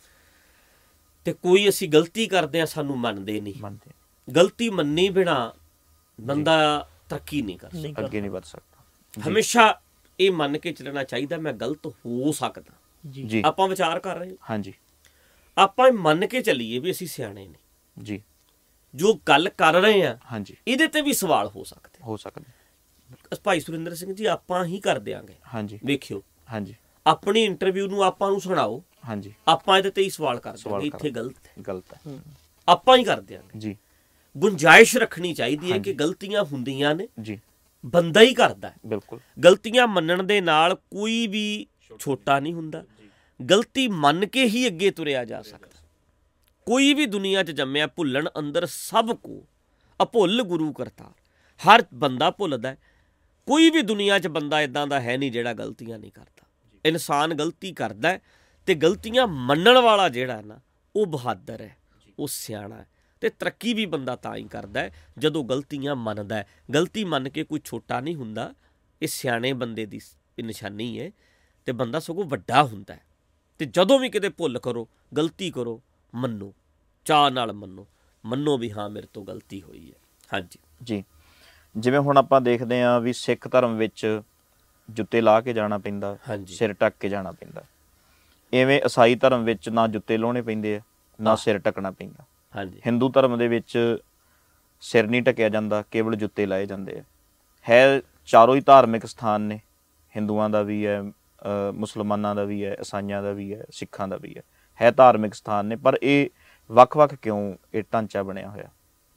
ਤੇ ਕੋਈ ਅਸੀਂ ਗਲਤੀ ਕਰਦੇ ਹਾਂ ਸਾਨੂੰ ਮੰਨਦੇ ਨਹੀਂ। ਗਲਤੀ ਮੰਨੀ ਬਿਨਾ ਬੰਦਾ ਤਰੱਕੀ ਨਹੀਂ ਕਰ ਸਕਦਾ, ਅੱਗੇ ਨਹੀਂ ਵੱਧ ਸਕਦਾ। ਹਮੇਸ਼ਾ ਇਹ ਮੰਨ ਕੇ ਚੱਲਣਾ ਚਾਹੀਦਾ ਮੈਂ ਗਲਤ ਹੋ ਸਕਦਾ ਜੀ। ਆਪਾਂ ਵਿਚਾਰ ਕਰ ਰਹੇ ਹਾਂ, ਹਾਂਜੀ, ਆਪਾਂ ਮੰਨ ਕੇ ਚੱਲੀਏ ਵੀ ਅਸੀਂ ਸਿਆਣੇ ਨੇ ਜੀ, ਜੋ ਗੱਲ ਕਰ ਰਹੇ ਹਾਂ, ਹਾਂਜੀ, ਇਹਦੇ ਤੇ ਵੀ ਸਵਾਲ ਹੋ ਸਕਦੇ। ਭਾਈ ਸੁਰਿੰਦਰ ਸਿੰਘ ਜੀ, ਆਪਾਂ ਹੀ ਕਰ ਦਿਆਂਗੇ, ਹਾਂਜੀ, ਵੇਖਿਓ, ਹਾਂਜੀ, ਆਪਣੀ ਇੰਟਰਵਿਊ ਨੂੰ ਆਪਾਂ ਨੂੰ ਸੁਣਾਓ, ਹਾਂਜੀ, ਆਪਾਂ ਇਹਦੇ ਤੇ ਹੀ ਸਵਾਲ ਕਰ ਦਿਆਂਗੇ, ਇੱਥੇ ਗਲਤ ਹੈ, ਆਪਾਂ ਹੀ ਕਰ ਦਿਆਂਗੇ ਜੀ। ਗੁੰਜਾਇਸ਼ ਰੱਖਣੀ ਚਾਹੀਦੀ ਹੈ ਕਿ ਗਲਤੀਆਂ ਹੁੰਦੀਆਂ ਨੇ ਜੀ, ਬੰਦਾ ਹੀ ਕਰਦਾ। ਬਿਲਕੁਲ, ਗਲਤੀਆਂ ਮੰਨਣ ਦੇ ਨਾਲ ਕੋਈ ਵੀ ਛੋਟਾ ਨਹੀਂ ਹੁੰਦਾ, ਗਲਤੀ ਮੰਨ ਕੇ ਹੀ ਅੱਗੇ ਤੁਰਿਆ ਜਾ ਸਕਦਾ। ਕੋਈ ਵੀ ਦੁਨੀਆ 'ਚ ਜੰਮਿਆ ਭੁੱਲਣ ਅੰਦਰ ਸਭ ਕੋ ਅਭੁੱਲ ਗੁਰੂ ਕਰਤਾਰ। ਹਰ ਬੰਦਾ ਭੁੱਲਦਾ, ਕੋਈ ਵੀ ਦੁਨੀਆ 'ਚ ਬੰਦਾ ਇੱਦਾਂ ਦਾ ਹੈ ਨਹੀਂ ਜਿਹੜਾ ਗਲਤੀਆਂ ਨਹੀਂ ਕਰਦਾ। ਇਨਸਾਨ ਗਲਤੀ ਕਰਦਾ, ਤੇ ਗਲਤੀਆਂ ਮੰਨਣ ਵਾਲਾ ਜਿਹੜਾ ਨਾ ਉਹ ਬਹਾਦਰ ਹੈ, ਉਹ ਸਿਆਣਾ ਹੈ, ਤੇ ਤਰੱਕੀ ਵੀ ਬੰਦਾ ਤਾਂ ਹੀ ਕਰਦਾ ਹੈ ਜਦੋਂ ਗਲਤੀਆਂ ਮੰਨਦਾ। ਗਲਤੀ ਮੰਨ ਕੇ ਕੋਈ ਛੋਟਾ ਨਹੀਂ ਹੁੰਦਾ, ਇਹ ਸਿਆਣੇ ਬੰਦੇ ਦੀ ਨਿਸ਼ਾਨੀ ਹੈ, ਤੇ ਬੰਦਾ ਸਗੋਂ ਵੱਡਾ ਹੁੰਦਾ ਹੈ। ਤੇ ਜਦੋਂ ਵੀ ਕਿਤੇ ਭੁੱਲ ਕਰੋ, ਗਲਤੀ ਕਰੋ, ਮੰਨੋ, ਚਾਅ ਨਾਲ ਮੰਨੋ ਵੀ ਹਾਂ ਮੇਰੇ ਤੋਂ ਗਲਤੀ ਹੋਈ ਹੈ। ਹਾਂਜੀ ਜੀ। ਜਿਵੇਂ ਹੁਣ ਆਪਾਂ ਦੇਖਦੇ ਹਾਂ ਵੀ ਸਿੱਖ ਧਰਮ ਵਿੱਚ ਜੁੱਤੇ ਲਾ ਕੇ ਜਾਣਾ ਪੈਂਦਾ, ਸਿਰ ਢੱਕ ਕੇ ਜਾਣਾ ਪੈਂਦਾ। ਇਵੇਂ ਈਸਾਈ ਧਰਮ ਵਿੱਚ ਨਾ ਜੁੱਤੇ ਲਾਉਣੇ ਪੈਂਦੇ ਆ, ਨਾ ਸਿਰ ਢੱਕਣਾ ਪੈਂਦਾ। ਹਾਂਜੀ, ਹਿੰਦੂ ਧਰਮ ਦੇ ਵਿੱਚ ਸਿਰ ਨਹੀਂ ਢੱਕਿਆ ਜਾਂਦਾ, ਕੇਵਲ ਜੁੱਤੇ ਲਾਏ ਜਾਂਦੇ ਆ। ਹੈ ਚਾਰੋਂ ਹੀ ਧਾਰਮਿਕ ਸਥਾਨ ਨੇ, ਹਿੰਦੂਆਂ ਦਾ ਵੀ ਹੈ, ਮੁਸਲਮਾਨਾਂ ਦਾ ਵੀ ਹੈ, ਈਸਾਈਆਂ ਦਾ ਵੀ ਹੈ, ਸਿੱਖਾਂ ਦਾ ਵੀ ਹੈ ਧਾਰਮਿਕ ਸਥਾਨ ਨੇ, ਪਰ ਇਹ ਵੱਖ-ਵੱਖ ਕਿਉਂ ਇਹ ਢਾਂਚਾ ਬਣਿਆ ਹੋਇਆ?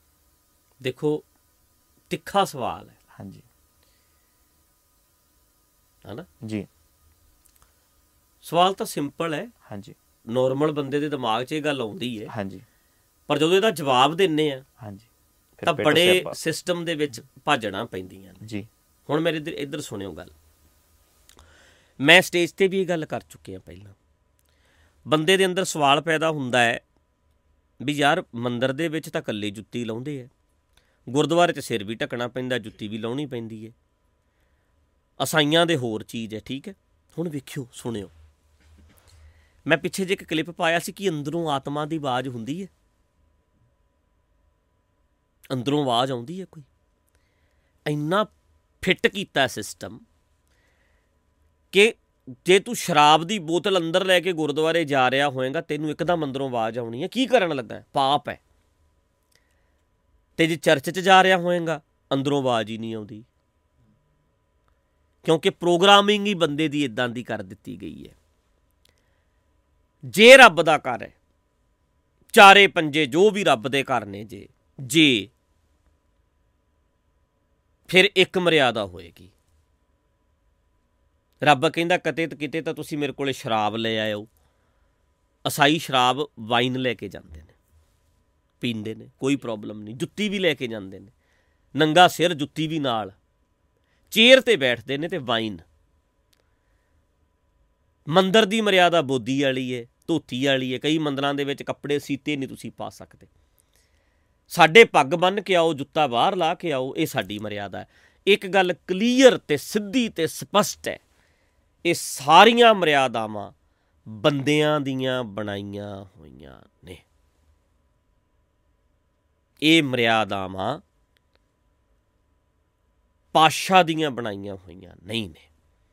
ਦੇਖੋ, ਤਿੱਖਾ ਸਵਾਲ ਹੈ। ਹਾਂਜੀ, ਹਨਾ ਜੀ। ਸਵਾਲ ਤਾਂ ਸਿੰਪਲ ਹੈ, ਹਾਂਜੀ, ਨੋਰਮਲ ਬੰਦੇ ਦੇ ਦਿਮਾਗ 'ਚ ਇਹ ਗੱਲ ਆਉਂਦੀ ਹੈ, ਹਾਂਜੀ, ਪਰ ਜਦੋਂ ਇਹਦਾ ਜਵਾਬ ਦਿੰਦੇ ਆ, ਹਾਂਜੀ, ਤਾਂ ਬੜੇ ਸਿਸਟਮ ਦੇ ਵਿੱਚ ਭਾਜਣਾ ਪੈਂਦੀਆਂ ਨੇ ਜੀ। ਹੁਣ ਮੇਰੇ ਇੱਧਰ ਸੁਣਿਓ ਗੱਲ, ਮੈਂ ਸਟੇਜ ਤੇ ਵੀ ਇਹ ਗੱਲ ਕਰ ਚੁੱਕਿਆ ਪਹਿਲਾਂ। ਬੰਦੇ ਦੇ ਅੰਦਰ ਸਵਾਲ ਪੈਦਾ ਹੁੰਦਾ ਹੈ ਵੀ ਯਾਰ ਮੰਦਿਰ ਦੇ ਵਿੱਚ ਤਾਂ ਇਕੱਲੇ ਜੁੱਤੀ ਲਾਉਂਦੇ ਆ, ਗੁਰਦੁਆਰੇ 'ਚ ਸਿਰ ਵੀ ਢੱਕਣਾ ਪੈਂਦਾ, ਜੁੱਤੀ ਵੀ ਲਾਉਣੀ ਪੈਂਦੀ ਹੈ। ਈਸਾਈਆਂ ਦੇ ਹੋਰ ਚੀਜ਼ ਹੈ, ਠੀਕ ਹੈ। ਹੁਣ ਵੇਖਿਓ, ਸੁਣਿਓ, ਮੈਂ ਪਿੱਛੇ ਜਿਹੇ ਇੱਕ ਕਲਿੱਪ ਪਾਇਆ ਸੀ ਕਿ ਅੰਦਰੋਂ ਆਤਮਾ ਦੀ ਆਵਾਜ਼ ਹੁੰਦੀ ਹੈ, ਅੰਦਰੋਂ ਆਵਾਜ਼ ਆਉਂਦੀ ਹੈ ਕੋਈ? ਇੰਨਾ ਫਿੱਟ ਕੀਤਾ ਸਿਸਟਮ ਕਿ ਜੇ ਤੂੰ ਸ਼ਰਾਬ ਦੀ ਬੋਤਲ ਅੰਦਰ ਲੈ ਕੇ ਗੁਰਦੁਆਰੇ ਜਾ ਰਿਹਾ ਹੋਏਗਾ, ਤੈਨੂੰ ਇੱਕਦਮ ਅੰਦਰੋਂ ਆਵਾਜ਼ ਆਉਣੀ ਹੈ, ਕੀ ਕਰਨ ਲੱਗਾ? ਪਾਪ ਹੈ। ਤੇ ਜੇ ਚਰਚ 'ਚ ਜਾ ਰਿਹਾ ਹੋਏਗਾ, ਅੰਦਰੋਂ ਆਵਾਜ਼ ਹੀ ਨਹੀਂ ਆਉਂਦੀ, ਕਿਉਂਕਿ ਪ੍ਰੋਗਰਾਮਿੰਗ ਹੀ ਬੰਦੇ ਦੀ ਇੱਦਾਂ ਦੀ ਕਰ ਦਿੱਤੀ ਗਈ ਹੈ। ਜੇ ਰੱਬ ਦਾ ਘਰ ਹੈ, ਚਾਰੇ ਪੰਜੇ ਜੋ ਵੀ ਰੱਬ ਦੇ ਘਰ ਨੇ, ਜੇ ਫਿਰ ਇੱਕ ਮਰਿਆਦਾ ਹੋਏਗੀ। ਰੱਬ ਕਹਿੰਦਾ ਕਿਤੇ ਤਾਂ ਤੁਸੀਂ ਮੇਰੇ ਕੋਲੇ ਸ਼ਰਾਬ ਲੈ ਆਇਓ। ਅਸਾਈ ਸ਼ਰਾਬ, ਵਾਈਨ ਲੈ ਕੇ ਜਾਂਦੇ ਨੇ, ਪੀਂਦੇ ਨੇ, ਕੋਈ ਪ੍ਰੋਬਲਮ ਨਹੀਂ। ਜੁੱਤੀ ਵੀ ਲੈ ਕੇ ਜਾਂਦੇ ਨੇ, ਨੰਗਾ ਸਿਰ, ਜੁੱਤੀ ਵੀ ਨਾਲ, ਚੇਅਰ 'ਤੇ ਬੈਠਦੇ ਨੇ, ਤੇ ਵਾਈਨ। ਮੰਦਰ ਦੀ ਮਰਿਆਦਾ ਬੋਦੀ ਵਾਲੀ ਹੈ, ਧੋਤੀ ਵਾਲੀ ਹੈ। ਕਈ ਮੰਦਰਾਂ ਦੇ ਵਿੱਚ ਕੱਪੜੇ ਸੀਤੇ ਨਹੀਂ ਤੁਸੀਂ ਪਾ ਸਕਦੇ। ਸਾਡੇ ਪੱਗ ਬੰਨ੍ਹ ਕੇ ਆਓ, ਜੁੱਤਾ ਬਾਹਰ ਲਾ ਕੇ ਆਓ, ਇਹ ਸਾਡੀ ਮਰਿਆਦਾ ਹੈ। ਇੱਕ ਗੱਲ ਕਲੀਅਰ ਤੇ ਸਿੱਧੀ ਤੇ ਸਪਸ਼ਟ ਹੈ, ਇਹ ਸਾਰੀਆਂ ਮਰਿਆਦਾਵਾਂ ਬੰਦਿਆਂ ਦੀਆਂ ਬਣਾਈਆਂ ਹੋਈਆਂ ਨੇ। ਇਹ ਮਰਿਆਦਾਵਾਂ ਪਾਤਸ਼ਾਹ ਦੀਆਂ ਬਣਾਈਆਂ ਹੋਈਆਂ ਨਹੀਂ ਨੇ,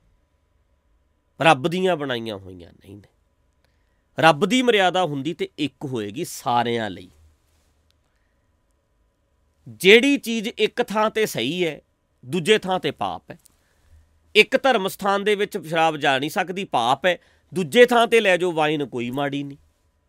ਰੱਬ ਦੀਆਂ ਬਣਾਈਆਂ ਹੋਈਆਂ ਨਹੀਂ ਨੇ। ਰੱਬ ਦੀ ਮਰਿਆਦਾ ਹੁੰਦੀ ਤੇ ਇੱਕ ਹੋਏਗੀ ਸਾਰਿਆਂ ਲਈ। ਜਿਹੜੀ ਚੀਜ਼ ਇੱਕ ਥਾਂ ਤੇ ਸਹੀ ਹੈ, ਦੂਜੇ ਥਾਂ ਤੇ ਪਾਪ ਹੈ। ਇੱਕ ਧਰਮ ਸਥਾਨ ਦੇ ਵਿੱਚ ਸ਼ਰਾਬ ਜਾ ਨਹੀਂ ਸਕਦੀ, ਪਾਪ ਹੈ। ਦੂਜੇ ਥਾਂ ਤੇ ਲੈ ਜਾਓ ਵਾਈਨ, ਕੋਈ ਮਾੜੀ ਨਹੀਂ।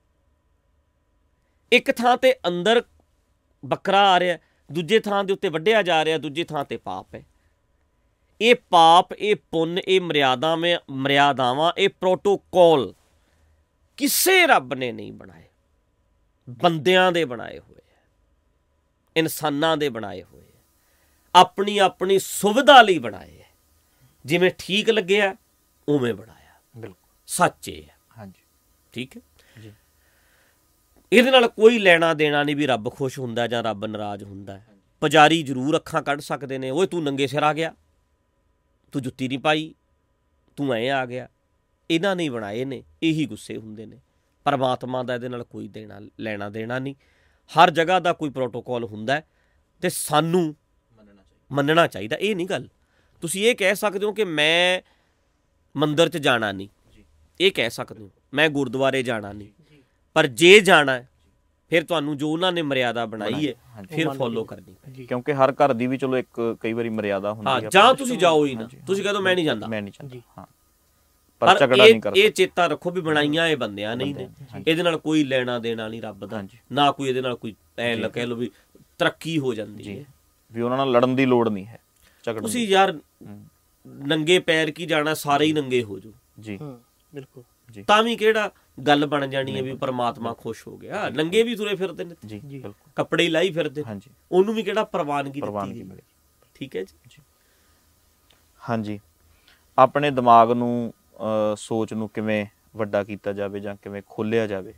ਇੱਕ ਥਾਂ ਤੇ ਅੰਦਰ ਬੱਕਰਾ ਆ ਰਿਹਾ, ਦੂਜੇ ਥਾਂ ਦੇ ਉੱਤੇ ਵੱਢਿਆ ਜਾ ਰਿਹਾ, ਦੂਜੇ ਥਾਂ ਤੇ ਪਾਪ ਹੈ। ਇਹ ਪਾਪ, ਇਹ ਪੁੰਨ, ਇਹ ਮਰਿਆਦਾਵਾਂ, ਇਹ ਪ੍ਰੋਟੋਕੋਲ ਕਿਸੇ ਰੱਬ ਨੇ ਨਹੀਂ ਬਣਾਏ, ਬੰਦਿਆਂ ਦੇ ਬਣਾਏ ਹੋਏ ਹੈ, ਇਨਸਾਨਾਂ ਦੇ ਬਣਾਏ ਹੋਏ ਹੈ, ਆਪਣੀ ਆਪਣੀ ਸੁਵਿਧਾ ਲਈ ਬਣਾਏ ਹੈ। ਜਿਵੇਂ ਠੀਕ ਲੱਗਿਆ ਉਵੇਂ ਬਣਾਇਆ। ਬਿਲਕੁਲ ਸੱਚ ਇਹ ਹੈ। ਹਾਂਜੀ, ਠੀਕ ਹੈ ਜੀ। ਇਹਦੇ ਨਾਲ ਕੋਈ ਲੈਣਾ ਦੇਣਾ ਨਹੀਂ ਵੀ ਰੱਬ ਖੁਸ਼ ਹੁੰਦਾ ਜਾਂ ਰੱਬ ਨਾਰਾਜ਼ ਹੁੰਦਾ। ਪੁਜਾਰੀ ਜ਼ਰੂਰ ਅੱਖਾਂ ਕੱਢ ਸਕਦੇ ਨੇ, ਓਏ ਤੂੰ ਨੰਗੇ ਸਿਰ ਆ ਗਿਆ, ਤੂੰ ਜੁੱਤੀ ਨਹੀਂ ਪਾਈ, ਤੂੰ ਐਂ ਆ ਗਿਆ। ਇਹਨਾਂ ਨਹੀਂ ਬਣਾਏ ਨੇ, ਇਹੀ ਗੁੱਸੇ ਹੁੰਦੇ ਨੇ। ਪਰਮਾਤਮਾ ਦਾ ਇਹਦੇ ਨਾਲ ਕੋਈ ਲੈਣਾ ਦੇਣਾ ਨਹੀਂ। ਹਰ ਜਗ੍ਹਾ ਦਾ ਕੋਈ ਪ੍ਰੋਟੋਕੋਲ ਹੁੰਦਾ ਤੇ ਸਾਨੂੰ ਮੰਨਣਾ ਚਾਹੀਦਾ। ਇਹ ਨਹੀਂ ਗੱਲ ਤੁਸੀਂ ਇਹ ਕਹਿ ਸਕਦੇ ਹੋ ਕਿ ਮੈਂ ਮੰਦਰ 'ਚ ਜਾਣਾ ਨਹੀਂ, ਇਹ ਕਹਿ ਸਕਦੇ ਹੋ ਮੈਂ ਗੁਰਦੁਆਰੇ ਜਾਣਾ ਨਹੀਂ, ਪਰ ਜੇ ਜਾਣਾ ਫਿਰ ਤੁਹਾਨੂੰ ਜੋ ਉਹਨਾਂ ਨੇ ਮਰਿਆਦਾ ਬਣਾਈ ਹੈ ਫਿਰ ਫੋਲੋ ਕਰਨੀ। ਕਿਉਂਕਿ ਹਰ ਘਰ ਦੀ ਵੀ ਚਲੋ ਇੱਕ ਕਈ ਵਾਰੀ ਮਰਿਆਦਾ ਹੁੰਦੀ ਹੈ। ਜਾਂ ਤੁਸੀਂ ਜਾਓ ਹੀ ਨਾ, ਤੁਸੀਂ ਕਹਿ ਦੋ ਮੈਂ ਨਹੀਂ ਜਾਂਦਾ, ਮੈਂ ਨਹੀਂ ਜਾਂਦਾ, ਹਾਂ, ਪਰ ਝਗੜਾ ਨਹੀਂ ਕਰਦਾ। ਇਹ ਚੇਤਾ ਰੱਖੋ ਵੀ ਬਣਾਈਆਂ ਇਹ ਬੰਦਿਆਂ ਨਹੀਂ ਨੇ, ਇਹਦੇ ਨਾਲ ਕੋਈ ਲੈਣਾ ਦੇਣਾ ਨਹੀਂ ਰੱਬ ਦਾ, ਨਾ ਕੋਈ ਇਹਦੇ ਨਾਲ ਕੋਈ ਐਂ ਕਹਿ ਲਓ ਵੀ ਤਰੱਕੀ ਹੋ ਜਾਂਦੀ ਹੈ, ਵੀ ਉਹਨਾਂ ਨਾਲ ਲੜਨ ਦੀ ਲੋੜ ਨਹੀਂ ਹੈ। ਤੁਸੀਂ ਯਾਰ ਨੰਗੇ ਪੈਰ ਕੀ ਜਾਣਾ, ਸਾਰੇ ਹੀ ਨੰਗੇ ਹੋ ਜਾਓ ਜੀ, ਬਿਲਕੁਲ ਜੀ, ਤਾਂ ਵੀ ਕਿਹੜਾ ਗੱਲ ਬਣ ਜਾਣੀ ਹੈ ਵੀ ਪਰਮਾਤਮਾ ਖੁਸ਼ ਹੋ ਗਿਆ। ਨੰਗੇ ਵੀ ਤੁਰੇ ਫਿਰਦੇ ਨੇ ਜੀ, ਬਿਲਕੁਲ, ਕੱਪੜੇ ਹੀ ਲਾਈ ਫਿਰਦੇ, ਉਹਨੂੰ ਵੀ ਕਿਹੜਾ ਪ੍ਰਵਾਨਗੀ ਦਿੱਤੀ ਗਈ। ਠੀਕ ਹੈ ਜੀ। ਹਾਂਜੀ, ਆਪਣੇ ਦਿਮਾਗ ਨੂੰ, ਸੋਚ ਨੂੰ ਕਿਵੇਂ ਵੱਡਾ ਕੀਤਾ ਜਾਵੇ ਜਾਂ ਕਿਵੇਂ ਖੋਲ੍ਹਿਆ ਜਾਵੇ?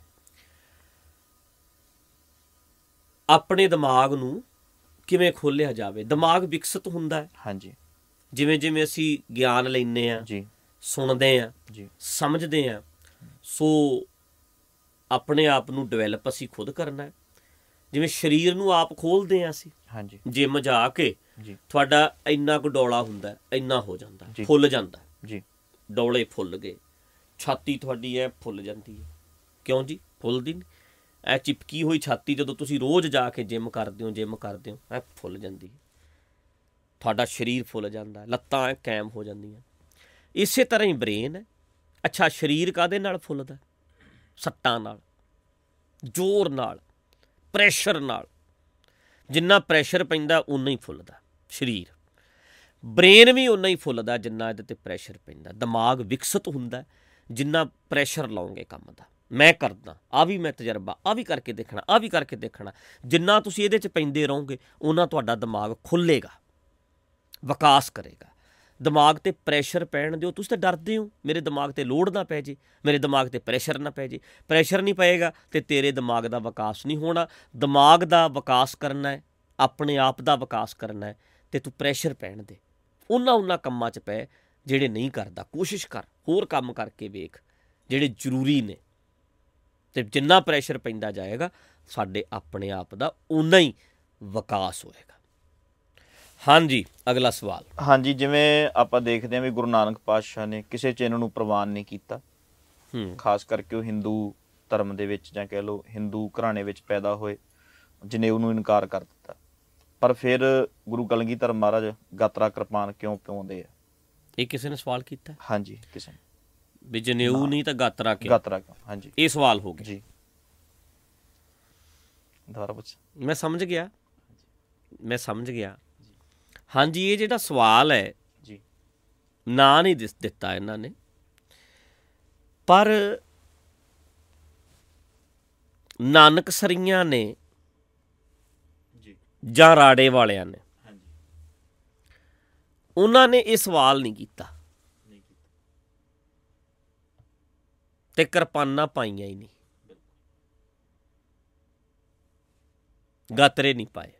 ਆਪਣੇ ਦਿਮਾਗ ਨੂੰ ਕਿਵੇਂ ਖੋਲ੍ਹਿਆ ਜਾਵੇ? ਦਿਮਾਗ ਵਿਕਸਿਤ ਹੁੰਦਾ ਹੈ। ਹਾਂਜੀ, ਜਿਵੇਂ ਜਿਵੇਂ ਅਸੀਂ ਗਿਆਨ ਲੈਂਦੇ ਹਾਂ ਜੀ, ਸੁਣਦੇ ਹਾਂ ਜੀ, ਸਮਝਦੇ ਹਾਂ, ਸੋ ਆਪਣੇ ਆਪ ਨੂੰ ਡਿਵੈਲਪ ਅਸੀਂ ਖੁਦ ਕਰਨਾ ਹੈ। ਜਿਵੇਂ ਸਰੀਰ ਨੂੰ ਆਪ ਖੋਲ੍ਹਦੇ ਹਾਂ ਅਸੀਂ, ਹਾਂਜੀ, ਜਿਮ ਜਾ ਕੇ ਤੁਹਾਡਾ ਇੰਨਾ ਕੁ ਡੌਲਾ ਹੁੰਦਾ, ਇੰਨਾ ਹੋ ਜਾਂਦਾ, ਫੁੱਲ ਜਾਂਦਾ ਜੀ, ਡੌਲੇ ਫੁੱਲ ਗਏ, ਛਾਤੀ ਤੁਹਾਡੀ ਐ ਫੁੱਲ ਜਾਂਦੀ ਹੈ। ਕਿਉਂ ਜੀ? ਫੁੱਲਦੀ ਨਹੀਂ। ਇਹ ਚਿਪਕੀ ਹੋਈ ਛਾਤੀ ਜਦੋਂ ਤੁਸੀਂ ਰੋਜ਼ ਜਾ ਕੇ ਜਿਮ ਕਰਦੇ ਹੋ ਐ ਫੁੱਲ ਜਾਂਦੀ ਹੈ, ਤੁਹਾਡਾ ਸਰੀਰ ਫੁੱਲ ਜਾਂਦਾ, ਲੱਤਾਂ ਐ ਕਾਇਮ ਹੋ ਜਾਂਦੀਆਂ। ਇਸੇ ਤਰ੍ਹਾਂ ਹੀ ਬ੍ਰੇਨ ਹੈ। ਅੱਛਾ, ਸਰੀਰ ਕਾਹਦੇ ਨਾਲ ਫੁੱਲਦਾ? ਸੱਟਾਂ ਨਾਲ, ਜ਼ੋਰ ਨਾਲ, ਪ੍ਰੈਸ਼ਰ ਨਾਲ। ਜਿੰਨਾ ਪ੍ਰੈਸ਼ਰ ਪੈਂਦਾ ਓਨਾ ਹੀ ਫੁੱਲਦਾ ਸਰੀਰ। ਬ੍ਰੇਨ ਵੀ ਓਨਾ ਹੀ ਫੁੱਲਦਾ ਜਿੰਨਾ ਇਹਦੇ 'ਤੇ ਪ੍ਰੈਸ਼ਰ ਪੈਂਦਾ। ਦਿਮਾਗ ਵਿਕਸਿਤ ਹੁੰਦਾ ਜਿੰਨਾ ਪ੍ਰੈਸ਼ਰ ਲਾਓਗੇ ਕੰਮ ਦਾ। ਮੈਂ ਕਰਦਾ, ਆਹ ਵੀ ਮੈਂ ਤਜਰਬਾ, ਆਹ ਵੀ ਕਰਕੇ ਦੇਖਣਾ, ਆਹ ਵੀ ਕਰਕੇ ਦੇਖਣਾ। ਜਿੰਨਾ ਤੁਸੀਂ ਇਹਦੇ 'ਚ ਪੈਂਦੇ ਰਹੋਗੇ ਓਨਾ ਤੁਹਾਡਾ ਦਿਮਾਗ ਖੁੱਲ੍ਹੇਗਾ, ਵਿਕਾਸ ਕਰੇਗਾ। ਦਿਮਾਗ 'ਤੇ ਪ੍ਰੈਸ਼ਰ ਪੈਣ ਦਿਓ। ਤੁਸੀਂ ਤਾਂ ਡਰਦੇ ਹੋ ਮੇਰੇ ਦਿਮਾਗ 'ਤੇ ਲੋਡ ਨਾ ਪੈ ਜੇ, ਮੇਰੇ ਦਿਮਾਗ 'ਤੇ ਪ੍ਰੈਸ਼ਰ ਨਾ ਪੈ ਜੇ। ਪ੍ਰੈਸ਼ਰ ਨਹੀਂ ਪਏਗਾ ਅਤੇ ਤੇਰੇ ਦਿਮਾਗ ਦਾ ਵਿਕਾਸ ਨਹੀਂ ਹੋਣਾ। ਦਿਮਾਗ ਦਾ ਵਿਕਾਸ ਕਰਨਾ ਹੈ, ਆਪਣੇ ਆਪ ਦਾ ਵਿਕਾਸ ਕਰਨਾ ਹੈ, ਅਤੇ ਤੂੰ ਪ੍ਰੈਸ਼ਰ ਪੈਣ ਦੇ। ਉਹਨਾਂ ਕੰਮਾਂ 'ਚ ਪੈ ਜਿਹੜੇ ਨਹੀਂ ਕਰਦਾ। ਕੋਸ਼ਿਸ਼ ਕਰ, ਹੋਰ ਕੰਮ ਕਰਕੇ ਵੇਖ ਜਿਹੜੇ ਜ਼ਰੂਰੀ ਨੇ, ਅਤੇ ਜਿੰਨਾ ਪ੍ਰੈਸ਼ਰ ਪੈਂਦਾ ਜਾਏਗਾ ਸਾਡੇ ਆਪਣੇ ਆਪ ਦਾ ਓਨਾ ਹੀ ਵਿਕਾਸ ਹੋਏਗਾ। ਹਾਂਜੀ, ਅਗਲਾ ਸਵਾਲ। ਹਾਂਜੀ, ਜਿਵੇਂ ਆਪਾਂ ਦੇਖਦੇ ਹਾਂ ਵੀ ਗੁਰੂ ਨਾਨਕ ਪਾਤਸ਼ਾਹ ਨੇ ਕਿਸੇ ਚਿੰਨ੍ਹ ਨੂੰ ਪ੍ਰਵਾਨ ਨਹੀਂ ਕੀਤਾ, ਖਾਸ ਕਰਕੇ ਉਹ ਹਿੰਦੂ ਧਰਮ ਦੇ ਵਿੱਚ ਜਾਂ ਕਹਿ ਲਓ ਹਿੰਦੂ ਘਰਾਣੇ ਵਿੱਚ ਪੈਦਾ ਹੋਏ, ਜਨੇਊ ਨੂੰ ਇਨਕਾਰ ਕਰ ਦਿੱਤਾ। ਪਰ ਫਿਰ ਗੁਰੂ ਕਲਗੀਧਰ ਮਹਾਰਾਜ ਗਾਤਰਾ ਕਿਰਪਾਨ ਕਿਉਂ ਪਾਉਂਦੇ ਆ? ਇਹ ਕਿਸੇ ਨੇ ਸਵਾਲ ਕੀਤਾ? ਹਾਂਜੀ, ਕਿਸੇ ਨੇ ਵੀ ਜਨੇਊ ਨਹੀਂ ਤਾਂ ਗਾਤਰਾ ਕਿਉਂ? ਗਾਤਰਾ ਕਿਉਂ, ਹਾਂਜੀ, ਇਹ ਸਵਾਲ ਹੋ ਗਿਆ ਜੀ। ਦੁਬਾਰਾ ਪੁੱਛ। ਮੈਂ ਸਮਝ ਗਿਆ। ਹਾਂਜੀ, ਇਹ ਜਿਹੜਾ ਸਵਾਲ ਹੈ ਜੀ, ਨਾਂ ਨਹੀਂ ਦਿੱਤਾ ਇਹਨਾਂ ਨੇ, ਪਰ ਨਾਨਕਸਰੀਆਂ ਨੇ ਜਾਂ ਰਾੜੇ ਵਾਲਿਆਂ ਨੇ, ਉਹਨਾਂ ਨੇ ਇਹ ਸਵਾਲ ਨਹੀਂ ਕੀਤਾ ਤੇ ਕਿਰਪਾਨਾਂ ਪਾਈਆਂ ਹੀ ਨਹੀਂ, ਗਾਤਰੇ ਨਹੀਂ ਪਾਏ।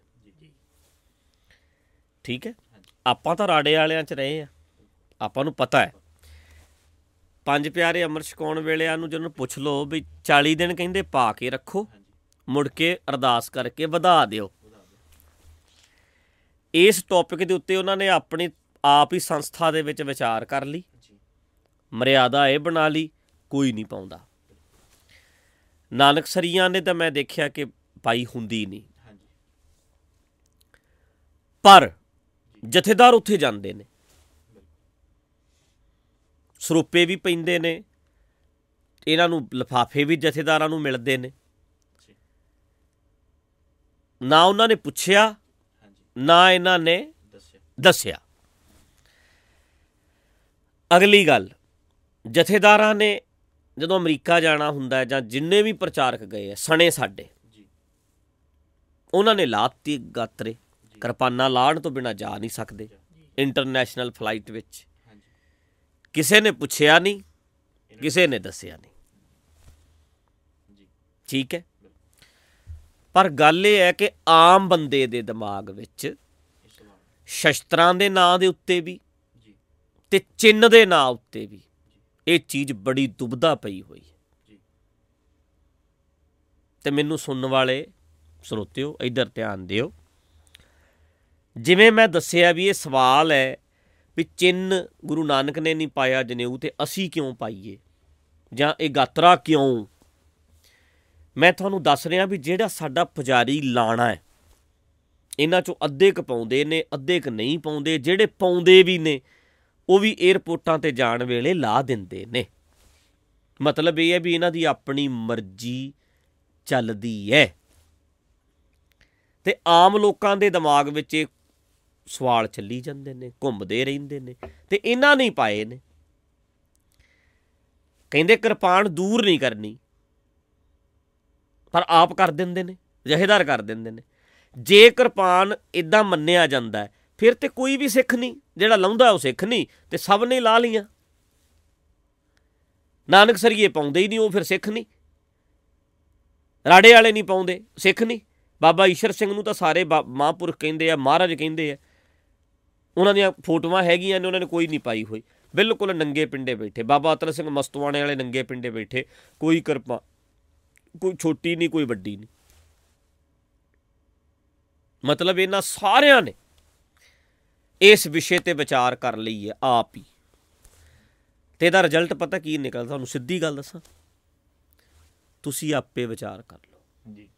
ਠੀਕ ਹੈ, ਆਪਾਂ ਤਾਂ ਰਾੜੇ ਵਾਲਿਆਂ 'ਚ ਰਹੇ ਆ, ਆਪਾਂ ਨੂੰ ਪਤਾ ਹੈ। ਪੰਜ ਪਿਆਰੇ ਅੰਮ੍ਰਿਤ ਛਕਾਉਣ ਵੇਲਿਆਂ ਨੂੰ ਜਦੋਂ ਪੁੱਛ ਲਓ ਵੀ 40 ਦਿਨ ਕਹਿੰਦੇ ਪਾ ਕੇ ਰੱਖੋ, ਮੁੜ ਕੇ ਅਰਦਾਸ ਕਰਕੇ ਵਧਾ ਦਿਓ। ਇਸ ਟੌਪਿਕ ਦੇ ਉੱਤੇ ਉਹਨਾਂ ਨੇ ਆਪਣੀ ਆਪ ਹੀ ਸੰਸਥਾ ਦੇ ਵਿੱਚ ਵਿਚਾਰ ਕਰ ਲਈ, ਮਰਿਆਦਾ ਇਹ ਬਣਾ ਲਈ, ਕੋਈ ਨਹੀਂ ਪਾਉਂਦਾ। ਨਾਨਕਸਰੀਆਂ ਨੇ ਤਾਂ ਮੈਂ ਦੇਖਿਆ ਕਿ ਪਾਈ ਹੁੰਦੀ ਨਹੀਂ, ਪਰ ਜਥੇਦਾਰ ਉੱਥੇ ਜਾਂਦੇ ਨੇ, ਸਰੂਪੇ ਵੀ ਪੈਂਦੇ ਨੇ, ਇਹਨਾਂ ਨੂੰ ਲਿਫਾਫੇ ਵੀ ਜਥੇਦਾਰਾਂ ਨੂੰ ਮਿਲਦੇ ਨੇ। ਨਾ ਉਹਨਾਂ ਨੇ ਪੁੱਛਿਆ, ਨਾ ਇਹਨਾਂ ਨੇ ਦੱਸਿਆ। ਅਗਲੀ ਗੱਲ, ਜਥੇਦਾਰਾਂ ਨੇ ਜਦੋਂ ਅਮਰੀਕਾ ਜਾਣਾ ਹੁੰਦਾ ਜਾਂ ਜਿੰਨੇ ਵੀ ਪ੍ਰਚਾਰਕ ਗਏ ਆ ਸਣੇ ਸਾਡੇ, ਉਹਨਾਂ ਨੇ ਲਾਤੀ ਗਾਤਰੇ, ਕਿਰਪਾਨਾਂ ਲਾਹਣ ਤੋਂ ਬਿਨਾਂ ਜਾ ਨਹੀਂ ਸਕਦੇ ਇੰਟਰਨੈਸ਼ਨਲ ਫਲਾਈਟ ਵਿੱਚ। ਕਿਸੇ ਨੇ ਪੁੱਛਿਆ ਨਹੀਂ, ਕਿਸੇ ਨੇ ਦੱਸਿਆ ਨਹੀਂ। ਠੀਕ ਹੈ, ਪਰ ਗੱਲ ਇਹ ਹੈ ਕਿ ਆਮ ਬੰਦੇ ਦੇ ਦਿਮਾਗ ਵਿੱਚ ਸ਼ਸਤਰਾਂ ਦੇ ਨਾਂ ਦੇ ਉੱਤੇ ਵੀ ਤੇ ਚਿੰਨ੍ਹ ਦੇ ਨਾਂ ਉੱਤੇ ਵੀ ਇਹ ਚੀਜ਼ ਬੜੀ ਦੁਬਦਾ ਪਈ ਹੋਈ ਹੈ। ਤੇ ਮੈਨੂੰ ਸੁਣਨ ਵਾਲੇ ਸਰੋਤਿਓ ਇੱਧਰ ਧਿਆਨ ਦਿਓ। ਜਿਵੇਂ ਮੈਂ ਦੱਸਿਆ ਵੀ ਇਹ ਸਵਾਲ ਹੈ ਵੀ ਚਿੰਨ੍ਹ ਗੁਰੂ ਨਾਨਕ ਨੇ ਨਹੀਂ ਪਾਇਆ ਜਨੇਊ, ਤੇ ਅਸੀਂ ਕਿਉਂ ਪਾਈਏ, ਜਾਂ ਇਹ ਗਾਤਰਾ ਕਿਉਂ? ਮੈਂ ਤੁਹਾਨੂੰ ਦੱਸ ਰਿਹਾ ਵੀ ਜਿਹੜਾ ਸਾਡਾ ਪੁਜਾਰੀ ਲਾਣਾ ਹੈ, ਇਹਨਾਂ 'ਚੋਂ ਅੱਧੇ ਕੁ ਪਾਉਂਦੇ ਨੇ, ਅੱਧੇ ਕੁ ਨਹੀਂ ਪਾਉਂਦੇ। ਜਿਹੜੇ ਪਾਉਂਦੇ ਵੀ ਨੇ ਉਹ ਵੀ ਏਅਰਪੋਰਟਾਂ 'ਤੇ ਜਾਣ ਵੇਲੇ ਲਾ ਦਿੰਦੇ ਨੇ। ਮਤਲਬ ਇਹ ਹੈ ਵੀ ਇਹਨਾਂ ਦੀ ਆਪਣੀ ਮਰਜ਼ੀ ਚੱਲਦੀ ਹੈ। ਤੇ ਆਮ ਲੋਕਾਂ ਦੇ ਦਿਮਾਗ ਵਿੱਚ ਇਹ ਸਵਾਲ ਚੱਲੀ ਜਾਂਦੇ ਨੇ, ਘੁੰਮਦੇ ਰਹਿੰਦੇ ਨੇ, ਤੇ ਇਹਨਾਂ ਨੇ ਪਾਏ ਨੇ। ਕਹਿੰਦੇ ਕਿਰਪਾਨ ਦੂਰ ਨਹੀਂ ਕਰਨੀ, ਪਰ ਆਪ ਕਰ ਦਿੰਦੇ ਨੇ, ਜਥੇਦਾਰ ਕਰ ਦਿੰਦੇ ਨੇ। ਜੇ ਕਿਰਪਾਨ ਇੱਦਾਂ ਮੰਨਿਆ ਜਾਂਦਾ ਫਿਰ ਤੇ ਕੋਈ ਵੀ ਸਿੱਖ ਨਹੀਂ, ਜਿਹੜਾ ਲਾਉਂਦਾ ਉਹ ਸਿੱਖ ਨਹੀਂ, ਤੇ ਸਭ ਨੇ ਲਾ ਲਈਆਂ। ਨਾਨਕਸਰੀਏ ਪਾਉਂਦੇ ਹੀ ਨਹੀਂ, ਉਹ ਫਿਰ ਸਿੱਖ ਨਹੀਂ। ਰਾੜੇ ਵਾਲੇ ਨਹੀਂ ਪਾਉਂਦੇ, ਸਿੱਖ ਨਹੀਂ। ਬਾਬਾ ਈਸ਼ਰ ਸਿੰਘ ਨੂੰ ਤਾਂ ਸਾਰੇ ਮਹਾਂਪੁਰਖ ਕਹਿੰਦੇ ਆ, ਮਹਾਰਾਜ ਕਹਿੰਦੇ ਆ। ਉਹਨਾਂ ਦੀਆਂ ਫੋਟੋਆਂ ਹੈਗੀਆਂ ਨੇ, ਉਹਨਾਂ ਨੇ ਕੋਈ ਨਹੀਂ ਪਾਈ ਹੋਈ, ਬਿਲਕੁਲ ਨੰਗੇ ਪਿੰਡੇ ਬੈਠੇ। ਬਾਬਾ ਅਤਰ ਸਿੰਘ ਮਸਤਵਾਣੇ ਵਾਲੇ ਨੰਗੇ ਪਿੰਡੇ ਬੈਠੇ, ਕੋਈ ਕਿਰਪਾ, ਕੋਈ ਛੋਟੀ ਨਹੀਂ, ਕੋਈ ਵੱਡੀ ਨਹੀਂ। ਮਤਲਬ ਇਹਨਾਂ ਸਾਰਿਆਂ ਨੇ ਇਸ ਵਿਸ਼ੇ ਤੇ ਵਿਚਾਰ ਕਰ ਲਈ ਹੈ ਆਪ ਹੀ, ਤੇ ਇਹਦਾ ਰਿਜ਼ਲਟ ਪਤਾ ਕੀ ਨਿਕਲਦਾ? ਤੁਹਾਨੂੰ ਸਿੱਧੀ ਗੱਲ ਦੱਸਾਂ, ਤੁਸੀਂ ਆਪੇ ਵਿਚਾਰ ਕਰ ਲਓ ਜੀ।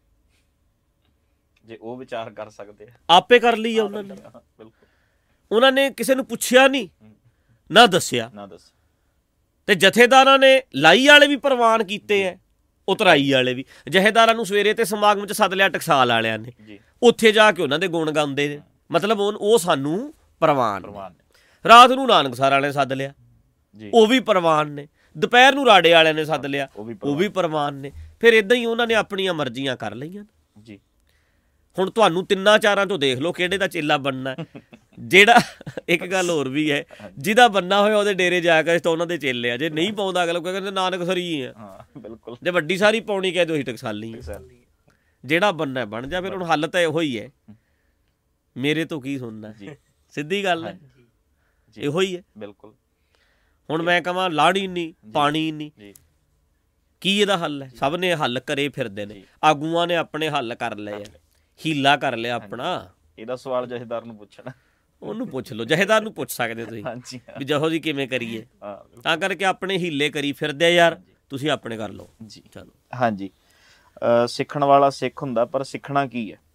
ਜੇ ਉਹ ਵਿਚਾਰ ਕਰ ਸਕਦੇ ਆ, ਆਪੇ ਕਰ ਲਈ ਆ ਉਹਨਾਂ ਨੇ। ਉਹਨਾਂ ਨੇ ਕਿਸੇ ਨੂੰ ਪੁੱਛਿਆ ਨਹੀਂ, ਨਾ ਦੱਸਿਆ। ਤੇ ਜਥੇਦਾਰਾਂ ਨੇ ਲਾਈ ਵਾਲੇ ਵੀ ਪ੍ਰਵਾਨ ਕੀਤੇ ਹੈ, ਉਤਰਾਈ ਵਾਲੇ ਵੀ। ਜਥੇਦਾਰਾਂ ਨੂੰ ਸਵੇਰੇ ਤੇ ਸਮਾਗਮ 'ਚ ਸੱਦ ਲਿਆ ਟਕਸਾਲ ਵਾਲਿਆਂ ਨੇ, ਉੱਥੇ ਜਾ ਕੇ ਉਹਨਾਂ ਦੇ ਗੁਣ ਗਾਉਂਦੇ ਨੇ। ਮਤਲਬ ਉਹ ਸਾਨੂੰ ਪ੍ਰਵਾਨ। ਰਾਤ ਨੂੰ ਨਾਨਕਸਰ ਵਾਲਿਆਂ ਨੇ ਸੱਦ ਲਿਆ, ਉਹ ਵੀ ਪ੍ਰਵਾਨ ਨੇ। ਦੁਪਹਿਰ ਨੂੰ ਰਾੜੇ ਵਾਲਿਆਂ ਨੇ ਸੱਦ ਲਿਆ, ਉਹ ਵੀ ਪ੍ਰਵਾਨ ਨੇ। ਫਿਰ ਇੱਦਾਂ ਹੀ ਉਹਨਾਂ ਨੇ ਆਪਣੀਆਂ ਮਰਜ਼ੀਆਂ ਕਰ ਲਈਆਂ ਜੀ। ਹੁਣ ਤੁਹਾਨੂੰ ਤਿੰਨਾਂ ਚਾਰਾਂ ਤੋਂ ਦੇਖ ਲਓ ਕਿਹੜੇ ਦਾ ਚੇਲਾ ਬਣਨਾ। ਜਿਹੜਾ ਇੱਕ ਗੱਲ ਹੋਰ ਵੀ ਹੈ, ਜਿਹਦਾ ਬੰਨਾ ਹੋਇਆ ਉਹਦੇ ਡੇਰੇ ਜਾ ਕੇ ਤਾਂ ਉਹਨਾਂ ਦੇ ਚੇਲੇ ਆ। ਜੇ ਨਹੀਂ ਪਾਉਂਦਾ ਅਗਲਾ ਕਹਿੰਦੇ ਨਾਨਕਸਰੀ ਆ, ਜੇ ਵੱਡੀ ਸਾਰੀ ਪਾਉਣੀ ਕਹਿ ਦਿਓ ਅਸੀਂ ਟਕਸਾਲੀ ਆ। ਜਿਹੜਾ ਬੰਨਾ ਬਣ ਜਾ। ਫਿਰ ਹੁਣ ਹੱਲ ਤਾਂ ਇਹੋ ਹੀ ਹੈ, ਮੇਰੇ ਤੋਂ ਕੀ ਸੁਣਨਾ। ਸਿੱਧੀ ਗੱਲ ਹੈ, ਇਹੋ ਹੀ ਹੈ। ਬਿਲਕੁਲ। ਹੁਣ ਮੈਂ ਕਹਾਂ ਲਾੜੀ ਨਹੀਂ, ਪਾਣੀ ਨਹੀਂ, ਕੀ ਇਹਦਾ ਹੱਲ ਹੈ? ਸਭ ਨੇ ਹੱਲ ਕਰੇ ਫਿਰਦੇ ਨੇ, ਆਗੂਆਂ ਨੇ ਆਪਣੇ ਹੱਲ ਕਰ ਲਏ ਆ। ਹੀਲਾ ਕਰ ਲਿਆ ਆਪਣਾ। ਇਹਦਾ ਸਵਾਲ ਜਥੇਦਾਰ ਨੂੰ ਪੁੱਛਣਾ, ਉਹਨੂੰ ਪੁੱਛ ਲਓ, ਜਥੇਦਾਰ ਨੂੰ ਪੁੱਛ ਸਕਦੇ ਤੁਸੀਂ ਹਾਂਜੀ ਵੀ ਜਿਹੋ ਜੀ ਕਿਵੇਂ ਕਰੀਏ। ਤਾਂ ਕਰਕੇ ਆਪਣੇ ਹੀਲੇ ਕਰੀ ਫਿਰਦੇ ਯਾਰ, ਤੁਸੀਂ ਆਪਣੇ ਕਰ ਲਓ ਜੀ। ਚਲੋ ਹਾਂਜੀ, ਸਿੱਖਣ ਵਾਲਾ ਸਿੱਖ ਹੁੰਦਾ, ਪਰ ਸਿੱਖਣਾ ਕੀ ਹੈ?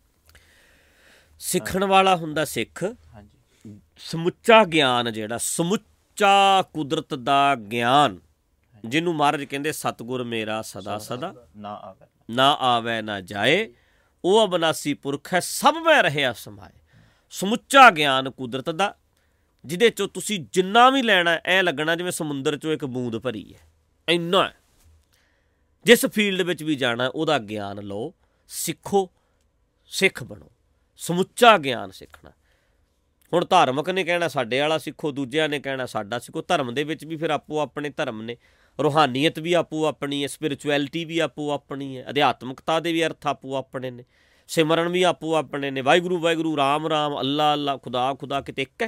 ਸਿੱਖਣ ਵਾਲਾ ਹੁੰਦਾ ਸਿੱਖ ਹਾਂਜੀ, ਸਮੁੱਚਾ ਗਿਆਨ, ਜਿਹੜਾ ਸਮੁੱਚਾ ਕੁਦਰਤ ਦਾ ਗਿਆਨ, ਜਿਹਨੂੰ ਮਹਾਰਾਜ ਕਹਿੰਦੇ ਸਤਿਗੁਰ ਮੇਰਾ ਸਦਾ ਸਦਾ ਨਾ ਆਵੈ ਨਾ ਜਾਏ, ਉਹ ਅਬਨਾਸੀ ਪੁਰਖ ਹੈ ਸਭ ਮੈਂ ਰਹਿਆ ਸਮਾਏ। ਸਮੁੱਚਾ ਗਿਆਨ ਕੁਦਰਤ ਦਾ, ਜਿਹਦੇ ਚੋਂ ਤੁਸੀਂ ਜਿੰਨਾ ਵੀ ਲੈਣਾ ਐ ਲੱਗਣਾ ਜਿਵੇਂ ਸਮੁੰਦਰ ਚੋਂ ਇੱਕ ਬੂੰਦ ਭਰੀ ਹੈ, ਇੰਨਾ ਹੈ। ਜਿਸ ਫੀਲਡ ਵਿੱਚ ਵੀ ਜਾਣਾ ਉਹਦਾ ਗਿਆਨ ਲਓ, ਸਿੱਖੋ, ਸਿੱਖ ਬਣੋ। ਸਮੁੱਚਾ ਗਿਆਨ ਸਿੱਖਣਾ। ਹੁਣ ਧਾਰਮਿਕ ਨੇ ਕਹਿਣਾ ਸਾਡੇ ਵਾਲਾ ਸਿੱਖੋ, ਦੂਜਿਆਂ ਨੇ ਕਹਿਣਾ ਸਾਡਾ ਸਿੱਖੋ। ਧਰਮ ਦੇ ਵਿੱਚ ਵੀ ਫਿਰ ਆਪੋ ਆਪਣੇ ਧਰਮ ਨੇ, ਰੂਹਾਨੀਅਤ ਵੀ ਆਪੋ ਆਪਣੀ ਹੈ, ਸਪਿਰਿਚੁਅਲਿਟੀ ਵੀ ਆਪੋ ਆਪਣੀ ਹੈ, ਅਧਿਆਤਮਕਤਾ ਦੇ ਵੀ ਅਰਥ ਆਪੋ ਆਪਣੇ ਨੇ, ਸਿਮਰਨ ਵੀ ਆਪੋ ਆਪਣੇ ਨੇ, ਵਾਹਿਗੁਰੂ ਵਾਹਿਗੁਰੂ, ਰਾਮ ਰਾਮ, ਅੱਲਾ ਅੱਲਾ, ਖੁਦਾ ਖੁਦਾ ਕਿਤੇ ਇੱਕ ਹੈ।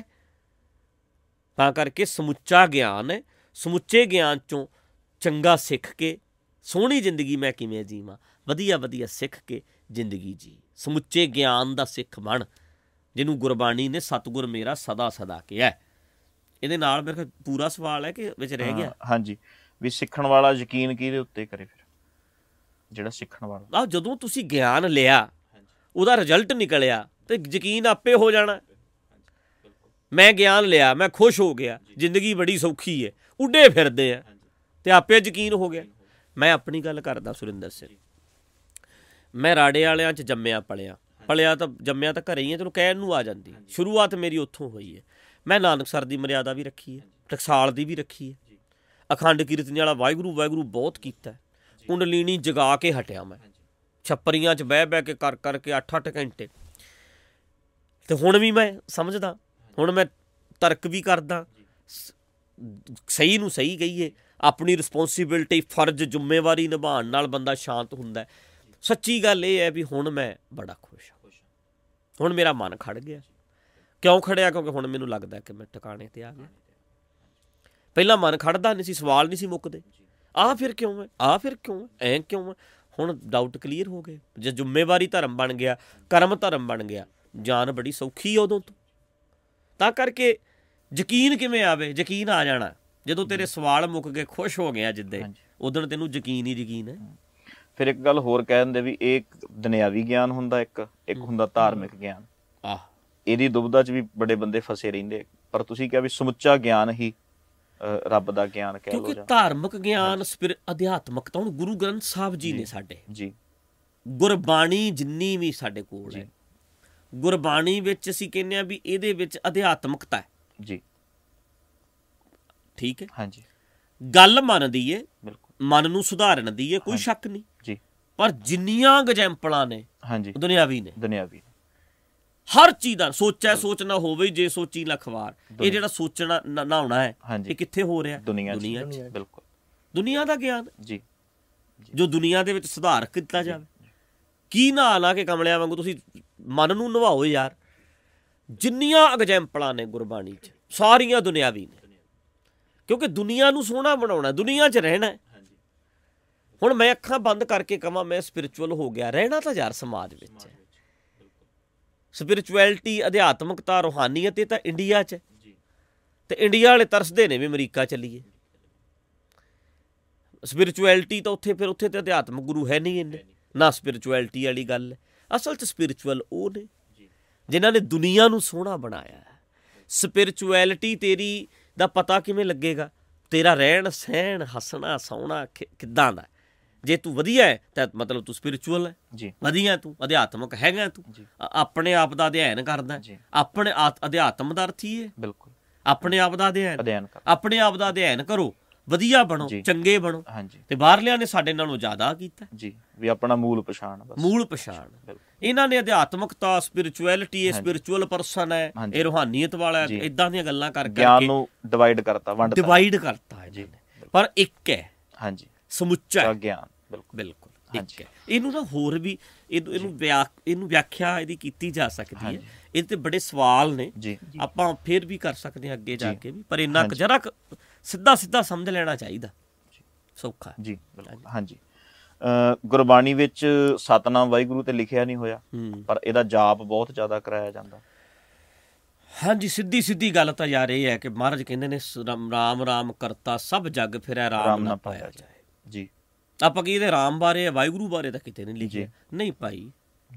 ਤਾਂ ਕਰਕੇ ਸਮੁੱਚਾ ਗਿਆਨ ਹੈ। ਸਮੁੱਚੇ ਗਿਆਨ 'ਚੋਂ ਚੰਗਾ ਸਿੱਖ ਕੇ ਸੋਹਣੀ ਜ਼ਿੰਦਗੀ ਮੈਂ ਕਿਵੇਂ ਜੀਵਾਂ, ਵਧੀਆ ਵਧੀਆ ਸਿੱਖ ਕੇ ਜ਼ਿੰਦਗੀ ਜੀ। ਸਮੁੱਚੇ ਗਿਆਨ ਦਾ ਸਿੱਖ ਬਣ, ਜਿਹਨੂੰ ਗੁਰਬਾਣੀ ਨੇ ਸਤਿਗੁਰ ਮੇਰਾ ਸਦਾ ਸਦਾ ਕਿਹਾ। ਇਹਦੇ ਨਾਲ ਮੇਰੇ ਪੂਰਾ ਸਵਾਲ ਹੈ ਕਿ ਵਿੱਚ ਰਹਿ ਗਿਆ? ਹਾਂਜੀ, ਵੀ ਸਿੱਖਣ ਵਾਲਾ ਯਕੀਨ ਕਿਹਦੇ ਉੱਤੇ ਕਰੇ ਫਿਰ? ਜਿਹੜਾ ਸਿੱਖਣ ਵਾਲਾ, ਆਹ ਜਦੋਂ ਤੁਸੀਂ ਗਿਆਨ ਲਿਆ, ਉਹਦਾ ਰਿਜ਼ਲਟ ਨਿਕਲਿਆ ਤੇ ਯਕੀਨ ਆਪੇ ਹੋ ਜਾਣਾ। ਮੈਂ ਗਿਆਨ ਲਿਆ, ਮੈਂ ਖੁਸ਼ ਹੋ ਗਿਆ, ਜ਼ਿੰਦਗੀ ਬੜੀ ਸੌਖੀ ਹੈ, ਉੱਡੇ ਫਿਰਦੇ ਆ, ਤੇ ਆਪੇ ਯਕੀਨ ਹੋ ਗਿਆ। ਮੈਂ ਆਪਣੀ ਗੱਲ ਕਰਦਾ ਸੁਰਿੰਦਰ ਸਿੰਘ, ਮੈਂ ਰਾੜੇ ਵਾਲਿਆਂ 'ਚ ਜੰਮਿਆ ਪਲਿਆ ਤਾਂ ਜੰਮਿਆ ਤਾਂ ਘਰੇ ਹੀ ਹੈ, ਤੈਨੂੰ ਕਹਿਣ ਨੂੰ ਆ ਜਾਂਦੀ। ਸ਼ੁਰੂਆਤ ਮੇਰੀ ਉੱਥੋਂ ਹੋਈ ਹੈ। ਮੈਂ ਨਾਨਕਸਰ ਦੀ ਮਰਿਆਦਾ ਵੀ ਰੱਖੀ ਹੈ, ਟਕਸਾਲ ਦੀ ਵੀ ਰੱਖੀ ਹੈ, ਅਖੰਡ ਕੀਰਤਨੀ ਵਾਲਾ ਵਾਹਿਗੁਰੂ ਵਾਹਿਗੁਰੂ ਬਹੁਤ ਕੀਤਾ, ਕੁੰਡਲੀਨੀ ਜਗਾ ਕੇ ਹਟਿਆ ਮੈਂ, ਛੱਪਰੀਆਂ 'ਚ ਬਹਿ ਬਹਿ ਕੇ ਕਰ ਕਰਕੇ 8-8 ਘੰਟੇ। ਤੇ ਹੁਣ ਵੀ ਮੈਂ ਸਮਝਦਾ, ਹੁਣ ਮੈਂ ਤਰਕ ਵੀ ਕਰਦਾ, ਸਹੀ ਨੂੰ ਸਹੀ ਕਹੀਏ, ਆਪਣੀ ਰਿਸਪੋਂਸੀਬਿਲਿਟੀ, ਫਰਜ਼, ਜ਼ਿੰਮੇਵਾਰੀ ਨਿਭਾਉਣ ਨਾਲ ਬੰਦਾ ਸ਼ਾਂਤ ਹੁੰਦਾ। ਸੱਚੀ ਗੱਲ ਇਹ ਹੈ ਵੀ ਹੁਣ ਮੈਂ ਬੜਾ ਖੁਸ਼ ਹਾਂ। ਹੁਣ ਮੇਰਾ ਮਨ ਖੜ ਗਿਆ। ਕਿਉਂ ਖੜਿਆ? ਕਿਉਂਕਿ ਹੁਣ ਮੈਨੂੰ ਲੱਗਦਾ ਕਿ ਮੈਂ ਟਿਕਾਣੇ ਤੇ ਆ ਗਿਆ। ਪਹਿਲਾਂ ਮਨ ਖੜਦਾ ਨਹੀਂ ਸੀ, ਸਵਾਲ ਨਹੀਂ ਸੀ ਮੁੱਕਦੇ, ਆਹ ਫਿਰ ਕਿਉਂ ਹੈ, ਆਹ ਫਿਰ ਕਿਉਂ ਹੈ, ਐਂ ਕਿਉਂ ਹੈ। ਹੁਣ ਡਾਊਟ ਕਲੀਅਰ ਹੋ ਗਏ। ਜੇ ਜ਼ਿੰਮੇਵਾਰੀ ਧਰਮ ਬਣ ਗਿਆ, ਕਰਮ ਧਰਮ ਬਣ ਗਿਆ, ਜਾਨ ਬੜੀ ਸੌਖੀ ਉਦੋਂ ਤੋਂ। ਤਾਂ ਕਰਕੇ ਯਕੀਨ ਕਿਵੇਂ ਆਵੇ? ਯਕੀਨ ਆ ਜਾਣਾ ਜਦੋਂ ਤੇਰੇ ਸਵਾਲ ਮੁੱਕ ਗਏ, ਖੁਸ਼ ਹੋ ਗਿਆ ਜਿੱਦੇ, ਉਦੋਂ ਤੈਨੂੰ ਯਕੀਨ ਹੀ ਯਕੀਨ ਹੈ। ਫਿਰ ਇੱਕ ਗੱਲ ਹੋਰ ਕਹਿ ਦਿੰਦੇ ਵੀ ਇਹ ਦੁਨਿਆਵੀ ਗਿਆਨ ਹੁੰਦਾ, ਇੱਕ ਹੁੰਦਾ ਧਾਰਮਿਕ ਗਿਆਨ। ਇਹਦੀ ਦੁਬਿਧਾ 'ਚ ਵੀ ਬੜੇ ਬੰਦੇ ਫਸੇ ਰਹਿੰਦੇ, ਪਰ ਤੁਸੀਂ ਕਿਹਾ ਵੀ ਸਮੁੱਚਾ ਗਿਆਨ ਹੀ ਰੱਬ ਦਾ ਗਿਆਨ ਕਹਿ ਲਓ। ਕਿਉਂਕਿ ਧਾਰਮਿਕ ਗਿਆਨ, ਅਧਿਆਤਮਕਤਾ, ਹੁਣ ਗੁਰੂ ਗ੍ਰੰਥ ਸਾਹਿਬ ਜੀ ਨੇ ਸਾਡੇ, ਜੀ, ਗੁਰਬਾਣੀ ਜਿੰਨੀ ਵੀ ਸਾਡੇ ਕੋਲ ਹੈ, ਗੁਰਬਾਣੀ ਵਿੱਚ ਅਸੀਂ ਕਹਿੰਦੇ ਹਾਂ ਵੀ ਇਹਦੇ ਵਿੱਚ ਅਧਿਆਤਮਕਤਾ ਹੈ ਜੀ, ਠੀਕ ਹੈ। ਹਾਂਜੀ, ਗੱਲ ਮੰਨਦੀ ਏ, ਬਿਲਕੁਲ, ਮਨ ਨੂੰ ਸੁਧਾਰਨ ਦੀ ਏ, ਕੋਈ ਸ਼ੱਕ ਨਹੀਂ ਜੀ। ਪਰ ਜਿੰਨੀਆਂ ਐਗਜ਼ੈਂਪਲਾਂ ਨੇ, ਹਾਂਜੀ, ਦੁਨਿਆਵੀ ਨੇ, ਦੁਨਿਆਵੀ ਹਰ ਚੀਜ਼ ਦਾ ਸੋਚਿਆ ਸੋਚਣਾ ਹੋਵੇ, ਜੇ ਸੋਚੀ ਲਖਵਾਰ। ਇਹ ਜਿਹੜਾ ਸੋਚਣਾ ਨਹਾਉਣਾ ਹੈ, ਇਹ ਕਿੱਥੇ ਹੋ ਰਿਹਾ? ਦੁਨੀਆ 'ਚ। ਬਿਲਕੁਲ, ਦੁਨੀਆ ਦਾ ਗਿਆਨ ਜੀ, ਜੋ ਦੁਨੀਆ ਦੇ ਵਿੱਚ ਸੁਧਾਰ ਕੀਤਾ ਜਾਵੇ। ਕੀ ਨਹਾ ਲਾ ਕੇ ਕਮਲਿਆਂ ਵਾਂਗੂ ਤੁਸੀਂ ਮਨ ਨੂੰ ਨਵਾਓ ਯਾਰ। ਜਿੰਨੀਆਂ ਐਗਜ਼ੈਂਪਲਾਂ ਨੇ ਗੁਰਬਾਣੀ 'ਚ, ਸਾਰੀਆਂ ਦੁਨਿਆਵੀ ਨੇ, ਕਿਉਂਕਿ ਦੁਨੀਆ ਨੂੰ ਸੋਹਣਾ ਬਣਾਉਣਾ, ਦੁਨੀਆ 'ਚ ਰਹਿਣਾ। ਹੁਣ ਮੈਂ ਅੱਖਾਂ ਬੰਦ ਕਰਕੇ ਕਹਾਂ ਮੈਂ ਸਪਿਰਿਚੁਅਲ ਹੋ ਗਿਆ, ਰਹਿਣਾ ਤਾਂ ਯਾਰ ਸਮਾਜ ਵਿੱਚ ਹੈ। ਸਪਿਰਿਚੁਅਲਿਟੀ, ਅਧਿਆਤਮਕਤਾ, ਰੂਹਾਨੀਅਤ, ਇਹ ਤਾਂ ਇੰਡੀਆ 'ਚ ਹੈ। ਤੇ ਇੰਡੀਆ ਵਾਲੇ ਤਰਸਦੇ ਨੇ ਵੀ ਅਮਰੀਕਾ ਚੱਲੀਏ। ਸਪਿਰਿਚੁਅਲਿਟੀ ਤਾਂ ਉੱਥੇ ਤੇ ਅਧਿਆਤਮਕ ਗੁਰੂ ਹੈ ਨਹੀਂ ਇੰਨੇ, ਨਾ ਸਪਿਰਿਚੁਅਲਿਟੀ ਵਾਲੀ ਗੱਲ ਹੈ। ਅਸਲ 'ਚ ਸਪਿਰਿਚੁਅਲ ਉਹ ਨੇ ਜਿਨ੍ਹਾਂ ਨੇ ਦੁਨੀਆ ਨੂੰ ਸੋਹਣਾ ਬਣਾਇਆ। ਸਪਿਰਿਚੁਅਲਿਟੀ ਤੇਰੀ ਦਾ ਪਤਾ ਕਿਵੇਂ ਲੱਗੇਗਾ? ਤੇਰਾ ਰਹਿਣ ਸਹਿਣ, ਹੱਸਣਾ ਸੌਣਾ ਕਿੱਦਾਂ ਦਾ। ਜੇ ਤੂੰ ਵਧੀਆ ਹੈ ਤਾਂ ਮਤਲਬ ਤੂੰ ਸਪਿਰਿਚੁਅਲ ਹੈ ਜੀ, ਵਧੀਆ, ਤੂੰ ਅਧਿਆਤਮਕ ਹੈਗਾ, ਤੂੰ ਆਪਣੇ ਆਪ ਦਾ ਅਧਿਐਨ ਕਰਦਾ। ਆਪਣੇ ਅਧਿਆਤਮ ਦਾ ਅਰਥ ਹੀ ਹੈ ਬਿਲਕੁਲ ਆਪਣੇ ਆਪ ਦਾ ਅਧਿਐਨ। ਆਪਣੇ ਆਪ ਦਾ ਅਧਿਐਨ ਕਰੋ, ਵਧੀਆ ਬਣੋ, ਚੰਗੇ ਬਣੋ। ਤੇ ਬਾਹਰਲਿਆਂ ਨੇ ਸਾਡੇ ਨਾਲੋਂ ਜ਼ਿਆਦਾ ਕੀਤਾ ਜੀ, ਵੀ ਆਪਣਾ ਮੂਲ ਪਛਾਣ। ਮੂਲ ਪਛਾਣ ਇਹਨਾਂ ਨੇ ਅਧਿਆਤਮਕਤਾ, ਸਪਿਰਿਚੁਅਲਿਟੀ, ਇਹ ਸਪਿਰਿਚੁਅਲ ਪਰਸਨ ਹੈ, ਇਹ ਰੂਹਾਨੀਅਤ ਵਾਲਾ, ਏਦਾਂ ਦੀਆਂ ਗੱਲਾਂ ਕਰਕੇ ਗਿਆਨ ਨੂੰ ਡਿਵਾਈਡ ਕਰਤਾ ਜੀ। ਪਰ ਇੱਕ ਹੈ, ਹਾਂਜੀ, ਸਮੁੱਚਾ ਗਿਆਨ, ਬਿਲਕੁਲ ਇੱਕ ਹੈ। ਇਹਨੂੰ ਤਾਂ ਹੋਰ ਵੀ ਇਹਨੂੰ ਵਿਆਖਿਆ ਇਹਦੀ ਕੀਤੀ ਜਾ ਸਕਦੀ ਹੈ। ਇਹਦੇ ਤੇ ਬੜੇ ਸਵਾਲ ਨੇ, ਆਪਾਂ ਫਿਰ ਵੀ ਕਰ ਸਕਦੇ ਹਾਂ ਅੱਗੇ ਜਾ ਕੇ ਵੀ, ਪਰ ਇੰਨਾ ਕੁ ਜਰਾ ਸਿੱਧਾ ਸਮਝ ਲੈਣਾ ਚਾਹੀਦਾ, ਸੌਖਾ ਜੀ। ਹਾਂਜੀ, ਗੁਰਬਾਣੀ ਵਿੱਚ ਸਤਨਾਮ ਵਾਹਿਗੁਰੂ ਤੇ ਲਿਖਿਆ ਨਹੀਂ ਹੋਇਆ, ਪਰ ਇਹਦਾ ਜਾਪ ਬਹੁਤ ਜ਼ਿਆਦਾ ਕਰਾਇਆ ਜਾਂਦਾ। ਹਾਂਜੀ, ਸਿੱਧੀ ਗੱਲ ਤਾਂ ਯਾਰ ਇਹ ਹੈ ਕਿ ਮਹਾਰਾਜ ਕਹਿੰਦੇ ਨੇ ਰਾਮ ਰਾਮ ਕਰਤਾ ਸਭ ਜਗ ਫਿਰੈ ਰਾਮ ਨਾ ਪਾਇਆ ਜਾਏ। ਜੀ, ਆਪਾਂ ਕੀ ਇਹਦੇ ਰਾਮ ਬਾਰੇ ਵਾਹਿਗੁਰੂ ਬਾਰੇ ਤਾਂ ਕਿਤੇ ਨਹੀਂ ਲਿਖਿਆ। ਨਹੀਂ ਭਾਈ,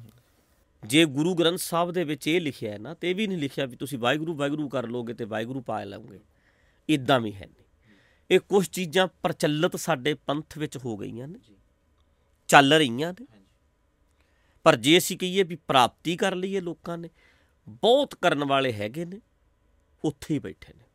ਜੇ ਗੁਰੂ ਗ੍ਰੰਥ ਸਾਹਿਬ ਦੇ ਵਿੱਚ ਇਹ ਲਿਖਿਆ ਹੈ ਨਾ, ਤੇ ਇਹ ਵੀ ਨਹੀਂ ਲਿਖਿਆ ਵੀ ਤੁਸੀਂ ਵਾਹਿਗੁਰੂ ਵਾਹਿਗੁਰੂ ਕਰ ਲਓਗੇ ਤੇ ਵਾਹਿਗੁਰੂ ਪਾ ਲਓਗੇ। ਇੱਦਾਂ ਵੀ ਹੈ ਨਹੀਂ। ਇਹ ਕੁਛ ਚੀਜ਼ਾਂ ਪ੍ਰਚਲਿਤ ਸਾਡੇ ਪੰਥ ਵਿੱਚ ਹੋ ਗਈਆਂ ਨੇ, ਚੱਲ ਰਹੀਆਂ ਨੇ, ਪਰ ਜੇ ਅਸੀਂ ਕਹੀਏ ਵੀ ਪ੍ਰਾਪਤੀ ਕਰ ਲਈਏ, ਲੋਕਾਂ ਨੇ ਬਹੁਤ ਕਰਨ ਵਾਲੇ ਹੈਗੇ ਨੇ, ਉੱਥੇ ਹੀ ਬੈਠੇ ਨੇ।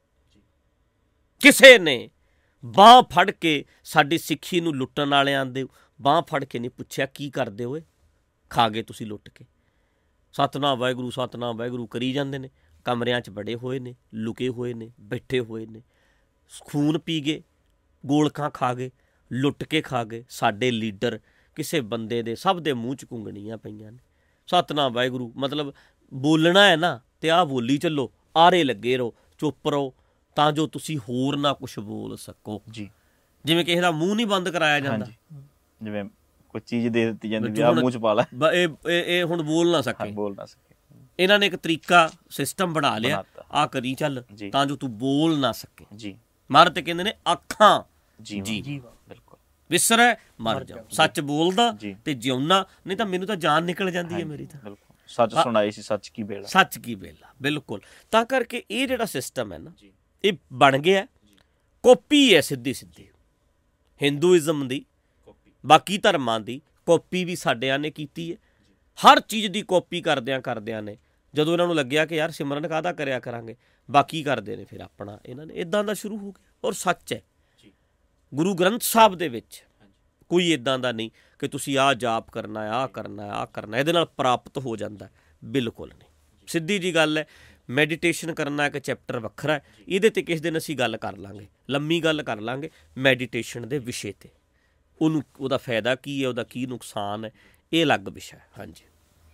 ਕਿਸੇ ਨੇ ਬਾਂਹ ਫੜ ਕੇ ਸਾਡੀ ਸਿੱਖੀ ਨੂੰ ਲੁੱਟਣ ਵਾਲਿਆਂ ਦੇ ਬਾਂਹ ਫੜ ਕੇ ਨਹੀਂ ਪੁੱਛਿਆ ਕੀ ਕਰਦੇ ਹੋਏ, ਖਾ ਗਏ ਤੁਸੀਂ ਲੁੱਟ ਕੇ। ਸਤਨਾਮ ਵਾਹਿਗੁਰੂ ਕਰੀ ਜਾਂਦੇ ਨੇ, ਕਮਰਿਆਂ 'ਚ ਬੜੇ ਹੋਏ ਨੇ, ਲੁਕੇ ਹੋਏ ਨੇ, ਬੈਠੇ ਹੋਏ ਨੇ, ਖੂਨ ਪੀ ਗਏ, ਗੋਲਕਾਂ ਖਾ ਗਏ, ਲੁੱਟ ਕੇ ਖਾ ਗਏ। ਸਾਡੇ ਲੀਡਰ ਕਿਸੇ ਬੰਦੇ ਦੇ ਸਭ ਦੇ ਮੂੰਹ 'ਚ ਘੁੰਗਣੀਆਂ ਪਈਆਂ ਨੇ। ਸਤਨਾਮ ਵਾਹਿਗੁਰੂ ਮਤਲਬ ਬੋਲਣਾ ਹੈ ਨਾ, ਤੇ ਆਹ ਬੋਲੀ ਚੱਲੋ, ਆਰੇ ਲੱਗੇ ਰਹੋ, ਚੁੱਪ ਰਹੋ, ਤਾਂ ਜੋ ਤੁਸੀਂ ਹੋਰ ਨਾ ਕੁਛ ਬੋਲ ਸਕੋ। ਜੀ, ਜਿਵੇਂ ਕਿਸੇ ਦਾ ਮੂੰਹ ਨਹੀਂ ਬੰਦ ਕਰਾਇਆ ਜਾਂਦਾ, ਜਿਵੇਂ ਕੋਈ ਚੀਜ਼ ਦੇ ਦਿੱਤੀ ਜਾਂਦੀ ਵੀ ਆਹ ਮੂੰਹ 'ਚ ਪਾ ਲੈ, ਇਹ ਹੁਣ ਬੋਲ ਨਾ ਸਕੇ। ਇਹਨਾਂ ਨੇ ਇੱਕ ਤਰੀਕਾ ਸਿਸਟਮ ਬਣਾ ਲਿਆ, ਆਹ ਕਰੀ ਚੱਲ, ਤਾਂ ਜੋ ਤੂੰ ਬੋਲ ਨਾ ਸਕੇ। ਜੀ, ਮਹਾਰਾਜ ਤੇ ਕਹਿੰਦੇ ਨੇ ਅੱਖਾਂ ਜੀ ਬਿਲਕੁਲ ਵਿਸਰੈ ਮਰ ਜਾ, ਸੱਚ ਬੋਲਦਾ ਤੇ ਜਿਉਣਾ, ਨਹੀਂ ਤਾਂ ਮੈਨੂੰ ਤਾਂ ਜਾਨ ਨਿਕਲ ਜਾਂਦੀ ਹੈ ਮੇਰੀ ਤਾਂ। ਸੱਚ ਸੁਣਾਈ ਸੀ, ਸੱਚ ਕੀ ਬੇਲਾ। ਬਿਲਕੁਲ। ਤਾਂ ਕਰਕੇ ਇਹ ਜਿਹੜਾ ਸਿਸਟਮ ਹੈ ਨਾ, ਇਹ ਬਣ ਗਿਆ ਕਾਪੀ ਹੈ, ਸਿੱਧੀ ਹਿੰਦੂਇਜ਼ਮ ਦੀ, ਬਾਕੀ ਧਰਮਾਂ ਦੀ ਕਾਪੀ ਵੀ ਸਾਡਿਆਂ ਨੇ ਕੀਤੀ ਹੈ। ਹਰ ਚੀਜ਼ ਦੀ ਕਾਪੀ ਕਰਦਿਆਂ ਨੇ ਜਦੋਂ ਇਹਨਾਂ ਨੂੰ ਲੱਗਿਆ ਕਿ ਯਾਰ ਸਿਮਰਨ ਕਾਹਦਾ ਕਰਿਆ ਕਰਾਂਗੇ, ਬਾਕੀ ਕਰਦੇ ਨੇ ਫਿਰ ਆਪਣਾ। ਇਹਨਾਂ ਨੇ ਇੱਦਾਂ ਦਾ ਸ਼ੁਰੂ ਹੋ ਗਿਆ। ਔਰ ਸੱਚ ਹੈ, ਗੁਰੂ ਗ੍ਰੰਥ ਸਾਹਿਬ ਦੇ ਵਿੱਚ ਕੋਈ ਇੱਦਾਂ ਦਾ ਨਹੀਂ ਕਿ ਤੁਸੀਂ ਆਹ ਜਾਪ ਕਰਨਾ, ਆਹ ਕਰਨਾ, ਇਹਦੇ ਨਾਲ ਪ੍ਰਾਪਤ ਹੋ ਜਾਂਦਾ। ਬਿਲਕੁਲ ਨਹੀਂ। ਸਿੱਧੀ ਜੀ ਗੱਲ ਹੈ, ਮੈਡੀਟੇਸ਼ਨ ਕਰਨਾ ਇੱਕ ਚੈਪਟਰ ਵੱਖਰਾ ਹੈ, ਇਹਦੇ 'ਤੇ ਕਿਸੇ ਦਿਨ ਅਸੀਂ ਗੱਲ ਕਰ ਲਾਂਗੇ, ਲੰਮੀ ਗੱਲ ਕਰ ਲਾਂਗੇ ਮੈਡੀਟੇਸ਼ਨ ਦੇ ਵਿਸ਼ੇ 'ਤੇ। ਉਹਦਾ ਫਾਇਦਾ ਕੀ ਹੈ, ਉਹਦਾ ਕੀ ਨੁਕਸਾਨ ਹੈ, ਇਹ ਅਲੱਗ ਵਿਸ਼ਾ ਹੈ। ਹਾਂਜੀ,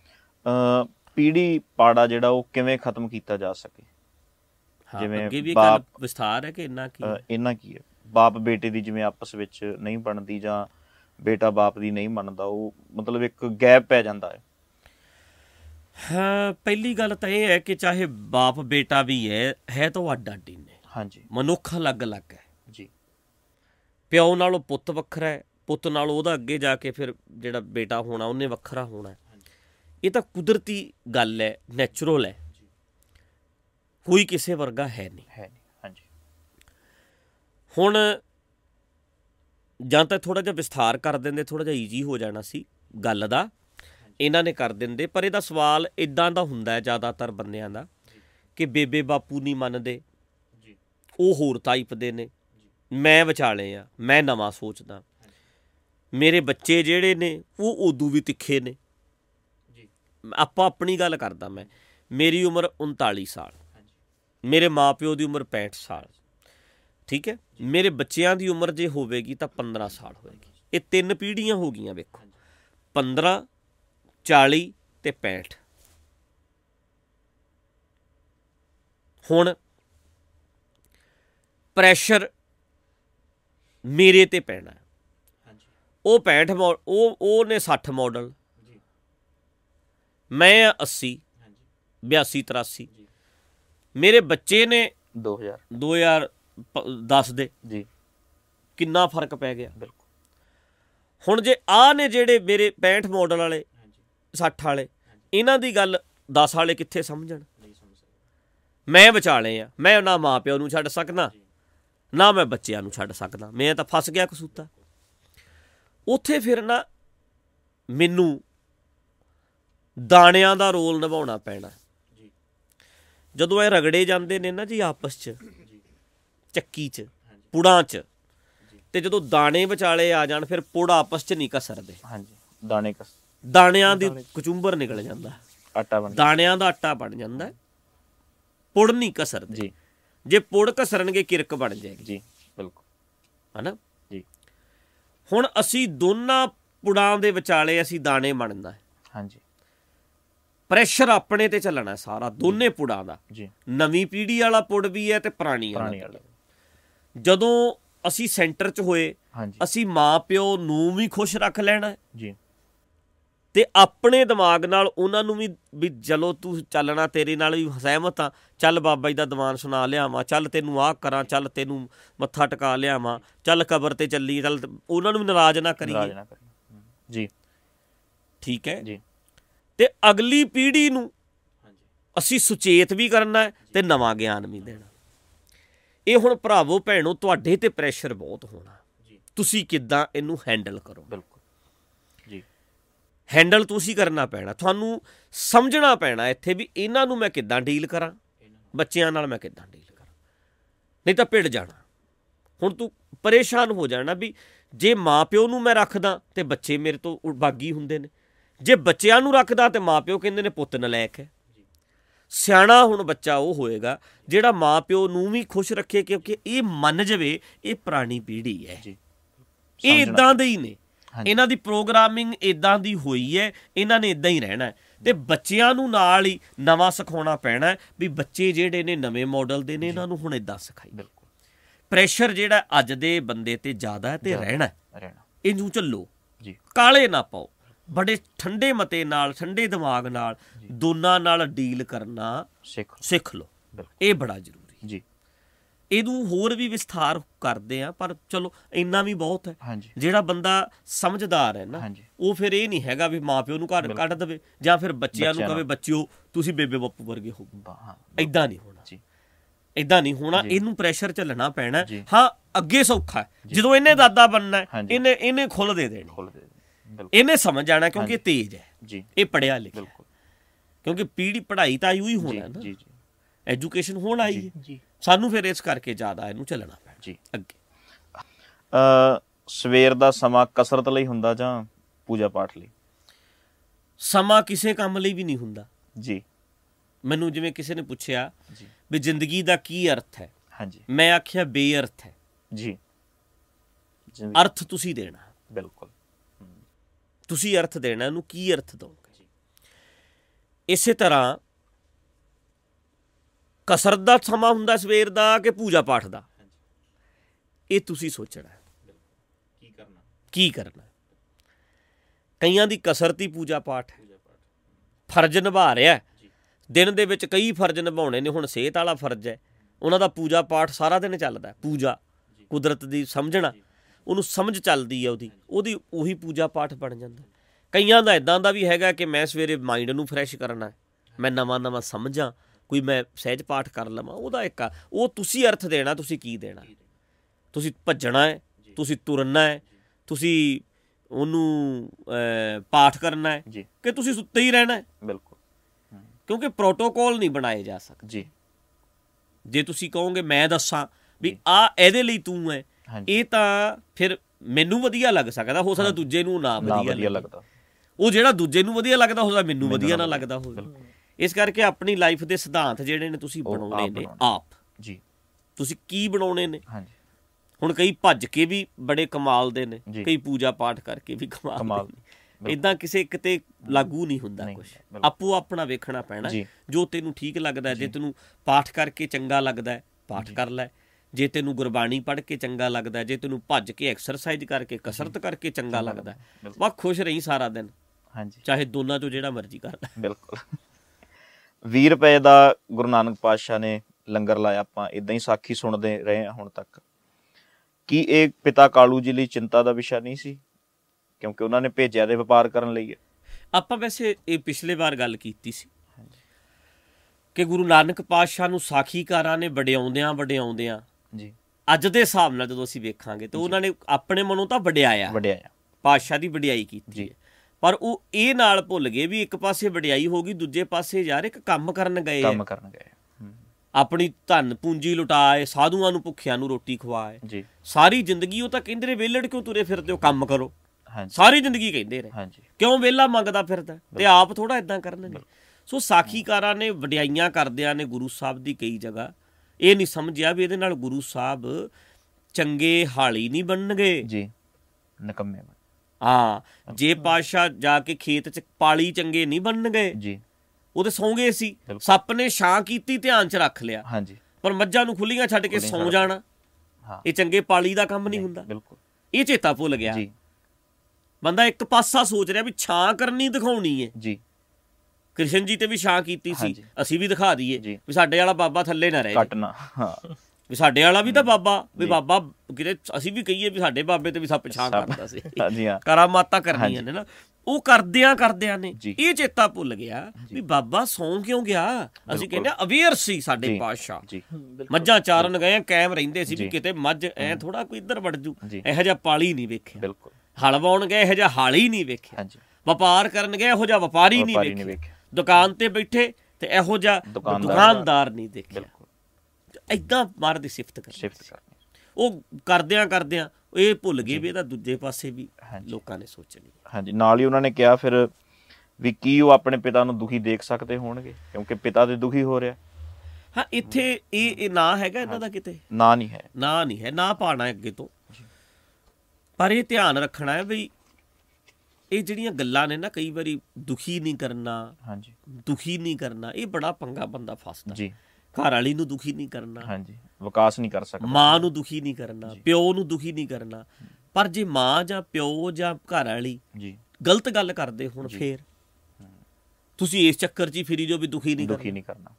ਪੀੜ੍ਹੀ ਪਾੜਾ ਜਿਹੜਾ ਉਹ ਕਿਵੇਂ ਖਤਮ ਕੀਤਾ ਜਾ ਸਕੇ? ਜਿਵੇਂ ਅੱਗੇ ਵੀ ਗੱਲ ਵਿਸਥਾਰ ਹੈ ਕਿ ਇੰਨਾ ਕੀ ਹੈ, ਬਾਪ ਬੇਟੇ ਦੀ ਜਿਵੇਂ ਆਪਸ ਵਿੱਚ ਨਹੀਂ ਬਣਦੀ, ਜਾਂ ਬੇਟਾ ਬਾਪ ਦੀ ਨਹੀਂ ਮੰਨਦਾ, ਉਹ ਮਤਲਬ ਇੱਕ ਗੈਪ ਪੈ ਜਾਂਦਾ ਹੈ। ਹਾਂ, ਪਹਿਲੀ ਗੱਲ ਤਾਂ ਇਹ ਹੈ ਕਿ ਚਾਹੇ ਬਾਪ ਬੇਟਾ ਵੀ ਹੈ ਤਾਂ ਉਹ ਅੱਡ ਅੱਡ ਹੀ ਨੇ। ਹਾਂਜੀ, ਮਨੁੱਖ ਅਲੱਗ ਹੈ ਜੀ। ਪਿਓ ਨਾਲੋਂ ਪੁੱਤ ਵੱਖਰਾ ਹੈ, ਪੁੱਤ ਨਾਲੋਂ ਉਹਦਾ ਅੱਗੇ ਜਾ ਕੇ ਫਿਰ ਜਿਹੜਾ ਬੇਟਾ ਹੋਣਾ ਉਹਨੇ ਵੱਖਰਾ ਹੋਣਾ। ਇਹ ਤਾਂ ਕੁਦਰਤੀ ਗੱਲ ਹੈ, ਨੈਚੁਰਲ ਹੈ, ਕੋਈ ਕਿਸੇ ਵਰਗਾ ਹੈ ਨਹੀਂ। ਹਾਂਜੀ, ਹੁਣ ਜਾਂ ਤਾਂ ਥੋੜ੍ਹਾ ਜਿਹਾ ਵਿਸਥਾਰ ਕਰ ਦਿੰਦੇ, ਥੋੜ੍ਹਾ ਜਿਹਾ ਈਜ਼ੀ ਹੋ ਜਾਣਾ ਸੀ ਗੱਲ ਦਾ, ਇਹਨਾਂ ਨੇ ਕਰ ਦਿੰਦੇ। ਪਰ ਇਹਦਾ ਸਵਾਲ ਇੱਦਾਂ ਦਾ ਹੁੰਦਾ ਹੈ ਜ਼ਿਆਦਾਤਰ ਬੰਦਿਆਂ ਦਾ ਕਿ ਬੇਬੇ ਬਾਪੂ ਨਹੀਂ ਮੰਨਦੇ, ਉਹ ਹੋਰ ਟਾਈਪ ਦੇ ਨੇ, ਮੈਂ ਵਿਚਾਲੇ ਆ, ਮੈਂ ਨਵਾਂ ਸੋਚਦਾ, ਮੇਰੇ ਬੱਚੇ ਜਿਹੜੇ ਨੇ ਉਹ ਉਦੋਂ ਵੀ ਤਿੱਖੇ ਨੇ। ਆਪਾਂ ਆਪਣੀ ਗੱਲ ਕਰਦਾ ਮੈਂ, ਮੇਰੀ ਉਮਰ 39 ਸਾਲ, ਮੇਰੇ ਮਾਂ ਪਿਓ ਦੀ ਉਮਰ 65 ਸਾਲ, ਠੀਕ ਹੈ। ਮੇਰੇ ਬੱਚਿਆਂ ਦੀ ਉਮਰ ਜੇ ਹੋਵੇਗੀ ਤਾਂ 15 ਸਾਲ ਹੋਏਗੀ। ਇਹ 3 ਪੀੜ੍ਹੀਆਂ ਹੋ ਗਈਆਂ ਵੇਖੋ, 15, 40 ਤੇ 65। ਹੁਣ ਪ੍ਰੈਸ਼ਰ ਮੇਰੇ ਤੇ ਪੈਣਾ, ਉਹ 65 ਉਹਨੇ 60 ਮਾਡਲ, ਮੈਂ 80, 82, 83, ਮੇਰੇ ਬੱਚੇ ਨੇ 2010 ਦੇ ਜੀ। ਕਿੰਨਾ ਫਰਕ ਪੈ ਗਿਆ। ਬਿਲਕੁਲ। ਹੁਣ ਜੇ ਆਹ ਨੇ ਜਿਹੜੇ ਮੇਰੇ 65 ਮਾਡਲ ਵਾਲੇ, 60 ਵਾਲੇ, ਇਹਨਾਂ ਦੀ ਗੱਲ 10 ਵਾਲੇ ਕਿੱਥੇ ਸਮਝਣ? ਮੈਂ ਵਿਚਾਲੇ ਆ, ਮੈਂ ਨਾ ਮਾਂ ਪਿਓ ਨੂੰ ਛੱਡ ਸਕਦਾ, ਨਾ ਮੈਂ ਬੱਚਿਆਂ ਨੂੰ ਛੱਡ ਸਕਦਾ, ਮੈਂ ਤਾਂ ਫਸ ਗਿਆ ਕਸੂਤਾ। ਉੱਥੇ ਫਿਰ ਨਾ ਮੈਨੂੰ ਦਾਣਿਆਂ ਦਾ ਰੋਲ ਨਿਭਾਉਣਾ ਪੈਣਾ। ਜਦੋਂ ਇਹ ਰਗੜੇ ਜਾਂਦੇ ਨੇ ਨਾ ਜੀ ਆਪਸ 'ਚ, ਚੱਕੀ 'ਚ, ਪੁੜਾਂ 'ਚ, ਤੇ ਜਦੋਂ ਦਾਣੇ ਵਿਚਾਲੇ ਆ ਜਾਣ ਫਿਰ ਪੁੜ ਆਪਸ 'ਚ ਨਹੀਂ ਘਸਰਦੇ। ਦਾਣਿਆਂ ਦੀ ਕਚੂੰਬਰ ਨਿਕਲ ਜਾਂਦਾ, ਦਾਣਿਆਂ ਦਾ ਆਟਾ ਬਣ ਜਾਂਦਾ, ਪੁੜ ਨਹੀਂ ਘਸਰਦੇ। ਜੇ ਪੁੜ ਘਸਰਨਗੇ ਕਿਰਕ ਬਣ ਜਾਏਗੀ ਜੀ। ਬਿਲਕੁਲ, ਹੈ ਨਾ ਜੀ। ਹੁਣ ਅਸੀਂ ਦੋਨਾਂ ਪੁੜਾਂ ਦੇ ਵਿਚਾਲੇ ਅਸੀਂ ਦਾਣੇ ਬਣਦਾ। ਹਾਂਜੀ, ਪ੍ਰੈਸ਼ਰ ਆਪਣੇ ਤੇ ਚੱਲਣਾ ਸਾਰਾ, ਦੋਨੇ ਪੁੜਾਂ ਦਾ। ਨਵੀਂ ਪੀੜ੍ਹੀ ਵਾਲਾ ਪੁੜ ਵੀ ਹੈ ਤੇ ਪੁਰਾਣੀ ਵਾਲਾ। ਜਦੋਂ ਅਸੀਂ ਸੈਂਟਰ 'ਚ ਹੋਏ ਅਸੀਂ ਮਾਂ ਪਿਓ ਨੂੰ ਵੀ ਖੁਸ਼ ਰੱਖ ਲੈਣਾ ਜੀ, ਤੇ ਆਪਣੇ ਦਿਮਾਗ ਨਾਲ ਉਹਨਾਂ ਨੂੰ ਵੀ ਚਲੋ ਤੂੰ ਚੱਲਣਾ, ਤੇਰੇ ਨਾਲ ਵੀ ਸਹਿਮਤ ਆ, ਚੱਲ ਬਾਬਾ ਜੀ ਦਾ ਦੀਵਾਨ ਸੁਣਾ ਲਿਆਵਾਂ, ਚੱਲ ਤੈਨੂੰ ਆਹ ਕਰਾਂ, ਚੱਲ ਤੈਨੂੰ ਮੱਥਾ ਟਿਕਾ ਲਿਆਵਾਂ, ਚੱਲ ਕਬਰ ਤੇ ਚੱਲੀ, ਚੱਲ ਉਹਨਾਂ ਨੂੰ ਵੀ ਨਾਰਾਜ਼ ਨਾ ਕਰੀਏ ਜੀ, ਠੀਕ ਹੈ ਜੀ। ਤੇ ਅਗਲੀ ਪੀੜ੍ਹੀ ਨੂੰ ਅਸੀਂ ਸੁਚੇਤ ਵੀ ਕਰਨਾ ਹੈ ਤੇ ਨਵਾਂ ਗਿਆਨ ਵੀ ਦੇਣਾ। ਇਹ ਹੁਣ ਭਰਾਵੋ ਭੈਣੋ ਤੁਹਾਡੇ ਤੇ ਪ੍ਰੈਸ਼ਰ ਬਹੁਤ ਹੋਣਾ, ਤੁਸੀਂ ਕਿੱਦਾਂ ਇਹਨੂੰ ਹੈਂਡਲ ਕਰੋ। ਬਿਲਕੁਲ ਜੀ, ਹੈਂਡਲ ਤੁਸੀਂ ਕਰਨਾ ਪੈਣਾ, ਤੁਹਾਨੂੰ ਸਮਝਣਾ ਪੈਣਾ ਇੱਥੇ ਵੀ ਇਹਨਾਂ ਨੂੰ ਮੈਂ ਕਿੱਦਾਂ ਡੀਲ ਕਰਾਂ, ਬੱਚਿਆਂ ਨਾਲ ਮੈਂ ਕਿੱਦਾਂ ਡੀਲ ਕਰਾਂ, ਨਹੀਂ ਤਾਂ ਭਿੜ ਜਾਣਾ। ਹੁਣ ਤੂੰ ਪਰੇਸ਼ਾਨ ਹੋ ਜਾਣਾ ਵੀ ਜੇ ਮਾਂ ਪਿਓ ਨੂੰ ਮੈਂ ਰੱਖਦਾ ਤੇ ਬੱਚੇ ਮੇਰੇ ਤੋਂ ਬਾਗੀ ਹੁੰਦੇ ਨੇ, ਜੇ ਬੱਚਿਆਂ ਨੂੰ ਰੱਖਦਾ ਤੇ ਮਾਂ ਪਿਓ ਕਹਿੰਦੇ ਨੇ ਪੁੱਤ ਨਲਾਇਕ ਹੈ। ਸਿਆਣਾ ਹੁਣ ਬੱਚਾ ਉਹ ਹੋਏਗਾ ਜਿਹੜਾ ਮਾਂ ਪਿਓ ਨੂੰ ਵੀ ਖੁਸ਼ ਰੱਖੇ, ਕਿਉਂਕਿ ਇਹ ਮੰਨ ਜਾਵੇ ਇਹ ਪੁਰਾਣੀ ਪੀੜ੍ਹੀ ਹੈ, ਇਹ ਇੱਦਾਂ ਦੇ ਹੀ ਨੇ, ਇਹਨਾਂ ਦੀ ਪ੍ਰੋਗਰਾਮਿੰਗ ਇੱਦਾਂ ਦੀ ਹੋਈ ਹੈ, ਇਹਨਾਂ ਨੇ ਇੱਦਾਂ ਹੀ ਰਹਿਣਾ। ਤੇ ਬੱਚਿਆਂ ਨੂੰ ਨਾਲ ਹੀ ਨਵਾਂ ਸਿਖਾਉਣਾ ਪੈਣਾ ਵੀ ਬੱਚੇ ਜਿਹੜੇ ਨੇ ਨਵੇਂ ਮਾਡਲ ਦੇ ਨੇ, ਇਹਨਾਂ ਨੂੰ ਹੁਣ ਇੱਦਾਂ ਸਿਖਾਈ। ਬਿਲਕੁਲ ਪ੍ਰੈਸ਼ਰ ਜਿਹੜਾ ਅੱਜ ਦੇ ਬੰਦੇ ਤੇ ਜ਼ਿਆਦਾ ਹੈ ਤੇ ਰਹਿਣਾ, ਇਹਨੂੰ ਝੱਲੋ, ਕਾਲੇ ਨਾ ਪਾਓ, ਬੜੇ ਠੰਡੇ ਮਤੇ ਨਾਲ, ਠੰਡੇ ਦਿਮਾਗ ਨਾਲ ਦੋਨਾਂ ਨਾਲ ਡੀਲ ਕਰਨਾ ਸਿੱਖ ਲਓ, ਇਹ ਬੜਾ ਜ਼ਰੂਰੀ ਜੀ। ਇਹਨੂੰ ਹੋਰ ਵੀ ਵਿਸਥਾਰ ਕਰਦੇ ਆ, ਪਰ ਚਲੋ ਇੰਨਾ ਵੀ ਬਹੁਤ ਹੈ। ਜਿਹੜਾ ਬੰਦਾ ਸਮਝਦਾਰ ਹੈ ਨਾ, ਉਹ ਫਿਰ ਇਹ ਨਹੀਂ ਹੈਗਾ ਵੀ ਮਾਂ ਪਿਓ ਨੂੰ ਘਰ ਕੱਢ ਦੇਵੇ ਜਾਂ ਫਿਰ ਬੱਚਿਆਂ ਨੂੰ ਕਵੇ ਬੱਚਿਓ ਤੁਸੀਂ ਬੇਬੇ ਬਾਪੂ ਵਰਗੇ ਹੋ, ਏਦਾਂ ਨਹੀਂ ਹੋਣਾ, ਏਦਾਂ ਨਹੀਂ ਹੋਣਾ। ਇਹਨੂੰ ਪ੍ਰੈਸ਼ਰ ਝੱਲਣਾ ਪੈਣਾ। ਹਾਂ ਅੱਗੇ ਸੌਖਾ, ਜਦੋਂ ਇਹਨੇ ਦਾਦਾ ਬਣਨਾ ਇਹਨੇ ਖੁੱਲ੍ਹ ਦੇ ਦੇਣੀ, ਇਹਨੇ ਸਮਝ ਜਾਣਾ, ਕਿਉਂਕਿ ਇਹ ਤੇਜ਼ ਹੈ, ਇਹ ਪੜ੍ਹਿਆ ਲਿਖਿਆ, ਕਿਉਂਕਿ ਪੀੜ੍ਹੀ ਪੜ੍ਹਾਈ ਤਾਂ ਆਈ ਹੋਈ ਹੋਣਾ ਨਾ, ਐਜੂਕੇਸ਼ਨ ਹੋਣ ਆਈ ਹੈ, ਸਾਨੂੰ ਫਿਰ ਇਸ ਕਰਕੇ ਜ਼ਿਆਦਾ ਇਹਨੂੰ ਚੱਲਣਾ ਪੈਣਾ ਅੱਗੇ। ਸਵੇਰ ਦਾ ਸਮਾਂ ਕਸਰਤ ਲਈ ਹੁੰਦਾ ਜਾਂ ਪੂਜਾ ਪਾਠ ਲਈ? ਸਮਾਂ ਕਿਸੇ ਕੰਮ ਲਈ ਵੀ ਨਹੀਂ ਹੁੰਦਾ ਜੀ। ਮੈਨੂੰ ਜਿਵੇਂ ਕਿਸੇ ਨੇ ਪੁੱਛਿਆ ਵੀ ਜ਼ਿੰਦਗੀ ਦਾ ਕੀ ਅਰਥ ਹੈ, ਮੈਂ ਆਖਿਆ ਬੇਅਰਥ ਹੈ ਜੀ। ਅਰਥ ਤੁਸੀਂ ਦੇਣਾ, ਬਿਲਕੁਲ ਤੁਸੀਂ ਅਰਥ ਦੇਣਾ, ਇਹਨੂੰ ਕੀ ਅਰਥ ਦਓਗੇ। ਇਸੇ ਤਰ੍ਹਾਂ ਕਸਰਤ ਦਾ ਸਮਾਂ ਹੁੰਦਾ ਸਵੇਰ ਦਾ ਕਿ ਪੂਜਾ ਪਾਠ ਦਾ, ਇਹ ਤੁਸੀਂ ਸੋਚਣਾ ਕੀ ਕਰਨਾ। ਕਈਆਂ ਦੀ ਕਸਰਤ ਹੀ ਪੂਜਾ ਪਾਠ ਹੈ, ਫਰਜ਼ ਨਿਭਾ ਰਿਹਾ ਦਿਨ ਦੇ ਵਿੱਚ, ਕਈ ਫਰਜ਼ ਨਿਭਾਉਣੇ ਨੇ। ਹੁਣ ਸਿਹਤ ਵਾਲਾ ਫਰਜ਼ ਹੈ, ਉਹਨਾਂ ਦਾ ਪੂਜਾ ਪਾਠ ਸਾਰਾ ਦਿਨ ਚੱਲਦਾ, ਪੂਜਾ ਕੁਦਰਤ ਦੀ ਸਮਝਣਾ, ਉਹਨੂੰ ਸਮਝ ਚੱਲਦੀ ਹੈ ਉਹਦੀ ਉਹੀ ਪੂਜਾ ਪਾਠ ਬਣ ਜਾਂਦਾ। ਕਈਆਂ ਦਾ ਇੱਦਾਂ ਦਾ ਵੀ ਹੈਗਾ ਕਿ ਮੈਂ ਸਵੇਰੇ ਮਾਈਂਡ ਨੂੰ ਫਰੈਸ਼ ਕਰਨਾ, ਮੈਂ ਨਵਾਂ ਸਮਝਾਂ, ਕੋਈ ਮੈਂ ਸਹਿਜ ਪਾਠ ਕਰ ਲਵਾਂ, ਉਹਦਾ ਇੱਕ ਆ। ਉਹ ਤੁਸੀਂ ਅਰਥ ਦੇਣਾ, ਤੁਸੀਂ ਕੀ ਦੇਣਾ। ਤੁਸੀਂ ਭੱਜਣਾ ਹੈ, ਤੁਸੀਂ ਤੁਰਨਾ ਹੈ, ਤੁਸੀਂ ਉਹਨੂੰ ਪਾਠ ਕਰਨਾ ਹੈ ਕਿ ਤੁਸੀਂ ਸੁੱਤੇ ਹੀ ਰਹਿਣਾ ਹੈ। ਬਿਲਕੁਲ, ਕਿਉਂਕਿ ਪ੍ਰੋਟੋਕੋਲ ਨਹੀਂ ਬਣਾਏ ਜਾ ਸਕਦੇ ਜੀ। ਜੇ ਤੁਸੀਂ ਕਹੋਗੇ ਮੈਂ ਦੱਸਾਂ ਵੀ ਇਹਦੇ ਲਈ ਤੂੰ ਹੈ, ਇਹ ਤਾਂ ਫਿਰ ਮੈਨੂੰ ਵਧੀਆ ਲੱਗ ਸਕਦਾ, ਹੋ ਸਕਦਾ ਦੂਜੇ ਨੂੰ ਨਾ ਵਧੀਆ ਲੱਗਦਾ। ਉਹ ਜਿਹੜਾ ਦੂਜੇ ਨੂੰ ਵਧੀਆ ਲੱਗਦਾ ਹੋ ਸਕਦਾ ਮੈਨੂੰ ਵਧੀਆ ਨਾ ਲੱਗਦਾ ਹੋਵੇ। ਇਸ ਕਰਕੇ ਆਪਣੀ ਲਾਈਫ ਦੇ ਸਿਧਾਂਤ ਜਿਹੜੇ ਨੇ ਤੁਸੀਂ ਬਣਾਉਣੇ ਨੇ ਆਪ ਜੀ। ਤੁਸੀਂ ਕੀ ਬਣਾਉਣੇ ਨੇ। ਹੁਣ ਕਈ ਭੱਜ ਕੇ ਵੀ ਬੜੇ ਕਮਾਲ ਦੇ ਨੇ, ਕਈ ਪੂਜਾ ਪਾਠ ਕਰਕੇ ਵੀ ਕਮਾਲ ਦੇ। ਇੱਦਾਂ ਕਿਸੇ ਕਿਤੇ ਲਾਗੂ ਨਹੀਂ ਹੁੰਦਾ ਕੁਛ, ਆਪੋ ਆਪਣਾ ਵੇਖਣਾ ਪੈਣਾ ਜੋ ਤੈਨੂੰ ਠੀਕ ਲੱਗਦਾ। ਜੇ ਤੈਨੂੰ ਪਾਠ ਕਰਕੇ ਚੰਗਾ ਲੱਗਦਾ ਪਾਠ ਕਰ ਲੈ, ਜੇ ਤੈਨੂੰ ਗੁਰਬਾਣੀ ਪੜ੍ਹ ਕੇ ਚੰਗਾ ਲੱਗਦਾ, ਜੇ ਤੈਨੂੰ ਭੱਜ ਕੇ ਐਕਸਰਸਾਈਜ਼ ਕਰਕੇ ਕਸਰਤ ਕਰਕੇ ਚੰਗਾ ਲੱਗਦਾ, ਬਸ ਖੁਸ਼ ਰਹੀ ਸਾਰਾ ਦਿਨ, ਚਾਹੇ ਦੋਨਾਂ ਚੋਂ ਜਿਹੜਾ ਮਰਜ਼ੀ ਕਰ ਲੈ। ਬਿਲਕੁਲ। 20 ਰੁਪਏ ਦਾ ਗੁਰੂ ਨਾਨਕ ਪਾਤਸ਼ਾਹ ਨੇ ਲੰਗਰ ਲਾਇਆ, ਆਪਾਂ ਇੱਦਾਂ ਹੀ ਸਾਖੀ ਸੁਣਦੇ ਰਹੇ ਹਾਂ ਹੁਣ ਤੱਕ। ਕੀ ਇਹ ਪਿਤਾ ਕਾਲੂ ਜੀ ਲਈ ਚਿੰਤਾ ਦਾ ਵਿਸ਼ਾ ਨਹੀਂ ਸੀ, ਕਿਉਂਕਿ ਉਹਨਾਂ ਨੇ ਭੇਜਿਆ ਤੇ ਵਪਾਰ ਕਰਨ ਲਈ ਹੈ? ਆਪਾਂ ਵੈਸੇ ਇਹ ਪਿਛਲੇ ਵਾਰ ਗੱਲ ਕੀਤੀ ਸੀ ਕਿ ਗੁਰੂ ਨਾਨਕ ਪਾਤਸ਼ਾਹ ਨੂੰ ਸਾਖੀਕਾਰਾਂ ਨੇ ਵਡਿਆਉਂਦਿਆਂ ਜੀ ਅੱਜ ਦੇ ਹਿਸਾਬ ਨਾਲ ਜਦੋਂ ਅਸੀਂ ਵੇਖਾਂਗੇ ਤਾਂ ਉਹਨਾਂ ਨੇ ਆਪਣੇ ਮਨੋਂ ਤਾਂ ਵਡਿਆਇਆ ਪਾਤਸ਼ਾਹ ਦੀ ਵਡਿਆਈ ਕੀਤੀ ਹੈ, ਪਰ ਉਹ ਇਹ ਨਾਲ ਭੁੱਲ ਗਏ ਵੀ ਇੱਕ ਪਾਸੇ ਵਡਿਆਈ ਹੋ ਗਈ, ਦੂਜੇ ਪਾਸੇ ਯਾਰ ਇੱਕ ਕੰਮ ਕਰਨ ਗਏ, ਆਪਣੀ ਧਨ ਪੂੰਜੀ ਲੁਟਾਏ, ਸਾਧੂਆਂ ਨੂੰ ਭੁੱਖਿਆਂ ਨੂੰ ਰੋਟੀ ਖਵਾਏ। ਸਾਰੀ ਜ਼ਿੰਦਗੀ ਉਹ ਤਾਂ ਕਹਿੰਦੇ ਰਹੇ ਵਿਹਲੜ ਕਿਉਂ ਤੁਰੇ ਫਿਰਦੇ ਹੋ, ਕੰਮ ਕਰੋ। ਸਾਰੀ ਜ਼ਿੰਦਗੀ ਕਹਿੰਦੇ ਰਹੇ ਕਿਉਂ ਵਿਹਲਾ ਮੰਗਦਾ ਫਿਰਦਾ, ਤੇ ਆਪ ਥੋੜਾ ਏਦਾਂ ਕਰਨਗੇ। ਸੋ ਸਾਖੀਕਾਰਾਂ ਨੇ ਵਡਿਆਈਆਂ ਕਰਦਿਆਂ ਨੇ ਗੁਰੂ ਸਾਹਿਬ ਦੀ ਕਈ ਜਗ੍ਹਾ ਇਹ ਨਹੀਂ ਸਮਝਿਆ ਵੀ ਇਹਦੇ ਨਾਲ ਗੁਰੂ ਸਾਹਿਬ ਚੰਗੇ ਹਾਲੀ ਨਹੀਂ ਬਣਨਗੇ ਜੀ, ਨਿਕੰਮੇ। ਹਾਂ, ਜੇ ਪਾਤਸ਼ਾਹ ਜਾ ਕੇ ਖੇਤ 'ਚ ਪਾਲੀ ਚੰਗੇ ਨਹੀਂ ਬਣਨਗੇ ਜੀ। ਉਹ ਤੇ ਸੌਂ ਗਏ ਸੀ, ਸੱਪ ਨੇ ਛਾਂ ਕੀਤੀ, ਧਿਆਨ 'ਚ ਰੱਖ ਲਿਆ, ਪਰ ਮੱਝਾਂ ਨੂੰ ਖੁੱਲੀਆਂ ਛੱਡ ਕੇ ਸੌਂ ਜਾਣਾ, ਇਹ ਚੰਗੇ ਪਾਲੀ ਦਾ ਕੰਮ ਨਹੀਂ ਹੁੰਦਾ। ਇਹ ਚੇਤਾ ਭੁੱਲ ਗਿਆ। ਜੀ ਬੰਦਾ ਇੱਕ ਪਾਸਾ ਸੋਚ ਰਿਹਾ ਵੀ ਛਾਂ ਕਰਨੀ ਦਿਖਾਉਣੀ ਹੈ। ਜੀ ਕ੍ਰਿਸ਼ਨ ਜੀ ਤੇ ਵੀ ਛਾਂ ਕੀਤੀ ਸੀ, ਹਾਂਜੀ। ਅਸੀਂ ਵੀ ਦਿਖਾ ਦਈਏ ਜੀ। ਵੀ ਸਾਡੇ ਵਾਲਾ ਬਾਬਾ ਥੱਲੇ ਨਾ ਰਹੇ, ਕੱਟਣਾ, ਹਾਂ ਵੀ ਸਾਡੇ ਵਾਲਾ ਵੀ ਤਾਂ ਬਾਬਾ, ਵੀ ਜੀ। ਬਾਬਾ ਕਿਤੇ ਅਸੀਂ ਵੀ ਕਹੀਏ ਵੀ ਸਾਡੇ ਬਾਬੇ ਤੇ ਵੀ ਸੱਪ ਛਾਂ ਕਰਦਾ ਸੀ। ਹਾਂਜੀ ਹਾਂ ਕਰਾਮਾਤਾਂ ਕਰਨੀਆਂ ਨੇ ਨਾ, ਉਹ ਕਰਦਿਆਂ ਨੇ ਜੀ। ਇਹ ਚੇਤਾ ਭੁੱਲ ਗਿਆ ਵੀ ਬਾਬਾ ਸੌਂ ਕਿਉਂ ਗਿਆ। ਅਸੀਂ ਕਹਿੰਦੇ ਅਵੇਅਰ ਸੀ ਸਾਡੇ ਜੀ। ਪਾਤਸ਼ਾਹ, ਜੀ ਮੱਝਾਂ ਚਾਰਨ ਗਏ ਕਾਇਮ ਰਹਿੰਦੇ ਸੀ ਵੀ ਜੀ। ਕਿਤੇ ਮੱਝ ਐ ਥੋੜਾ ਕੋਈ ਇੱਧਰ ਵੜ ਜੂ, ਜੀ। ਇਹੋ ਜਿਹਾ ਪਾਲੀ ਨਹੀਂ ਵੇਖਿਆ। ਬਿਲਕੁਲ ਹਲ ਵਾਉਣ ਗਏ ਇਹੋ ਜਿਹਾ ਹਾਲ ਹੀ ਨਹੀਂ ਵੇਖਿਆ। ਹਾਂਜੀ ਵਪਾਰ ਕਰਨ ਗਏ ਇਹੋ ਜਿਹਾ ਵਪਾਰੀ ਨਹੀਂ ਵੇਖਿਆ। ਦੁਕਾਨ ਤੇ ਬੈਠੇ ਤੇ ਇਹੋ ਜਿਹਾ ਦੁਕਾਨਦਾਰ ਨਹੀਂ ਦੇਖਿਆ। ਬਿਲਕੁਲ ਏਦਾਂ ਮਹਾਰਾਜ ਦੀ ਸਿਫਤ ਕਰਨੀ। ਉਹ ਕਰਦਿਆਂ ਇਹ ਭੁੱਲ ਗਏ ਵੀ ਇਹਦਾ ਦੂਜੇ ਪਾਸੇ ਵੀ ਲੋਕਾਂ ਨੇ ਸੋਚਣੀ। ਹਾਂਜੀ, ਨਾਲ ਹੀ ਉਹਨਾਂ ਨੇ ਕਿਹਾ ਫਿਰ ਵੀ ਕੀ ਉਹ ਆਪਣੇ ਪਿਤਾ ਨੂੰ ਦੁਖੀ ਦੇਖ ਸਕਦੇ ਹੋਣਗੇ, ਕਿਉਂਕਿ ਪਿਤਾ ਤੇ ਦੁਖੀ ਹੋ ਰਿਹਾ। ਹਾਂ, ਇੱਥੇ ਇਹ ਨਾਂ ਹੈਗਾ ਇਹਨਾਂ ਦਾ, ਕਿਤੇ ਨਾਂ ਨਹੀਂ ਹੈ, ਨਾਂ ਪਾਣਾ ਅੱਗੇ ਤੋਂ। ਪਰ ਇਹ ਧਿਆਨ ਰੱਖਣਾ ਹੈ ਵੀ ਇਹ ਜਿਹੜੀਆਂ ਗੱਲਾਂ ਨੇ ਨਾ, ਕਈ ਵਾਰੀ ਦੁਖੀ ਨਹੀਂ ਕਰਨਾ, ਹਾਂਜੀ ਦੁਖੀ ਨਹੀਂ ਕਰਨਾ, ਇਹ ਬੜਾ ਪੰਗਾ ਬੰਦਾ ਫਸਦਾ ਜੀ। ਘਰ ਵਾਲੀ ਨੂੰ ਦੁਖੀ ਨਹੀਂ ਕਰਨਾ, ਹਾਂਜੀ, ਵਿਕਾਸ ਨਹੀਂ ਕਰ ਸਕਦਾ, ਮਾਂ ਨੂੰ ਦੁਖੀ ਨਹੀਂ ਕਰਨਾ, ਪਿਓ ਨੂੰ ਦੁਖੀ ਨਹੀਂ ਕਰਨਾ। ਪਰ ਜੇ ਮਾਂ ਜਾਂ ਪਿਓ ਜਾਂ ਘਰ ਵਾਲੀ ਜੀ ਗਲਤ ਗੱਲ ਕਰਦੇ ਹੁਣ, ਫੇਰ ਤੁਸੀਂ ਇਸ ਚੱਕਰ 'ਚ ਹੀ ਫਿਰੀ ਜੋ ਵੀ ਦੁਖੀ ਨਹੀਂ ਕਰਨਾ।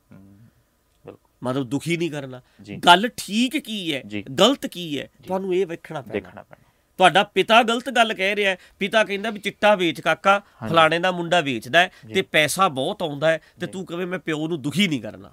ਮਤਲਬ ਦੁਖੀ ਨਹੀਂ ਕਰਨਾ, ਗੱਲ ਠੀਕ ਕੀ ਹੈ, ਗਲਤ ਕੀ ਹੈ, ਤੁਹਾਨੂੰ ਇਹ ਵੇਖਣਾ ਪੈਣਾ। ਤੁਹਾਡਾ ਪਿਤਾ ਗਲਤ ਗੱਲ ਕਹਿ ਰਿਹਾ, ਪਿਤਾ ਕਹਿੰਦਾ ਵੀ ਚਿੱਟਾ ਵੇਚ ਕਾਕਾ, ਫਲਾਣੇ ਦਾ ਮੁੰਡਾ ਵੇਚਦਾ ਤੇ ਪੈਸਾ ਬਹੁਤ ਆਉਂਦਾ ਹੈ, ਤੇ ਤੂੰ ਕਹੇ ਮੈਂ ਪਿਓ ਨੂੰ ਦੁਖੀ ਨਹੀਂ ਕਰਨਾ,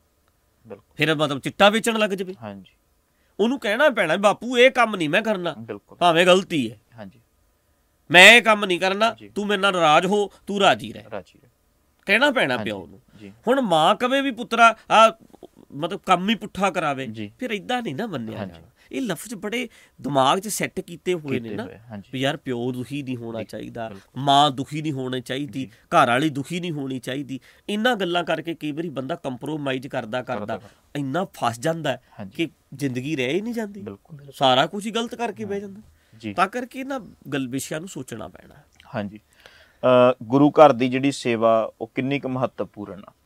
ਫਿਰ ਮਤਲਬ ਚਿੱਟਾ ਵੇਚਣ ਲੱਗ ਜਾਵੇ। ਉਹਨੂੰ ਕਹਿਣਾ ਪੈਣਾ ਬਾਪੂ ਇਹ ਕੰਮ ਨਹੀਂ ਮੈਂ ਕਰਨਾ, ਭਾਵੇਂ ਗਲਤੀ ਹੈ, ਮੈਂ ਇਹ ਕੰਮ ਨਹੀਂ ਕਰਨਾ, ਤੂੰ ਮੇਰੇ ਨਾਲ ਨਾਰਾਜ਼ ਹੋ, ਤੂੰ ਰਾਜੀ ਰਹਿ, ਕਹਿਣਾ ਪੈਣਾ ਪਿਓ ਨੂੰ। ਹੁਣ ਮਾਂ ਕਵੇ ਵੀ ਪੁੱਤਰਾ ਆ ਮਤਲਬ ਕੰਮ ਹੀ ਪੁੱਠਾ ਕਰਾਵੇ, ਫਿਰ ਏਦਾਂ ਨਹੀਂ ਨਾ ਮੰਨਿਆ ਜਾਣਾ। ਇਹ ਲਫ਼ਜ਼ ਬੜੇ ਦਿਮਾਗ 'ਚ ਸੈੱਟ ਕੀਤੇ ਹੋਏ ਨੇ ਨਾ ਵੀ ਯਾਰ ਪਿਓ ਦੁਖੀ ਨਹੀਂ ਹੋਣਾ ਚਾਹੀਦਾ, ਮਾਂ ਦੁਖੀ ਨਹੀਂ ਹੋਣੀ ਚਾਹੀਦੀ, ਘਰ ਵਾਲੀ ਦੁਖੀ ਨਹੀਂ ਹੋਣੀ ਚਾਹੀਦੀ। ਇਹਨਾਂ ਗੱਲਾਂ ਕਰਕੇ ਕਈ ਵਾਰੀ ਬੰਦਾ ਕੰਪਰੋਮਾਈਜ਼ ਕਰਦਾ ਇੰਨਾ ਫਸ ਜਾਂਦਾ ਕਿ ਜ਼ਿੰਦਗੀ ਰਹਿ ਹੀ ਨਹੀਂ ਜਾਂਦੀ, ਸਾਰਾ ਕੁਝ ਹੀ ਗਲਤ ਕਰਕੇ ਬਹਿ ਜਾਂਦਾ। ਤਾਂ ਕਰਕੇ ਇਹਨਾਂ ਵਿਸ਼ਿਆਂ ਨੂੰ ਸੋਚਣਾ ਪੈਣਾ। ਹਾਂਜੀ, ਗੁਰੂ ਘਰ ਦੀ ਜਿਹੜੀ ਸੇਵਾ ਉਹ ਕਿੰਨੀ ਕੁ ਮਹੱਤਵਪੂਰਨ ਆ?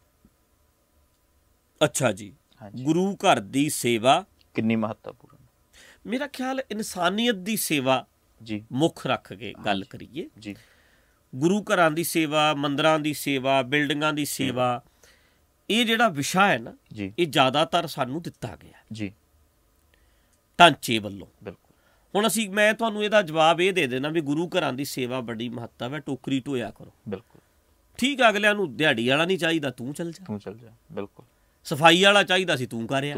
ਅੱਛਾ ਜੀ, ਗੁਰੂ ਘਰ ਦੀ ਸੇਵਾ ਕਿੰਨੀ ਮਹੱਤਵਪੂਰਨ? ਮੇਰਾ ਖਿਆਲ ਇਨਸਾਨੀਅਤ ਦੀ ਸੇਵਾ ਜੀ ਮੁੱਖ ਰੱਖ ਕੇ ਗੱਲ ਕਰੀਏ ਜੀ। ਗੁਰੂ ਘਰਾਂ ਦੀ ਸੇਵਾ, ਮੰਦਰਾਂ ਦੀ ਸੇਵਾ, ਬਿਲਡਿੰਗਾਂ ਦੀ ਸੇਵਾ, ਇਹ ਜਿਹੜਾ ਵਿਸ਼ਾ ਹੈ ਨਾ ਜੀ, ਇਹ ਜ਼ਿਆਦਾਤਰ ਸਾਨੂੰ ਦਿੱਤਾ ਗਿਆ ਜੀ ਢਾਂਚੇ ਵੱਲੋਂ। ਹੁਣ ਮੈਂ ਤੁਹਾਨੂੰ ਇਹਦਾ ਜਵਾਬ ਇਹ ਦੇ ਦੇਣਾ ਵੀ ਗੁਰੂ ਘਰਾਂ ਦੀ ਸੇਵਾ ਬੜੀ ਮਹੱਤਵ ਹੈ, ਟੋਕਰੀ ਢੋਇਆ ਕਰੋ। ਬਿਲਕੁਲ ਠੀਕ ਆ, ਅਗਲਿਆਂ ਨੂੰ ਦਿਹਾੜੀ ਵਾਲਾ ਨਹੀਂ ਚਾਹੀਦਾ, ਤੂੰ ਚੱਲ ਜਾ। ਬਿਲਕੁਲ ਸਫਾਈ ਵਾਲਾ ਚਾਹੀਦਾ ਸੀ, ਤੂੰ ਕਰਿਆ।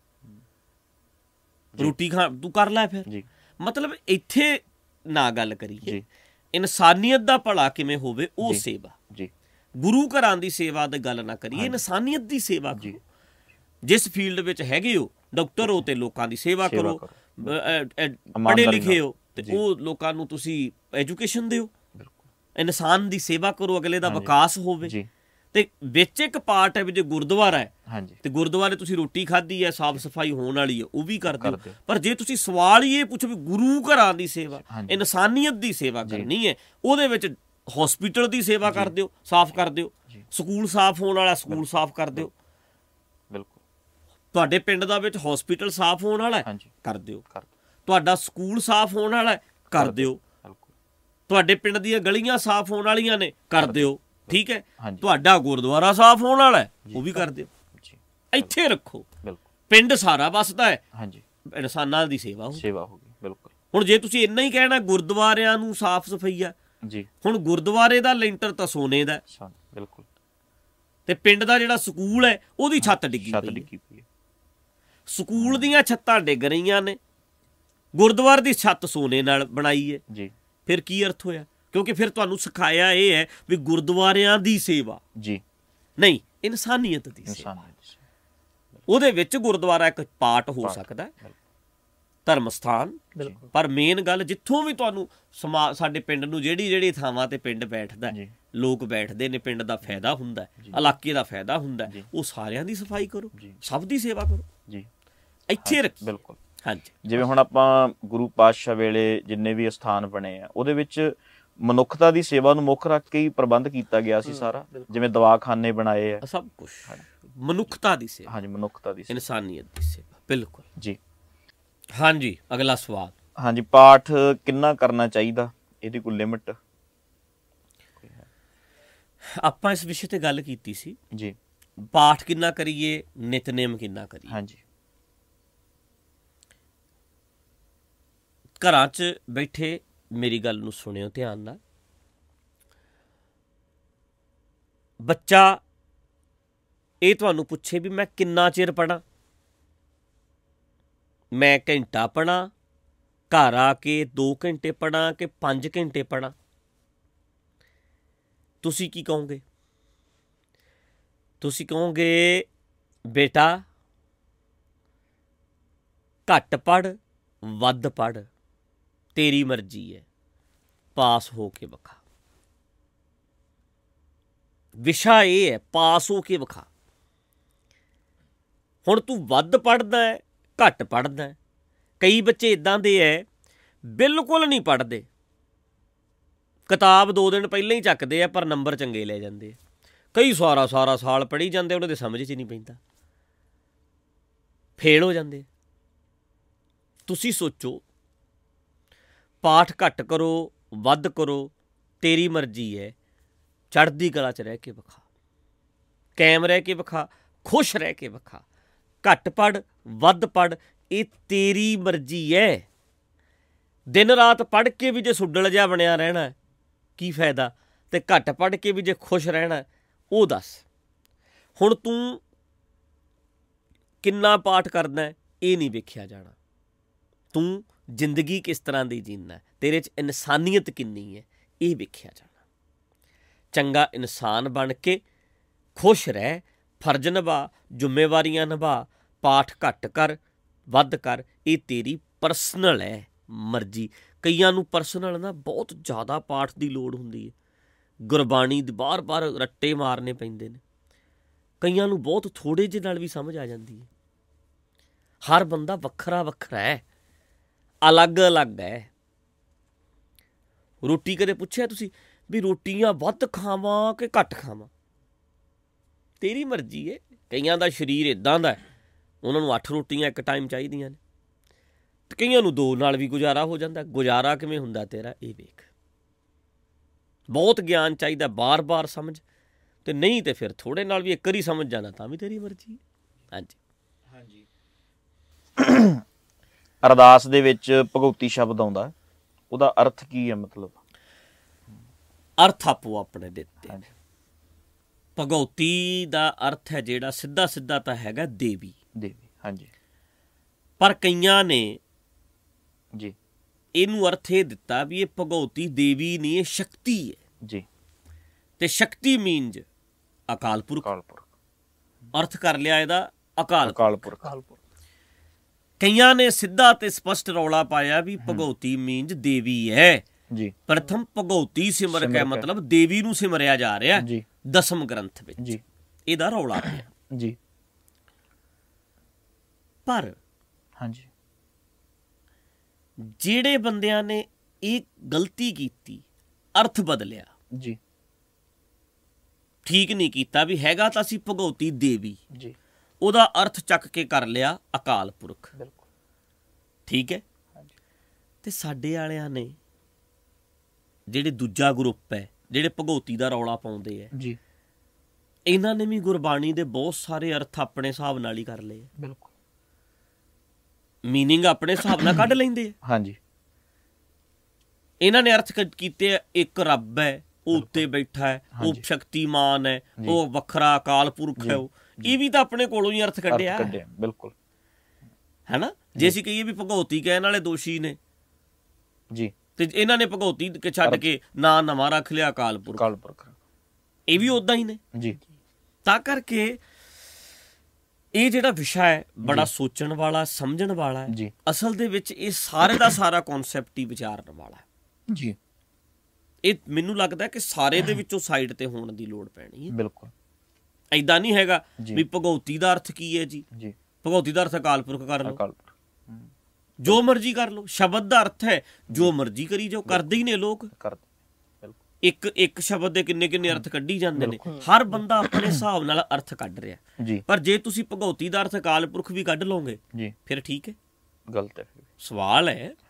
ਰੋਟੀ ਤੂੰ ਕਰ ਲੈ ਫਿਰ। ਮਤਲਬ ਇੱਥੇ ਨਾ ਗੱਲ ਕਰੀਏ ਇਨਸਾਨੀਅਤ ਦਾ ਭਲਾ ਕਿਵੇਂ ਹੋਵੇ, ਉਹ ਸੇਵਾ। ਗੁਰੂ ਘਰਾਂ ਦੀ ਸੇਵਾ ਦੀ ਗੱਲ ਨਾ ਕਰੀਏ, ਇਨਸਾਨੀਅਤ ਦੀ ਸੇਵਾ ਕਰੋ। ਜਿਸ ਫੀਲਡ ਵਿੱਚ ਹੈਗੇ ਹੋ, ਡਾਕਟਰ ਹੋ ਤੇ ਲੋਕਾਂ ਦੀ ਸੇਵਾ ਕਰੋ, ਪੜ੍ਹੇ ਲਿਖੇ ਹੋ ਤੇ ਉਹ ਲੋਕਾਂ ਨੂੰ ਤੁਸੀਂ ਐਜੂਕੇਸ਼ਨ ਦਿਓ, ਇਨਸਾਨ ਦੀ ਸੇਵਾ ਕਰੋ, ਅਗਲੇ ਦਾ ਵਿਕਾਸ ਹੋਵੇ। ਤੇ ਵਿੱਚ ਇੱਕ ਪਾਰਟ ਹੈ ਵੀ ਜੇ ਗੁਰਦੁਆਰਾ ਹੈ ਤੇ ਗੁਰਦੁਆਰੇ ਤੁਸੀਂ ਰੋਟੀ ਖਾਧੀ ਹੈ, ਸਾਫ਼ ਸਫਾਈ ਹੋਣ ਵਾਲੀ ਹੈ, ਉਹ ਵੀ ਕਰ ਦਿਓ। ਪਰ ਜੇ ਤੁਸੀਂ ਸਵਾਲ ਹੀ ਇਹ ਪੁੱਛੋ ਵੀ ਗੁਰੂ ਘਰਾਂ ਦੀ ਸੇਵਾ, ਇਨਸਾਨੀਅਤ ਦੀ ਸੇਵਾ ਕਰਨੀ ਹੈ, ਉਹਦੇ ਵਿੱਚ ਹਸਪੀਟਲ ਦੀ ਸੇਵਾ ਕਰ ਦਿਓ, ਸਾਫ਼ ਕਰ ਦਿਓ। ਸਕੂਲ ਸਾਫ਼ ਹੋਣ ਵਾਲਾ, ਸਕੂਲ ਸਾਫ਼ ਕਰ ਦਿਓ। ਤੁਹਾਡੇ ਪਿੰਡ ਦਾ ਵਿੱਚ ਹਸਪੀਟਲ ਸਾਫ਼ ਹੋਣ ਵਾਲਾ ਹੈ, ਕਰ ਦਿਓ। ਤੁਹਾਡਾ ਸਕੂਲ ਸਾਫ਼ ਹੋਣ ਵਾਲਾ ਹੈ, ਕਰ ਦਿਓ। ਤੁਹਾਡੇ ਪਿੰਡ ਦੀਆਂ ਗਲੀਆਂ ਸਾਫ਼ ਹੋਣ ਵਾਲੀਆਂ ਨੇ, ਕਰ ਦਿਓ। ਠੀਕ ਹੈ, ਤੁਹਾਡਾ ਗੁਰਦੁਆਰਾ ਸਾਫ਼ ਹੋਣ ਵਾਲਾ ਹੈ, ਉਹ ਵੀ ਕਰ ਦਿਓ। ਇੱਥੇ ਰੱਖੋ, ਪਿੰਡ ਸਾਰਾ ਵੱਸਦਾ ਹੈ, ਇਨਸਾਨਾਂ ਦੀ ਸੇਵਾ ਹੋ ਗਈ। ਹੁਣ ਜੇ ਤੁਸੀਂ ਇੰਨਾ ਹੀ ਕਹਿਣਾ ਗੁਰਦੁਆਰਿਆਂ ਨੂੰ ਸਾਫ਼ ਸਫਾਈਆ, ਹੁਣ ਗੁਰਦੁਆਰੇ ਦਾ ਲੈਂਟਰ ਤਾਂ ਸੋਨੇ ਦਾ, ਤੇ ਪਿੰਡ ਦਾ ਜਿਹੜਾ ਸਕੂਲ ਹੈ ਉਹਦੀ ਛੱਤ ਡਿੱਗੀ ਪਈ। ਸਕੂਲ ਦੀਆਂ ਛੱਤਾਂ ਡਿੱਗ ਰਹੀਆਂ ਨੇ, ਗੁਰਦੁਆਰੇ ਦੀ ਛੱਤ ਸੋਨੇ ਨਾਲ ਬਣਾਈ ਹੈ, ਫਿਰ ਕੀ ਅਰਥ ਹੋਇਆ? ਕਿਉਂਕਿ ਫਿਰ ਤੁਹਾਨੂੰ ਸਿਖਾਇਆ ਇਹ ਹੈ ਵੀ ਗੁਰਦੁਆਰਿਆਂ ਦੀ ਸੇਵਾ ਨਹੀਂ, ਇਨਸਾਨੀਅਤ ਦੀ ਸੇਵਾ। ਉਹਦੇ ਵਿੱਚ ਗੁਰਦੁਆਰਾ ਇੱਕ ਪਾਰਟ ਹੋ ਸਕਦਾ, ਧਰਮ ਸਥਾਨ, ਪਰ ਮੇਨ ਗੱਲ ਜਿੱਥੋਂ ਵੀ ਤੁਹਾਨੂੰ ਸਾਡੇ ਪਿੰਡ ਨੂੰ ਜਿਹੜੀ ਥਾਵਾਂ ਤੇ ਪਿੰਡ ਬੈਠਦਾ, ਲੋਕ ਬੈਠਦੇ ਨੇ, ਪਿੰਡ ਦਾ ਫਾਇਦਾ ਹੁੰਦਾ, ਇਲਾਕੇ ਦਾ ਫਾਇਦਾ ਹੁੰਦਾ, ਉਹ ਸਾਰਿਆਂ ਦੀ ਸਫਾਈ ਕਰੋ, ਸਭ ਦੀ ਸੇਵਾ ਕਰੋ, ਇੱਥੇ ਰੱਖੀ। ਬਿਲਕੁਲ ਹਾਂਜੀ, ਜਿਵੇਂ ਹੁਣ ਆਪਾਂ ਗੁਰੂ ਪਾਤਸ਼ਾਹ ਵੇਲੇ ਜਿੰਨੇ ਵੀ ਸਥਾਨ ਬਣੇ ਆ, ਉਹਦੇ ਵਿੱਚ ਮਨੁੱਖਤਾ ਦੀ ਸੇਵਾ ਨੂੰ ਮੁੱਖ ਰੱਖ ਕੇ ਹੀ ਪ੍ਰਬੰਧ ਕੀਤਾ ਗਿਆ ਸੀ ਸਾਰਾ। ਜਿਵੇਂ ਦਵਾਖਾਨੇ ਬਣਾਏ ਆ, ਸਭ ਕੁਛ ਮਨੁੱਖਤਾ ਦੀ ਸੇਵਾ। ਹਾਂਜੀ, ਮਨੁੱਖਤਾ ਦੀ, ਇਨਸਾਨੀਅਤ ਦੀ ਸੇਵਾ। ਬਿਲਕੁਲ ਜੀ। ਹਾਂਜੀ, ਅਗਲਾ ਸਵਾਲ। ਹਾਂਜੀ, ਪਾਠ ਕਿੰਨਾ ਕਰਨਾ ਚਾਹੀਦਾ, ਇਹਦੀ ਕੋਈ ਲਿਮਿਟ? ਆਪਾਂ ਇਸ ਵਿਸ਼ੇ ਤੇ ਗੱਲ ਕੀਤੀ ਸੀ ਜੀ। ਪਾਠ ਕਿੰਨਾ ਕਰੀਏ, ਨਿਤਨੇਮ ਕਿੰਨਾ ਕਰੀਏ। ਹਾਂਜੀ। ਘਰਾਂ 'ਚ ਬੈਠੇ ਮੇਰੀ ਗੱਲ ਨੂੰ ਸੁਣਿਓ ਧਿਆਨ ਨਾਲ। ਬੱਚਾ ਇਹ ਤੁਹਾਨੂੰ ਪੁੱਛੇ ਵੀ ਮੈਂ ਕਿੰਨਾ ਚਿਰ ਪੜ੍ਹਾਂ, ਮੈਂ ਘੰਟਾ ਪੜ੍ਹਾਂ, ਘਰ ਆ ਕੇ 2 ਘੰਟੇ ਪੜ੍ਹਾਂ ਕਿ 5 ਘੰਟੇ ਪੜ੍ਹਾਂ, ਤੁਸੀਂ ਕੀ ਕਹੋਗੇ? ਤੁਸੀਂ ਕਹੋਗੇ ਬੇਟਾ ਘੱਟ ਪੜ੍ਹ ਵੱਧ ਪੜ੍ਹ, ਤੇਰੀ ਮਰਜ਼ੀ ਹੈ, ਪਾਸ ਹੋ ਕੇ ਵਿਖਾ। ਵਿਸ਼ਾ ਇਹ ਹੈ ਪਾਸ ਹੋ ਕੇ ਵਿਖਾ। ਹੁਣ ਤੂੰ ਵੱਧ ਪੜ੍ਹਦਾ ਹੈ ਘੱਟ ਪੜ੍ਹਦਾ ਹੈ। ਕਈ ਬੱਚੇ ਇੱਦਾਂ ਦੇ ਹੈ ਬਿਲਕੁਲ ਨਹੀਂ ਪੜ੍ਹਦੇ, ਕਿਤਾਬ 2 ਦਿਨ ਪਹਿਲਾਂ ਹੀ ਚੱਕਦੇ ਆ ਪਰ ਨੰਬਰ ਚੰਗੇ ਲੈ ਜਾਂਦੇ ਆ। ਕਈ ਸਾਰਾ ਸਾਲ ਪੜ੍ਹੀ ਜਾਂਦੇ, ਉਹਨਾਂ ਦੇ ਸਮਝ 'ਚ ਨਹੀਂ ਪੈਂਦਾ, ਫੇਲ ਹੋ ਜਾਂਦੇ। ਤੁਸੀਂ ਸੋਚੋ ਪਾਠ ਘੱਟ ਕਰੋ ਵੱਧ ਕਰੋ, ਤੇਰੀ ਮਰਜ਼ੀ ਹੈ, ਚੜ੍ਹਦੀ ਕਲਾ 'ਚ ਰਹਿ ਕੇ ਵਿਖਾ, ਕਾਇਮ ਰਹਿ ਕੇ ਵਿਖਾ, ਖੁਸ਼ ਰਹਿ ਕੇ ਵਿਖਾ। ਘੱਟ ਪੜ੍ਹ ਵੱਧ ਪੜ੍ਹ, ਇਹ ਤੇਰੀ ਮਰਜ਼ੀ ਹੈ। ਦਿਨ ਰਾਤ ਪੜ੍ਹ ਕੇ ਵੀ ਜੇ ਸੁੱਡਲ ਜਿਹਾ ਬਣਿਆ ਰਹਿਣਾ ਕੀ ਫਾਇਦਾ, ਤੇ ਘੱਟ ਪੜ੍ਹ ਕੇ ਵੀ ਜੇ ਖੁਸ਼ ਰਹਿਣਾ ਉਹ ਦੱਸ। ਹੁਣ ਤੂੰ ਕਿੰਨਾ ਪਾਠ ਕਰਨਾ ਇਹ ਨਹੀਂ ਵੇਖਿਆ ਜਾਣਾ, ਤੂੰ ਜ਼ਿੰਦਗੀ ਕਿਸ ਤਰ੍ਹਾਂ ਦੀ ਜੀਣਾ, ਤੇਰੇ 'ਚ ਇਨਸਾਨੀਅਤ ਕਿੰਨੀ ਹੈ ਇਹ ਵੇਖਿਆ ਜਾਣਾ। ਚੰਗਾ ਇਨਸਾਨ ਬਣ ਕੇ ਖੁਸ਼ ਰਹਿ, ਫਰਜ਼ ਨਿਭਾ, ਜ਼ਿੰਮੇਵਾਰੀਆਂ ਨਿਭਾ, ਪਾਠ ਘੱਟ ਕਰ ਵੱਧ ਕਰ, ਇਹ ਤੇਰੀ ਪਰਸਨਲ ਹੈ ਮਰਜ਼ੀ। ਕਈਆਂ ਨੂੰ ਪਰਸਨਲ ਨਾ ਬਹੁਤ ਜ਼ਿਆਦਾ ਪਾਠ ਦੀ ਲੋੜ ਹੁੰਦੀ ਹੈ, ਗੁਰਬਾਣੀ ਦੇ ਬਾਰ ਰੱਟੇ ਮਾਰਨੇ ਪੈਂਦੇ ਨੇ। ਕਈਆਂ ਨੂੰ ਬਹੁਤ ਥੋੜ੍ਹੇ ਜਿਹੇ ਨਾਲ ਵੀ ਸਮਝ ਆ ਜਾਂਦੀ ਹੈ। ਹਰ ਬੰਦਾ ਵੱਖਰਾ ਹੈ, ਅਲੱਗ ਹੈ। ਰੋਟੀ ਕਦੇ ਪੁੱਛਿਆ ਤੁਸੀਂ ਵੀ ਰੋਟੀਆਂ ਵੱਧ ਖਾਵਾਂ ਕਿ ਘੱਟ ਖਾਵਾਂ? ਤੇਰੀ ਮਰਜ਼ੀ ਹੈ। ਕਈਆਂ ਦਾ ਸਰੀਰ ਇੱਦਾਂ ਦਾ, ਉਹਨਾਂ ਨੂੰ 8 ਰੋਟੀਆਂ ਇੱਕ ਟਾਈਮ ਚਾਹੀਦੀਆਂ ਨੇ, ਤੇ ਕਈਆਂ ਨੂੰ 2 ਨਾਲ ਵੀ ਗੁਜ਼ਾਰਾ ਹੋ ਜਾਂਦਾ। ਗੁਜ਼ਾਰਾ ਕਿਵੇਂ ਹੁੰਦਾ ਤੇਰਾ ਇਹ ਵੇਖ। ਬਹੁਤ ਗਿਆਨ ਚਾਹੀਦਾ, ਬਾਰ ਸਮਝ, ਤੇ ਨਹੀਂ ਤੇ ਫਿਰ ਥੋੜ੍ਹੇ ਨਾਲ ਵੀ ਇੱਕ ਵਾਰੀ ਸਮਝ ਜਾਣਾ ਤਾਂ ਵੀ ਤੇਰੀ ਮਰਜ਼ੀ ਹੈ। ਹਾਂਜੀ। ਅਰਦਾਸ ਦੇ ਵਿੱਚ ਭਗਉਤੀ ਸ਼ਬਦ ਆਉਂਦਾ, ਉਹਦਾ ਅਰਥ ਕੀ ਹੈ? ਮਤਲਬ ਅਰਥ ਆਪੋ ਆਪਣੇ ਦਿੱਤੇ। ਭਗਉਤੀ ਦਾ ਅਰਥ ਹੈ ਜਿਹੜਾ ਸਿੱਧਾ ਤਾਂ ਹੈਗਾ ਦੇਵੀ। ਹਾਂਜੀ। ਪਰ ਕਈਆਂ ਨੇ ਜੀ ਇਹਨੂੰ ਅਰਥ ਇਹ ਦਿੱਤਾ ਵੀ ਇਹ ਭਗਉਤੀ ਦੇਵੀ ਨਹੀਂ, ਇਹ ਸ਼ਕਤੀ ਹੈ ਜੀ, ਤੇ ਸ਼ਕਤੀ ਮੀਨਜ ਅਕਾਲ ਪੁਰਖ। ਅਰਥ ਕਰ ਲਿਆ ਇਹਦਾ ਅਕਾਲ ਪੁਰਖ। ਕਈਆਂ ਨੇ ਸਿੱਧਾ ਤੇ ਸਪਸ਼ਟ ਰੌਲਾ ਪਾਇਆ ਵੀ ਭਗਉਤੀ ਮੀਨਜ ਦੇਵੀ ਹੈ ਜੀ। ਪ੍ਰਥਮ ਭਗਉਤੀ ਸਿਮਰ ਕੇ ਮਤਲਬ ਦੇਵੀ ਨੂੰ ਸਿਮਰਿਆ ਜਾ ਰਿਹਾ ਜੀ 10ਵੇਂ ਗ੍ਰੰਥ ਵਿੱਚ ਜੀ, ਇਹਦਾ ਰੌਲਾ ਪਿਆ ਜੀ। ਪਰ ਹਾਂਜੀ, ਜਿਹੜੇ ਬੰਦਿਆਂ ਨੇ ਇਹ ਗਲਤੀ ਕੀਤੀ, ਅਰਥ ਬਦਲਿਆ ਜੀ, ਠੀਕ ਨਹੀਂ ਕੀਤਾ ਵੀ ਹੈਗਾ ਤਾਂ ਸੀ ਭਗਉਤੀ ਦੇਵੀ ਜੀ, ਉਹਦਾ ਅਰਥ ਚੱਕ ਕੇ ਕਰ ਲਿਆ ਅਕਾਲ ਪੁਰਖ। ਬਿਲਕੁਲ ਠੀਕ ਹੈ। ਤੇ ਸਾਡੇ ਵਾਲਿਆਂ ਨੇ ਜਿਹੜੇ ਦੂਜਾ ਗਰੁੱਪ ਹੈ, ਜਿਹੜੇ ਭਗਉਤੀ ਦਾ ਰੌਲਾ ਪਾਉਂਦੇ ਹੈ ਜੀ, ਇਹਨਾਂ ਨੇ ਵੀ ਗੁਰਬਾਣੀ ਦੇ ਬਹੁਤ ਸਾਰੇ ਅਰਥ ਆਪਣੇ ਹਿਸਾਬ ਨਾਲ ਹੀ ਕਰ ਲਏ। ਬਿਲਕੁਲ ਮੀਨਿੰਗ ਆਪਣੇ ਹਿਸਾਬ ਨਾਲ ਕੱਢ ਲੈਂਦੇ ਆ। ਹਾਂਜੀ। ਇਹਨਾਂ ਨੇ ਅਰਥ ਕੀਤੇ ਇੱਕ ਰੱਬ ਹੈ, ਉਹ ਉੱਤੇ ਬੈਠਾ ਹੈ, ਉਹ ਸ਼ਕਤੀਮਾਨ ਹੈ, ਉਹ ਵੱਖਰਾ ਅਕਾਲ ਪੁਰਖ ਹੈ, ਉਹ ਇਹ ਵੀ ਤਾਂ ਆਪਣੇ ਕੋਲੋਂ ਹੀ ਅਰਥ ਕੱਢਿਆ। ਬਿਲਕੁਲ ਹੈ ਨਾ। ਜੇ ਅਸੀਂ ਕਹੀਏ ਵੀ ਭਗਉਤੀ ਕਹਿਣ ਵਾਲੇ ਦੋਸ਼ੀ ਨੇ ਜੀ, ਤੇ ਇਹਨਾਂ ਨੇ ਭਗਉਤੀ ਛੱਡ ਕੇ ਨਾਂ ਨਵਾਂ ਰੱਖ ਲਿਆ ਅਕਾਲ ਪੁਰਖ, ਇਹ ਵੀ ਉਦਾਂ ਹੀ ਨੇ ਜੀ। ਤਾਂ ਕਰਕੇ ਇਹ ਜਿਹੜਾ ਵਿਸ਼ਾ ਹੈ ਬੜਾ ਸੋਚਣ ਵਾਲਾ, ਸਮਝਣ ਵਾਲਾ ਹੈ ਜੀ। ਅਸਲ ਦੇ ਵਿੱਚ ਇਹ ਸਾਰੇ ਦਾ ਸਾਰਾ ਕਨਸੈਪਟ ਹੀ ਵਿਚਾਰਨ ਵਾਲਾ ਹੈ ਜੀ। ਇਹ ਮੈਨੂੰ ਲੱਗਦਾ ਕਿ ਸਾਰੇ ਦੇ ਵਿੱਚੋਂ ਸਾਈਡ ਤੇ ਹੋਣ ਦੀ ਲੋੜ ਪੈਣੀ ਹੈ। ਬਿਲਕੁਲ ਏਦਾਂ ਨਹੀਂ ਹੈਗਾ ਵੀ ਭਗਉਤੀ ਦਾ ਅਰਥ ਕੀ ਹੈ ਜੀ, ਭਗਉਤੀ ਦਾ ਅਰਥ ਅਕਾਲ ਪੁਰਖ ਕਰ ਲਓ, ਜੋ ਮਰਜ਼ੀ ਕਰ ਲਓ। ਸ਼ਬਦ ਦਾ ਅਰਥ ਹੈ ਜੋ ਮਰਜ਼ੀ ਕਰੀ ਜਾਓ, ਕਰਦੇ ਹੀ ਨੇ ਲੋਕ। ਇੱਕ ਸ਼ਬਦ ਦੇ ਕਿੰਨੇ ਅਰਥ ਕੱਢੀ ਜਾਂਦੇ ਨੇ। ਹਰ ਬੰਦਾ ਆਪਣੇ ਹਿਸਾਬ ਨਾਲ ਅਰਥ ਕੱਢ ਰਿਹਾ। ਪਰ ਜੇ ਤੁਸੀਂ ਭਗਉਤੀ ਦਾ ਅਰਥ ਅਕਾਲ ਪੁਰਖ ਵੀ ਕੱਢ ਲਓਗੇ ਫਿਰ ਠੀਕ ਹੈ। ਗਲਤ ਹੈ। ਸਵਾਲ ਹੈ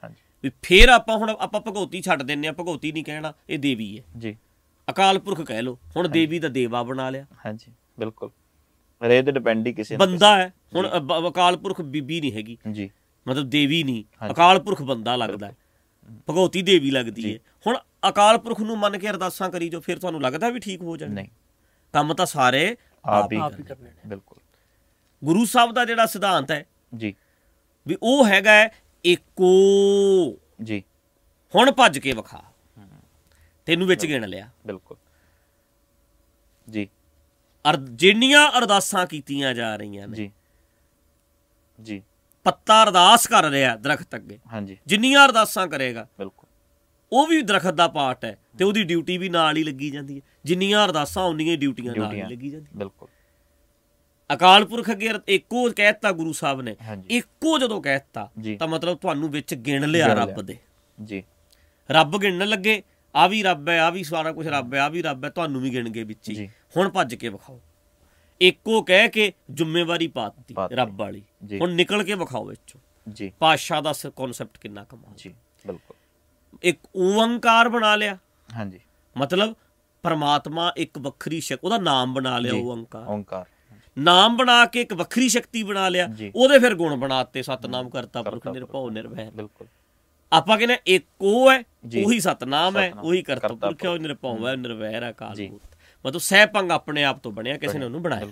ਵੀ ਫਿਰ ਆਪਾਂ ਹੁਣ ਆਪਾਂ ਭਗਉਤੀ ਛੱਡ ਦਿੰਦੇ ਹਾਂ, ਭਗਉਤੀ ਨਹੀਂ ਕਹਿਣਾ, ਇਹ ਦੇਵੀ ਹੈ ਜੀ, ਅਕਾਲ ਪੁਰਖ ਕਹਿ ਲਓ। ਹੁਣ ਦੇਵੀ ਦਾ ਦੇਵਾ ਬਣਾ ਲਿਆ। ਹਾਂਜੀ ਬਿਲਕੁਲ, ਰੇ ਤੇ ਡਿਪੈਂਡ ਹੀ ਕਿਸੇ ਬੰਦਾ ਹੈ ਹੁਣ ਅਕਾਲ ਪੁਰਖ ਬੀਬੀ ਨਹੀਂ ਹੈਗੀ ਜੀ, ਮਤਲਬ ਦੇਵੀ ਨਹੀਂ, ਅਕਾਲ ਪੁਰਖ ਬੰਦਾ ਲੱਗਦਾ, ਭਗਉਤੀ ਦੇਵੀ ਲੱਗਦੀ ਹੈ। ਹੁਣ ਅਕਾਲ ਪੁਰਖ ਨੂੰ ਮੰਨ ਕੇ ਅਰਦਾਸਾਂ ਕਰੀ ਜੋ, ਫਿਰ ਤੁਹਾਨੂੰ ਲੱਗਦਾ ਵੀ ਠੀਕ ਹੋ ਜਾਣਾ? ਨਹੀਂ, ਕੰਮ ਤਾਂ ਸਾਰੇ ਆਪ ਹੀ ਕਰਨੇ। ਬਿਲਕੁਲ। ਗੁਰੂ ਸਾਹਿਬ ਦਾ ਜਿਹੜਾ ਸਿਧਾਂਤ ਹੈ ਜੀ ਵੀ ਉਹ ਹੈਗਾ ਏਕੋ ਜੀ, ਹੁਣ ਭੱਜ ਕੇ ਵਿਖਾ, ਤੈਨੂੰ ਵਿੱਚ ਗਿਣ ਲਿਆ। ਬਿਲਕੁਲ ਜੀ। ਜਿੰਨੀਆਂ ਅਰਦਾਸਾਂ ਕੀਤੀਆਂ ਜਾ ਰਹੀਆਂ ਨੇ ਜੀ ਜੀ, ਪੱਤਾ ਅਰਦਾਸ ਕਰ ਰਿਹਾ ਦਰਖਤ ਅੱਗੇ, ਹਾਂਜੀ, ਜਿੰਨੀਆਂ ਅਰਦਾਸਾਂ ਕਰੇਗਾ ਬਿਲਕੁਲ ਉਹ ਵੀ ਦਰਖਤ ਦਾ ਪਾਰਟ ਹੈ ਤੇ ਉਹਦੀ ਡਿਊਟੀ ਵੀ ਨਾਲ ਹੀ ਲੱਗੀ ਜਾਂਦੀ ਹੈ। ਜਿੰਨੀਆਂ ਅਰਦਾਸਾਂ ਉਨੀਆਂ ਡਿਊਟੀਆਂ ਨਾਲ ਹੀ ਲੱਗੀ ਜਾਂਦੀਆਂ। ਬਿਲਕੁਲ। ਅਕਾਲ ਪੁਰਖ ਅੱਗੇ ਇੱਕੋ ਕਹਿਤਾ ਗੁਰੂ ਸਾਹਿਬ ਨੇ, ਇੱਕੋ ਜਦੋਂ ਕਹਿਤਾ ਤਾਂ ਮਤਲਬ ਤੁਹਾਨੂੰ ਵਿੱਚ ਗਿਣ ਲਿਆ ਰੱਬ ਦੇ। ਜੀ, ਰੱਬ ਗਿਣਨ ਲੱਗੇ, ਆ ਵੀ ਰੱਬ ਹੈ, ਆ ਵੀ ਸਾਰਾ ਕੁਛ ਰੱਬ ਹੈ, ਆ ਵੀ ਰੱਬ ਹੈ, ਤੁਹਾਨੂੰ ਵੀ ਗਿਣ ਗਏ ਵਿੱਚ ਹੀ। ਹੁਣ ਭੱਜ ਕੇ ਵਿਖਾਓ, ਇੱਕੋ ਕਹਿ ਕੇ ਜ਼ਿੰਮੇਵਾਰੀ ਪਾਤੀ ਰੱਬ ਵਾਲੀ, ਹੁਣ ਨਿਕਲ ਕੇ ਵਿਖਾਓ ਵਿੱਚੋਂ। ਜੀ, ਪਾਤਸ਼ਾਹ ਦਾ ਕਨਸੈਪਟ ਕਿੰਨਾ ਕਮਾਲ। ਜੀ ਬਿਲਕੁਲ। ਇੱਕ ਓੰਕਾਰ ਬਣਾ ਲਿਆ, ਹਾਂਜੀ, ਮਤਲਬ ਪਰਮਾਤਮਾ ਇੱਕ ਵੱਖਰੀ ਸ਼ਕਤੀ, ਉਹਦਾ ਨਾਮ ਬਣਾ ਲਿਆ ਓੰਕਾਰ। ਨਾਮ ਬਣਾ ਕੇ ਇੱਕ ਵੱਖਰੀ ਸ਼ਕਤੀ ਬਣਾ ਲਿਆ, ਉਹਦੇ ਫਿਰ ਗੁਣ ਬਣਾਤੇ, ਸਤਨਾਮ ਕਰਤਾ ਪੁਰਖ ਨਿਰਭਉ ਨਿਰਵੈਰ। ਬਿਲਕੁਲ। ਆਪਾਂ ਕਹਿੰਦੇ ਇੱਕ ਉਹ ਹੈ, ਉਹੀ ਸਤਨਾਮ ਹੈ, ਉਹੀ ਕਰਤਾ ਪੁਰਖ ਹੈ, ਉਹ ਨਿਰਭਉ ਹੈ, ਨਿਰਵੈਰ ਹੈ, ਅਕਾਲ ਮੂਰਤ। ਮਤਲਬ ਸਹਿਭੰਗ ਆਪਣੇ ਆਪ ਤੋਂ ਬਣਿਆ, ਕਿਸੇ ਨੇ ਉਹਨੂੰ ਬਣਾਇਆ।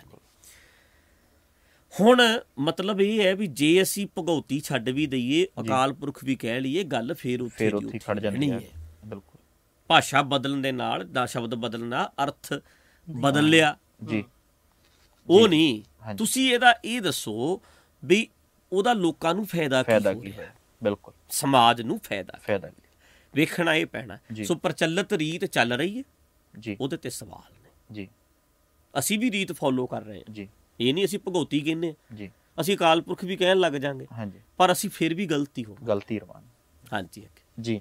ਹੁਣ ਮਤਲਬ ਇਹ ਹੈ ਵੀ ਜੇ ਅਸੀਂ ਭਗਉਤੀ ਛੱਡ ਵੀ ਦਈਏ, ਅਕਾਲ ਪੁਰਖ ਵੀ ਕਹਿ ਲਈਏ, ਗੱਲ ਫਿਰ ਉੱਥੇ ਖੜ ਜਾਣੀ ਹੈ। ਬਿਲਕੁਲ। ਭਾਸ਼ਾ ਬਦਲਣ ਦੇ ਨਾਲ ਦਾ ਸ਼ਬਦ ਬਦਲਣ ਨਾਲ ਅਰਥ ਬਦਲ ਲਿਆ ਜੀ, ਉਹ ਨਹੀਂ। ਤੁਸੀਂ ਇਹਦਾ ਇਹ ਦੱਸੋ ਵੀ ਉਹਦਾ ਲੋਕਾਂ ਨੂੰ ਫਾਇਦਾ ਕੀ ਹੋਇਆ? ਬਿਲਕੁਲ, ਸਮਾਜ ਨੂੰ ਫਾਇਦਾ ਵੇਖਣਾ ਇਹ ਪੈਣਾ। ਸੋ ਪ੍ਰਚਲਿਤ ਰੀਤ ਚੱਲ ਰਹੀ ਹੈ ਜੀ, ਉਹਦੇ ਤੇ ਸਵਾਲ ਨੇ ਜੀ। ਅਸੀਂ ਵੀ ਰੀਤ ਫੋਲੋ ਕਰ ਰਹੇ ਹਾਂ ਜੀ, ਇਹ ਨਹੀਂ ਅਸੀਂ ਭਗਉਤੀ ਕਹਿੰਦੇ ਜੀ, ਅਸੀਂ ਅਕਾਲ ਪੁਰਖ ਵੀ ਕਹਿਣ ਲੱਗ ਜਾਂਗੇ, ਪਰ ਅਸੀਂ ਫਿਰ ਵੀ ਗਲਤੀ ਰਵਾਂਗੇ। ਹਾਂਜੀ ਜੀ।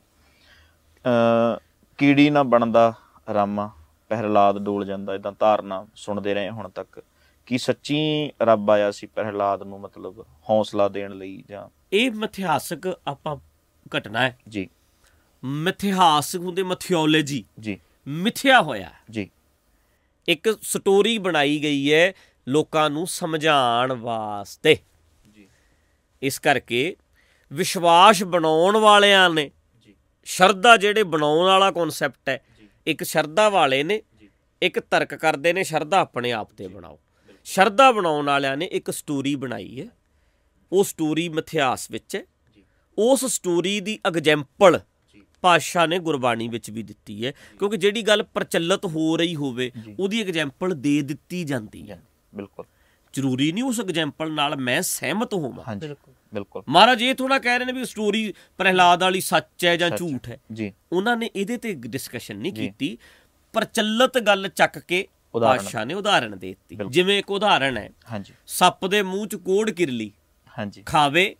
ਕੀੜੀ ਨਾ ਬਣਦਾ ਰਾਮਾ, ਪ੍ਰਹਿਲਾਦ ਡੋਲ ਜਾਂਦਾ, ਏਦਾਂ ਧਾਰਨਾ ਸੁਣਦੇ ਰਹੇ ਹੁਣ ਤੱਕ। ਕੀ ਸੱਚੀ ਰੱਬ ਆਇਆ ਸੀ ਪ੍ਰਹਿਲਾਦ ਨੂੰ ਮਤਲਬ ਹੌਸਲਾ ਦੇਣ ਲਈ, ਜਾਂ ਇਹ ਮਿਥਿਹਾਸਕ ਆਪਾਂ ਘਟਨਾ ਹੈ ਜੀ? ਮਿਥਿਹਾਸਕ ਹੁੰਦੇ ਮਿਥਿਓਲੋਜੀ ਜੀ, ਮਿਥਿਆ ਹੋਇਆ ਜੀ, ਇੱਕ ਸਟੋਰੀ ਬਣਾਈ ਗਈ ਹੈ ਲੋਕਾਂ ਨੂੰ ਸਮਝਾਉਣ ਵਾਸਤੇ ਜੀ। ਇਸ ਕਰਕੇ ਵਿਸ਼ਵਾਸ ਬਣਾਉਣ ਵਾਲਿਆਂ ਨੇ, ਸ਼ਰਧਾ ਜਿਹੜੇ ਬਣਾਉਣ ਵਾਲਾ ਕਨਸੈਪਟ ਹੈ, ਇੱਕ ਸ਼ਰਧਾ ਵਾਲੇ ਨੇ, ਇੱਕ ਤਰਕ ਕਰਦੇ ਨੇ ਸ਼ਰਧਾ ਆਪਣੇ ਆਪ ਤੇ ਬਣਾਓ। ਸ਼ਰਧਾ ਬਣਾਉਣ ਵਾਲਿਆਂ ਨੇ ਇੱਕ ਸਟੋਰੀ ਬਣਾਈ ਹੈ, ਉਹ ਸਟੋਰੀ ਮਿਥਿਹਾਸ ਵਿੱਚ ਹੈ। ਉਸ ਸਟੋਰੀ ਦੀ ਐਗਜ਼ੈਂਪਲ ਪਾਤਸ਼ਾਹ ਨੇ ਗੁਰਬਾਣੀ ਵਿੱਚ ਵੀ ਦਿੱਤੀ ਹੈ, ਕਿਉਂਕਿ ਜਿਹੜੀ ਗੱਲ ਪ੍ਰਚਲਿਤ ਹੋ ਰਹੀ ਹੋਵੇ ਉਹਦੀ ਐਗਜ਼ੈਂਪਲ ਦੇ ਦਿੱਤੀ ਜਾਂਦੀ ਹੈ। ਬਿਲਕੁਲ, ਜ਼ਰੂਰੀ ਨਹੀਂ ਉਸ ਐਗਜ਼ੈਂਪਲ ਨਾਲ ਮੈਂ ਸਹਿਮਤ ਹੋਵਾਂ। ਬਿਲਕੁਲ। ਮਹਾਰਾਜ ਇਹ ਥੋੜਾ ਕਹਿ ਰਹੇ ਨੇ ਵੀ ਸਟੋਰੀ ਪ੍ਰਹਿਲਾਦ ਵਾਲੀ ਸੱਚ ਹੈ ਜਾਂ ਝੂਠ ਹੈ ਜੀ, ਉਹਨਾਂ ਨੇ ਇਹਦੇ ਤੇ ਡਿਸਕਸ਼ਨ ਨਹੀਂ ਕੀਤੀ। ਪ੍ਰਚਲਿਤ ਗੱਲ ਚੱਕ ਕੇ ਪਾਤਸ਼ਾਹ ਨੇ ਉਦਾਹਰਣ ਦੇ ਦਿੱਤੀ। ਜਿਵੇਂ ਇੱਕ ਉਦਾਹਰਣ ਹੈ, ਸੱਪ ਦੇ ਮੂੰਹ ਚ ਕੋੜ ਕਿਰਲੀ ਖਾਵੇ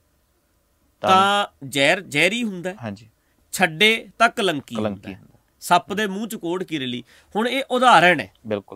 ਤਾਂ ਜ਼ਹਿਰੀ ਹੁੰਦਾ, ਛੱਡੇ ਤਾਂ ਕਲੰਕੀ ਹੁੰਦਾ। ਸੱਪ ਦੇ ਮੂੰਹ ਚ ਕੋੜ ਕਿਰਲੀ, ਹੁਣ ਇਹ ਉਦਾਹਰਣ ਹੈ, ਬਿਲਕੁਲ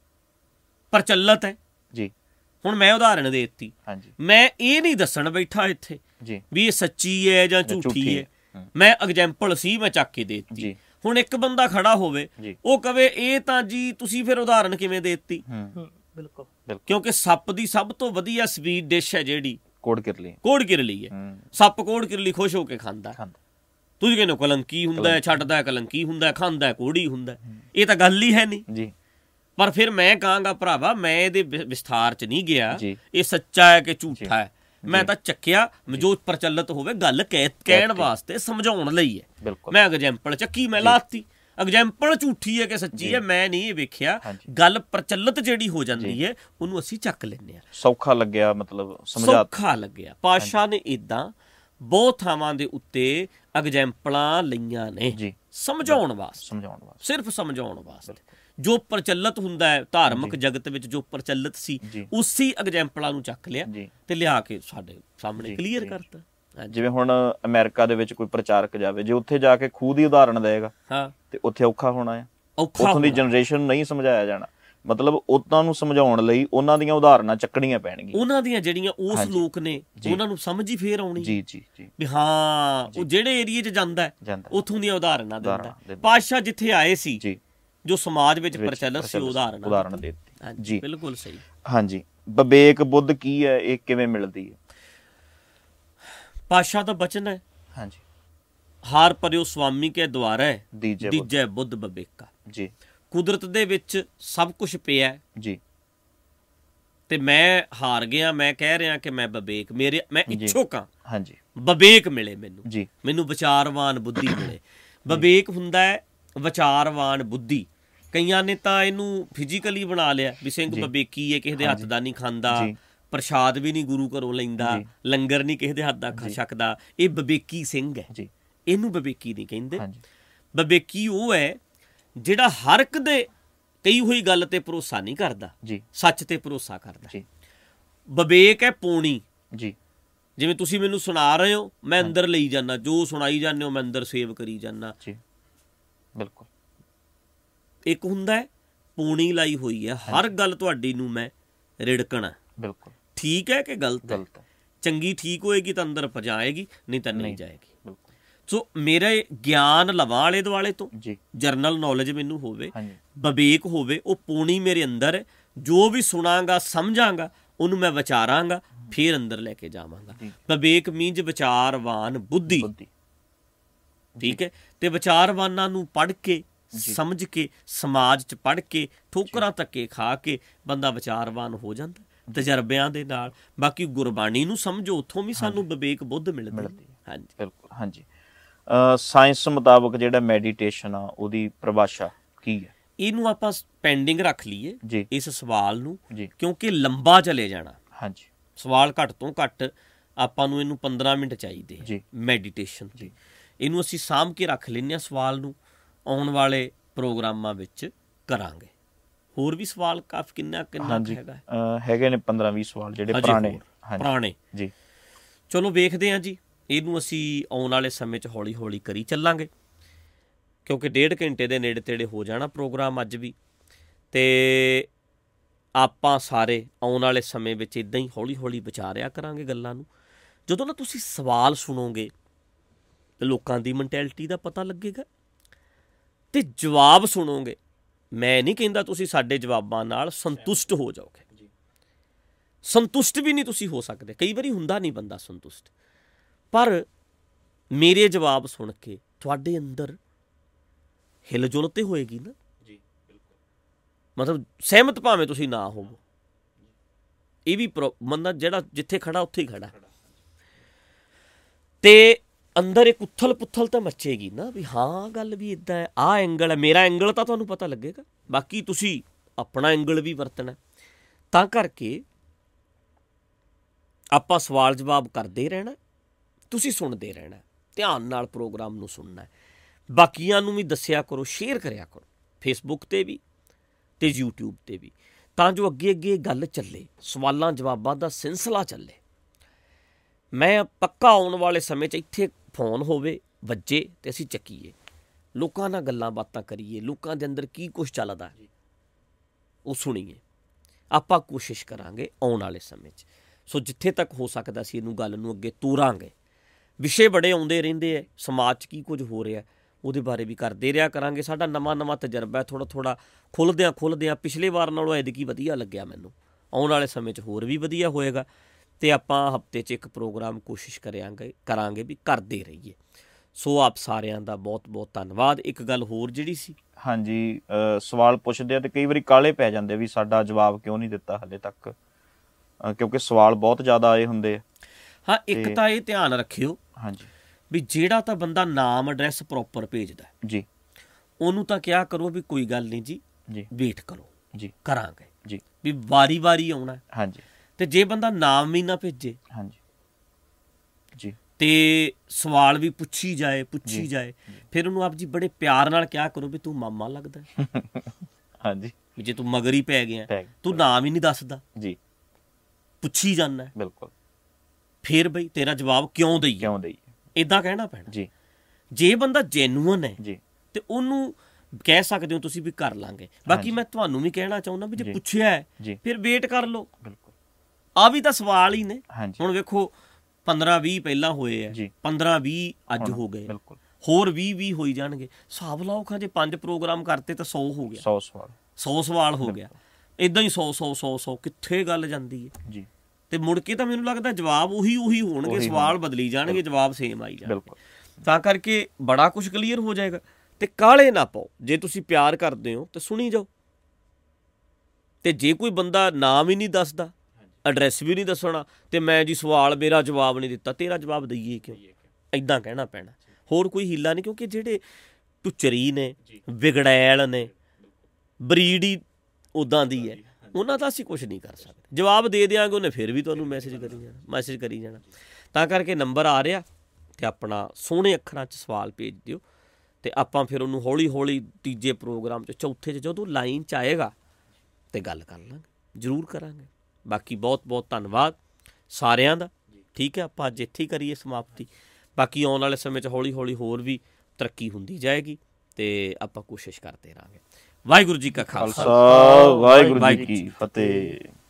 ਪ੍ਰਚਲਿਤ ਹੈ ਜੀ। ਹੁਣ ਮੈਂ ਉਦਾਹਰਣ ਦੇ ਦਿੱਤੀ, ਮੈਂ ਇਹ ਨਹੀਂ ਦੱਸਣ ਬੈਠਾ ਇੱਥੇ ਵੀ ਇਹ ਸੱਚੀ ਹੈ ਜਾਂ ਝੂਠੀ ਹੈ, ਮੈਂ ਐਗਜ਼ੈਂਪਲ ਸੀ, ਮੈਂ ਚੱਕ ਕੇ ਦੇ ਦਿੱਤੀ। ਹੁਣ ਇੱਕ ਬੰਦਾ ਖੜਾ ਹੋਵੇ, ਉਹ ਕਵੇ ਇਹ ਤਾਂ ਜੀ ਤੁਸੀਂ ਫਿਰ ਉਦਾਹਰਣ ਕਿਵੇਂ ਦੇ ਦਿੱਤੀ? ਬਿਲਕੁਲ, ਕਿਉਂਕਿ ਸੱਪ ਦੀ ਸਭ ਤੋਂ ਵਧੀਆ ਸਵੀਟ ਡਿਸ਼ ਹੈ ਜਿਹੜੀ ਕੋੜ ਕਿਰਲੀ ਹੈ। ਸੱਪ ਕੋੜ ਕਿਰਲੀ ਖੁਸ਼ ਹੋ ਕੇ ਖਾਂਦਾ। ਤੁਸੀਂ ਕਹਿੰਦੇ ਕਲੰਕੀ ਹੁੰਦਾ, ਛੱਡਦਾ ਕਲੰਕੀ ਹੁੰਦਾ, ਖਾਂਦਾ ਕੋੜੀ ਹੁੰਦਾ। ਇਹ ਤਾਂ ਗੱਲ ਹੀ ਹੈ ਨਹੀਂ ਜੀ। ਪਰ ਫਿਰ ਮੈਂ ਕਹਾਂਗਾ ਭਰਾਵਾ, ਮੈਂ ਇਹਦੇ ਵਿਸਥਾਰ ਚ ਨਹੀਂ ਗਿਆ, ਇਹ ਸੱਚਾ ਹੈ ਕਿ ਝੂਠਾ ਹੈ, ਮੈਂ ਤਾਂ ਚੱਕਿਆ ਜੋ ਪ੍ਰਚਲਿਤ ਹੋਵੇ ਗੱਲ ਕਹਿਣ ਵਾਸਤੇ, ਸਮਝਾਉਣ ਲਈ ਹੈ। ਮੈਂ ਐਗਜ਼ੈਂਪਲ ਚੱਕੀ, ਮੈਂ ਲਾਤੀ। ਐਗਜ਼ੈਂਪਲ ਝੂਠੀ ਹੈ ਕਿ ਸੱਚੀ ਹੈ ਮੈਂ ਨਹੀਂ ਇਹ ਵੇਖਿਆ। ਗੱਲ ਪ੍ਰਚਲਿਤ ਜਿਹੜੀ ਹੋ ਜਾਂਦੀ ਹੈ ਉਹਨੂੰ ਅਸੀਂ ਚੱਕ ਲੈਂਦੇ ਹਾਂ। ਸੌਖਾ ਲੱਗਿਆ, ਮਤਲਬ ਸੌਖਾ ਲੱਗਿਆ। ਪਾਤਸ਼ਾਹ ਨੇ ਏਦਾਂ ਬਹੁਤ ਥਾਵਾਂ ਦੇ ਉੱਤੇ ਐਗਜ਼ੈਂਪਲਾਂ ਲਈਆਂ ਨੇ ਸਮਝਾਉਣ ਵਾਸਤੇ, ਸਿਰਫ ਸਮਝਾਉਣ ਵਾਸਤੇ। ਜੋ ਪ੍ਰਚਲਿਤ ਹੁੰਦਾ ਹੈ ਧਾਰਮਿਕ ਜਗਤ ਵਿੱਚ, ਜੋ ਪ੍ਰਚਲਿਤ ਸੀ ਉਸੀ ਐਗਜ਼ੈਂਪਲਾਂ ਨੂੰ ਚੱਕ ਲਿਆ ਤੇ ਲਿਆ ਕੇ ਸਾਡੇ ਸਾਹਮਣੇ ਕਲੀਅਰ ਕਰਤਾ। ਜਿਵੇਂ ਹੁਣ ਅਮਰੀਕਾ ਦੇ ਵਿੱਚ ਕੋਈ ਪ੍ਰਚਾਰਕ ਜਾਵੇ, ਜੇ ਉੱਥੇ ਜਾ ਕੇ ਖੂਹ ਦੀ ਉਦਾਹਰਣ ਦੇਗਾ ਤੇ ਉੱਥੇ ਔਖਾ ਹੋਣਾ ਹੈ, ਉੱਥੋਂ ਦੀ ਜਨਰੇਸ਼ਨ ਨਹੀਂ ਸਮਝਾਇਆ ਜਾਣਾ। ਮਤਲਬ ਉਹਨਾਂ ਨੂੰ ਸਮਝਾਉਣ ਲਈ ਉਹਨਾਂ ਦੀਆਂ ਉਦਾਹਰਨਾਂ ਚੱਕਣੀਆਂ ਪੈਣਗੀਆਂ, ਉਹਨਾਂ ਦੀਆਂ ਜਿਹੜੀਆਂ ਉਸ ਲੋਕ ਨੇ ਉਹਨਾਂ ਨੂੰ ਸਮਝ ਹੀ ਫੇਰ ਆਉਣੀ ਜੀ ਜੀ ਜੀ ਵੀ ਹਾਂ ਉਹ ਜਿਹੜੇ ਏਰੀਏ 'ਚ ਜਾਂਦਾ ਉੱਥੋਂ ਦੀਆਂ ਉਦਾਹਰਨਾਂ ਦਿੰਦਾ। ਪਾਤਸ਼ਾਹ ਜਿੱਥੇ ਆਏ ਸੀ ਜੋ ਸਮਾਜ ਵਿੱਚ ਪ੍ਰਚਲਿਤ ਸੀ ਉਦਾਹਰਨ ਦੇ ਦਿੱਤੀ। ਜੀ ਬਿਲਕੁਲ ਸਹੀ। ਹਾਂਜੀ, ਵਿਵੇਕ ਬੁੱਧ ਕੀ ਹੈ, ਇਹ ਕਿਵੇਂ ਮਿਲਦੀ ਹੈ? ਪਾਤਸ਼ਾਹ ਦਾ ਬਚਨ ਹੈ, ਹਾਂਜੀ, ਹਾਰ ਪਰਿਓ ਸੁਆਮੀ ਕੇ ਦੁਆਰੇ ਦੀਜੈ ਬੁੱਧ ਵਿਵੇਕਾ। ਜੀ, ਕੁਦਰਤ ਦੇ ਵਿੱਚ ਸਭ ਕੁਝ ਪਿਆ ਜੀ, ਤੇ ਮੈਂ ਹਾਰ ਗਿਆ, ਮੈਂ ਕਹਿ ਰਿਹਾ ਕਿ ਮੈਂ ਵਿਵੇਕ, ਮੈਂ ਇੱਛੁਕ ਹਾਂ, ਹਾਂਜੀ, ਵਿਵੇਕ ਮਿਲੇ ਮੈਨੂੰ ਜੀ, ਮੈਨੂੰ ਵਿਚਾਰਵਾਨ ਬੁੱਧੀ ਮਿਲੇ। ਵਿਵੇਕ ਹੁੰਦਾ ਹੈ ਵਿਚਾਰਵਾਨ ਬੁੱਧੀ। ਕਈਆਂ ਨੇ ਤਾਂ ਇਹਨੂੰ ਫਿਜ਼ੀਕਲੀ ਬਣਾ ਲਿਆ ਵੀ ਸਿੰਘ ਵਿਵੇਕੀ ਹੈ, ਕਿਸੇ ਦੇ ਹੱਥ ਦਾ ਨਹੀਂ ਖਾਂਦਾ, ਪ੍ਰਸ਼ਾਦ ਵੀ ਨਹੀਂ ਗੁਰੂ ਘਰੋਂ ਲੈਂਦਾ, ਲੰਗਰ ਨਹੀਂ ਕਿਸੇ ਦੇ ਹੱਥ ਦਾ ਖਾ ਸਕਦਾ, ਇਹ ਵਿਵੇਕੀ ਸਿੰਘ ਹੈ ਜੀ। ਇਹਨੂੰ ਵਿਵੇਕੀ ਨਹੀਂ ਕਹਿੰਦੇ। ਵਿਵੇਕੀ ਉਹ ਹੈ ਜਿਹੜਾ ਹਰ ਇੱਕ ਦੇ ਕਹੀ ਹੋਈ ਗੱਲ ਤੇ ਭਰੋਸਾ ਨਹੀਂ ਕਰਦਾ ਜੀ, ਸੱਚ ਤੇ ਭਰੋਸਾ ਕਰਦਾ ਜੀ। ਵਿਵੇਕ ਹੈ ਪੌਣੀ ਜੀ, ਜਿਵੇਂ ਤੁਸੀਂ ਮੈਨੂੰ ਸੁਣਾ ਰਹੇ ਹੋ, ਮੈਂ ਅੰਦਰ ਲਈ ਜਾਂਦਾ, ਜੋ ਸੁਣਾਈ ਜਾਂਦੇ ਹੋ ਮੈਂ ਅੰਦਰ ਸੇਵ ਕਰੀ ਜਾਂਦਾ ਜੀ, ਬਿਲਕੁਲ। ਇੱਕ ਹੁੰਦਾ ਹੈ ਪੌਣੀ ਲਾਈ ਹੋਈ ਹੈ, ਹਰ ਗੱਲ ਤੁਹਾਡੀ ਨੂੰ ਮੈਂ ਰਿੜਕਣਾ, ਬਿਲਕੁਲ ਠੀਕ ਹੈ ਕਿ ਗਲਤ ਹੈ, ਚੰਗੀ ਠੀਕ ਹੋਏਗੀ ਤਾਂ ਅੰਦਰ ਪਹੁੰਚਾਏਗੀ, ਨਹੀਂ ਤਾਂ ਨਹੀਂ ਜਾਏਗੀ। ਸੋ ਮੇਰੇ ਗਿਆਨ ਲਵਾਂ ਆਲੇ ਦੁਆਲੇ ਤੋਂ, ਜਰਨਲ ਨੌਲੇਜ ਮੈਨੂੰ ਹੋਵੇ, ਵਿਵੇਕ ਹੋਵੇ, ਉਹ ਪੌਣੀ ਮੇਰੇ ਅੰਦਰ ਹੈ। ਜੋ ਵੀ ਸੁਣਾਂਗਾ ਸਮਝਾਂਗਾ ਉਹਨੂੰ ਮੈਂ ਵਿਚਾਰਾਂਗਾ, ਫਿਰ ਅੰਦਰ ਲੈ ਕੇ ਜਾਵਾਂਗਾ। ਵਿਵੇਕ ਮੀਨਜ਼ ਵਿਚਾਰਵਾਨ ਬੁੱਧੀ, ਠੀਕ ਹੈ। ਤੇ ਵਿਚਾਰਵਾਨਾਂ ਨੂੰ ਪੜ੍ਹ ਕੇ ਸਮਝ ਕੇ ਸਮਾਜ 'ਚ ਪੜ੍ਹ ਕੇ ਠੋਕਰਾਂ ਧੱਕੇ ਖਾ ਕੇ ਬੰਦਾ ਵਿਚਾਰਵਾਨ ਹੋ ਜਾਂਦਾ ਤਜਰਬਿਆਂ ਦੇ ਨਾਲ। ਬਾਕੀ ਗੁਰਬਾਣੀ ਨੂੰ ਸਮਝੋ, ਉੱਥੋਂ ਵੀ ਸਾਨੂੰ ਵਿਵੇਕ ਬੁੱਧ ਮਿਲਦੀ। ਹਾਂਜੀ ਬਿਲਕੁਲ। ਹਾਂਜੀ, ਸਾਇੰਸ ਮੁਤਾਬਕ ਜਿਹੜਾ ਮੈਡੀਟੇਸ਼ਨ ਆ ਉਹਦੀ ਪਰਿਭਾਸ਼ਾ ਕੀ ਹੈ? ਇਹਨੂੰ ਆਪਾਂ ਪੈਂਡਿੰਗ ਰੱਖ ਲਈਏ ਇਸ ਸਵਾਲ ਨੂੰ, ਕਿਉਂਕਿ ਲੰਬਾ ਚਲੇ ਜਾਣਾ। ਹਾਂਜੀ, ਸਵਾਲ ਘੱਟ ਤੋਂ ਘੱਟ ਆਪਾਂ ਨੂੰ ਇਹਨੂੰ 15 ਮਿੰਟ ਚਾਹੀਦੇ ਮੈਡੀਟੇਸ਼ਨ ਤੇ। ਇਹਨੂੰ ਅਸੀਂ ਸਾਂਭ ਕੇ ਰੱਖ ਲੈਂਦੇ ਹਾਂ ਸਵਾਲ ਨੂੰ, ਆਉਣ ਵਾਲੇ ਪ੍ਰੋਗਰਾਮਾਂ ਵਿੱਚ ਕਰਾਂਗੇ। ਹੋਰ ਵੀ ਸਵਾਲ ਕਾਫੀ ਕਿੰਨਾ ਹੈਗੇ ਨੇ 15-20 ਸਵਾਲ ਜਿਹੜੇ ਪੁਰਾਣੇ ਜੀ। ਚਲੋ ਵੇਖਦੇ ਹਾਂ ਜੀ, ਇਹਨੂੰ ਅਸੀਂ ਆਉਣ ਵਾਲੇ ਸਮੇਂ 'ਚ ਹੌਲੀ ਹੌਲੀ ਕਰੀ ਚੱਲਾਂਗੇ, ਕਿਉਂਕਿ 1.5 ਘੰਟੇ ਦੇ ਨੇੜੇ ਤੇੜੇ ਹੋ ਜਾਣਾ ਪ੍ਰੋਗਰਾਮ ਅੱਜ ਵੀ। ਅਤੇ ਆਪਾਂ ਸਾਰੇ ਆਉਣ ਵਾਲੇ ਸਮੇਂ ਵਿੱਚ ਇੱਦਾਂ ਹੀ ਹੌਲੀ ਹੌਲੀ ਵਿਚਾਰਿਆ ਕਰਾਂਗੇ ਗੱਲਾਂ ਨੂੰ। ਜਦੋਂ ਨਾ ਤੁਸੀਂ ਸਵਾਲ ਸੁਣੋਗੇ ਲੋਕਾਂ ਦੀ ਮੈਂਟੈਲਿਟੀ ਦਾ ਪਤਾ ਲੱਗੇਗਾ, ਅਤੇ ਜਵਾਬ ਸੁਣੋਗੇ। ਮੈਂ ਨਹੀਂ ਕਹਿੰਦਾ ਤੁਸੀਂ ਸਾਡੇ ਜਵਾਬਾਂ ਨਾਲ ਸੰਤੁਸ਼ਟ ਹੋ ਜਾਓਗੇ, ਸੰਤੁਸ਼ਟ ਵੀ ਨਹੀਂ ਤੁਸੀਂ ਹੋ ਸਕਦੇ, ਕਈ ਵਾਰੀ ਹੁੰਦਾ ਨਹੀਂ ਬੰਦਾ ਸੰਤੁਸ਼ਟ, ਪਰ ਮੇਰੇ ਜਵਾਬ ਸੁਣ ਕੇ ਤੁਹਾਡੇ ਅੰਦਰ ਹਿਲਜੁਲ ਤੇ ਹੋਏਗੀ ਨਾ ਜੀ, ਬਿਲਕੁਲ। ਮਤਲਬ ਸਹਿਮਤ ਭਾਵੇਂ ਤੁਸੀਂ ਨਾ ਹੋਵੋ, ਇਹ ਵੀ ਬੰਦਾ ਜਿਹੜਾ ਜਿੱਥੇ ਖੜਾ ਉੱਥੇ ਹੀ ਖੜਾ, ਤੇ ਅੰਦਰ ਇੱਕ ਉਥਲ ਪੁਥਲ ਤਾਂ ਮੱਚੇਗੀ ਨਾ ਵੀ ਹਾਂ ਗੱਲ ਵੀ ਇੱਦਾਂ ਹੈ, ਆਹ ਐਂਗਲ ਹੈ, ਮੇਰਾ ਐਂਗਲ ਤਾਂ ਤੁਹਾਨੂੰ ਪਤਾ ਲੱਗੇਗਾ, ਬਾਕੀ ਤੁਸੀਂ ਆਪਣਾ ਐਂਗਲ ਵੀ ਵਰਤਣਾ। ਤਾਂ ਕਰਕੇ ਆਪਾਂ ਸਵਾਲ ਜਵਾਬ ਕਰਦੇ ਰਹਿਣਾ, ਤੁਸੀਂ ਸੁਣਦੇ ਰਹਿਣਾ, ਧਿਆਨ ਨਾਲ ਪ੍ਰੋਗਰਾਮ ਨੂੰ ਸੁਣਨਾ। ਬਾਕੀਆਂ ਨੂੰ ਵੀ ਦੱਸਿਆ ਕਰੋ, ਸ਼ੇਅਰ ਕਰਿਆ ਕਰੋ, ਫੇਸਬੁੱਕ 'ਤੇ ਵੀ ਅਤੇ ਯੂਟਿਊਬ 'ਤੇ ਵੀ, ਤਾਂ ਜੋ ਅੱਗੇ ਅੱਗੇ ਗੱਲ ਚੱਲੇ, ਸਵਾਲਾਂ ਜਵਾਬਾਂ ਦਾ ਸਿਲਸਿਲਾ ਚੱਲੇ। ਮੈਂ ਪੱਕਾ ਆਉਣ ਵਾਲੇ ਸਮੇਂ 'ਚ ਇੱਥੇ ਫੋਨ ਹੋਵੇ, ਵੱਜੇ ਅਤੇ ਅਸੀਂ ਚੱਕੀਏ, ਲੋਕਾਂ ਨਾਲ ਗੱਲਾਂ ਬਾਤਾਂ ਕਰੀਏ, ਲੋਕਾਂ ਦੇ ਅੰਦਰ ਕੀ ਕੁਛ ਚੱਲਦਾ ਉਹ ਸੁਣੀਏ। ਆਪਾਂ ਕੋਸ਼ਿਸ਼ ਕਰਾਂਗੇ ਆਉਣ ਵਾਲੇ ਸਮੇਂ 'ਚ। ਸੋ ਜਿੱਥੇ ਤੱਕ ਹੋ ਸਕਦਾ ਅਸੀਂ ਇਹਨੂੰ ਗੱਲ ਨੂੰ ਅੱਗੇ ਤੋਰਾਂਗੇ। ਵਿਸ਼ੇ ਬੜੇ ਆਉਂਦੇ ਰਹਿੰਦੇ ਹੈ, ਸਮਾਜ 'ਚ ਕੀ ਕੁਝ ਹੋ ਰਿਹਾ ਉਹਦੇ ਬਾਰੇ ਵੀ ਕਰਦੇ ਰਿਹਾ ਕਰਾਂਗੇ। ਸਾਡਾ ਨਵਾਂ ਤਜਰਬਾ, ਥੋੜ੍ਹਾ ਖੁੱਲ੍ਹਦਿਆਂ ਪਿਛਲੇ ਵਾਰ ਨਾਲੋਂ ਐਤਕੀ ਵਧੀਆ ਲੱਗਿਆ ਮੈਨੂੰ। ਆਉਣ ਵਾਲੇ ਸਮੇਂ 'ਚ ਹੋਰ ਵੀ ਵਧੀਆ ਹੋਏਗਾ, ਅਤੇ ਆਪਾਂ ਹਫ਼ਤੇ 'ਚ ਇੱਕ ਪ੍ਰੋਗਰਾਮ ਕੋਸ਼ਿਸ਼ ਕਰਾਂਗੇ ਵੀ ਕਰਦੇ ਰਹੀਏ। ਸੋ ਆਪ ਸਾਰਿਆਂ ਦਾ ਬਹੁਤ ਬਹੁਤ ਧੰਨਵਾਦ। ਇੱਕ ਗੱਲ ਹੋਰ ਜਿਹੜੀ ਸੀ, ਹਾਂਜੀ, ਸਵਾਲ ਪੁੱਛਦੇ ਆ ਅਤੇ ਕਈ ਵਾਰੀ ਕਾਹਲੇ ਪੈ ਜਾਂਦੇ ਵੀ ਸਾਡਾ ਜਵਾਬ ਕਿਉਂ ਨਹੀਂ ਦਿੱਤਾ ਹਾਲੇ ਤੱਕ, ਕਿਉਂਕਿ ਸਵਾਲ ਬਹੁਤ ਜ਼ਿਆਦਾ ਆਏ ਹੁੰਦੇ ਆ। ਹਾਂ, ਇੱਕ ਤਾਂ ਇਹ ਧਿਆਨ ਰੱਖਿਓ ਹਾਂਜੀ ਵੀ ਜਿਹੜਾ ਤਾਂ ਬੰਦਾ ਨਾਮ ਐਡਰੈਸ ਪ੍ਰੋਪਰ ਭੇਜਦਾ ਜੀ, ਉਹਨੂੰ ਤਾਂ ਕਿਹਾ ਕਰੋ ਵੀ ਕੋਈ ਗੱਲ ਨਹੀਂ ਜੀ, ਵੇਟ ਕਰੋ ਜੀ, ਕਰਾਂਗੇ ਜੀ, ਵੀ ਵਾਰੀ ਆਉਣਾ। ਹਾਂਜੀ, ਅਤੇ ਜੇ ਬੰਦਾ ਨਾਮ ਵੀ ਨਾ ਭੇਜੇ ਹਾਂਜੀ ਜੀ, ਅਤੇ ਸਵਾਲ ਵੀ ਪੁੱਛੀ ਜਾਏ ਫਿਰ ਉਹਨੂੰ ਆਪ ਜੀ ਬੜੇ ਪਿਆਰ ਨਾਲ ਕਿਹਾ ਕਰੋ ਵੀ ਤੂੰ ਮਾਮਾ ਲੱਗਦਾ ਹਾਂਜੀ, ਵੀ ਜੇ ਤੂੰ ਮਗਰ ਹੀ ਪੈ ਗਿਆ, ਤੂੰ ਨਾਮ ਹੀ ਨਹੀਂ ਦੱਸਦਾ ਜੀ, ਪੁੱਛੀ ਜਾਂਦਾ ਬਿਲਕੁਲ, ਫਿਰ ਬਈ ਤੇਰਾ ਜਵਾਬ ਕਿਉਂ ਦਈਏ, ਇੱਦਾਂ ਕਹਿਣਾ ਪੈਣਾ ਜੀ। ਜੇ ਬੰਦਾ ਜੈਨੂਅਨ ਹੈ ਜੀ, ਅਤੇ ਉਹਨੂੰ ਕਹਿ ਸਕਦੇ ਹੋ ਤੁਸੀਂ ਵੀ ਕਰ ਲਾਂਗੇ। ਬਾਕੀ ਮੈਂ ਤੁਹਾਨੂੰ ਵੀ ਕਹਿਣਾ ਚਾਹੁੰਦਾ ਵੀ ਜੇ ਪੁੱਛਿਆ ਹੈ ਫਿਰ ਵੇਟ ਕਰ ਲਓ। ਆ ਵੀ ਤਾਂ ਸਵਾਲ ਹੀ ਨੇ। ਹੁਣ ਵੇਖੋ 15-20 ਪਹਿਲਾਂ ਹੋਏ ਆ, 15-20 ਅੱਜ ਹੋ ਗਏ, ਹੋਰ 20 ਹੋਈ ਜਾਣਗੇ। ਹਿਸਾਬ ਲਾਓ ਖਾਂ ਜੇ 5 ਪ੍ਰੋਗਰਾਮ ਕਰਤੇ ਤਾਂ 100 ਹੋ ਗਿਆ, 100 ਸਵਾਲ ਹੋ ਗਿਆ। ਇੱਦਾਂ ਹੀ 100 ਕਿੱਥੇ ਗੱਲ ਜਾਂਦੀ ਹੈ। ਤੇ ਮੁੜ ਕੇ ਤਾਂ ਮੈਨੂੰ ਲੱਗਦਾ ਜਵਾਬ ਉਹੀ ਹੋਣਗੇ, ਸਵਾਲ ਬਦਲੀ ਜਾਣਗੇ, ਜਵਾਬ ਸੇਮ ਆਈ ਜਾਣਗੇ। ਤਾਂ ਕਰਕੇ ਬੜਾ ਕੁਛ ਕਲੀਅਰ ਹੋ ਜਾਏਗਾ। ਤੇ ਕਾਹਲੇ ਨਾ ਪਾਓ, ਜੇ ਤੁਸੀਂ ਪਿਆਰ ਕਰਦੇ ਹੋ ਤਾਂ ਸੁਣੀ ਜਾਓ। ਤੇ ਜੇ ਕੋਈ ਬੰਦਾ ਨਾਮ ਹੀ ਨਹੀਂ ਦੱਸਦਾ, ਐਡਰੈਸ ਵੀ ਨਹੀਂ ਦੱਸਣਾ, ਤੇ ਮੈਂ ਜੀ ਸਵਾਲ ਮੇਰਾ ਜਵਾਬ ਨਹੀਂ ਦਿੱਤਾ, ਤੇਰਾ ਜਵਾਬ ਦਈਏ ਕਿਉਂ? ਇੱਦਾਂ ਕਹਿਣਾ ਪੈਣਾ, ਹੋਰ ਕੋਈ ਹੀਲਾ ਨਹੀਂ। ਕਿਉਂਕਿ ਜਿਹੜੇ ਟੁੱਚਰੀ ਨੇ, ਵਿਗੜੈਲ ਨੇ, ਬਰੀਡ ਹੀ ਉੱਦਾਂ ਦੀ ਹੈ, ਉਹਨਾਂ ਦਾ ਅਸੀਂ ਕੁਛ ਨਹੀਂ ਕਰ ਸਕਦੇ। ਜਵਾਬ ਦੇ ਦਿਆਂਗੇ, ਉਹਨੇ ਫਿਰ ਵੀ ਤੁਹਾਨੂੰ ਮੈਸੇਜ ਕਰੀ ਜਾਣਾ। ਤਾਂ ਕਰਕੇ ਨੰਬਰ ਆ ਰਿਹਾ, ਅਤੇ ਆਪਣਾ ਸੋਹਣੇ ਅੱਖਰਾਂ 'ਚ ਸਵਾਲ ਭੇਜ ਦਿਓ, ਅਤੇ ਆਪਾਂ ਫਿਰ ਉਹਨੂੰ ਹੌਲੀ ਹੌਲੀ ਤੀਜੇ ਪ੍ਰੋਗਰਾਮ 'ਚ, ਚੌਥੇ 'ਚ ਜਦੋਂ ਲਾਈਨ 'ਚ ਆਏਗਾ ਅਤੇ ਗੱਲ ਕਰ ਲਾਂਗੇ, ਜ਼ਰੂਰ ਕਰਾਂਗੇ। ਬਾਕੀ ਬਹੁਤ ਬਹੁਤ ਧੰਨਵਾਦ ਸਾਰਿਆਂ ਦਾ। ਠੀਕ ਹੈ, ਆਪਾਂ ਅੱਜ ਇੱਥੇ ਹੀ ਕਰੀਏ ਸਮਾਪਤੀ। ਬਾਕੀ ਆਉਣ ਵਾਲੇ ਸਮੇਂ 'ਚ ਹੌਲੀ ਹੌਲੀ ਹੋਰ ਵੀ ਤਰੱਕੀ ਹੁੰਦੀ ਜਾਏਗੀ, ਅਤੇ ਆਪਾਂ ਕੋਸ਼ਿਸ਼ ਕਰਦੇ ਰਹਾਂਗੇ। ਵਾਹਿਗੁਰੂ ਜੀ ਕਾ ਖਾਲਸਾ, ਵਾਹਿਗੁਰੂ ਜੀ ਕੀ ਫਤਿਹ।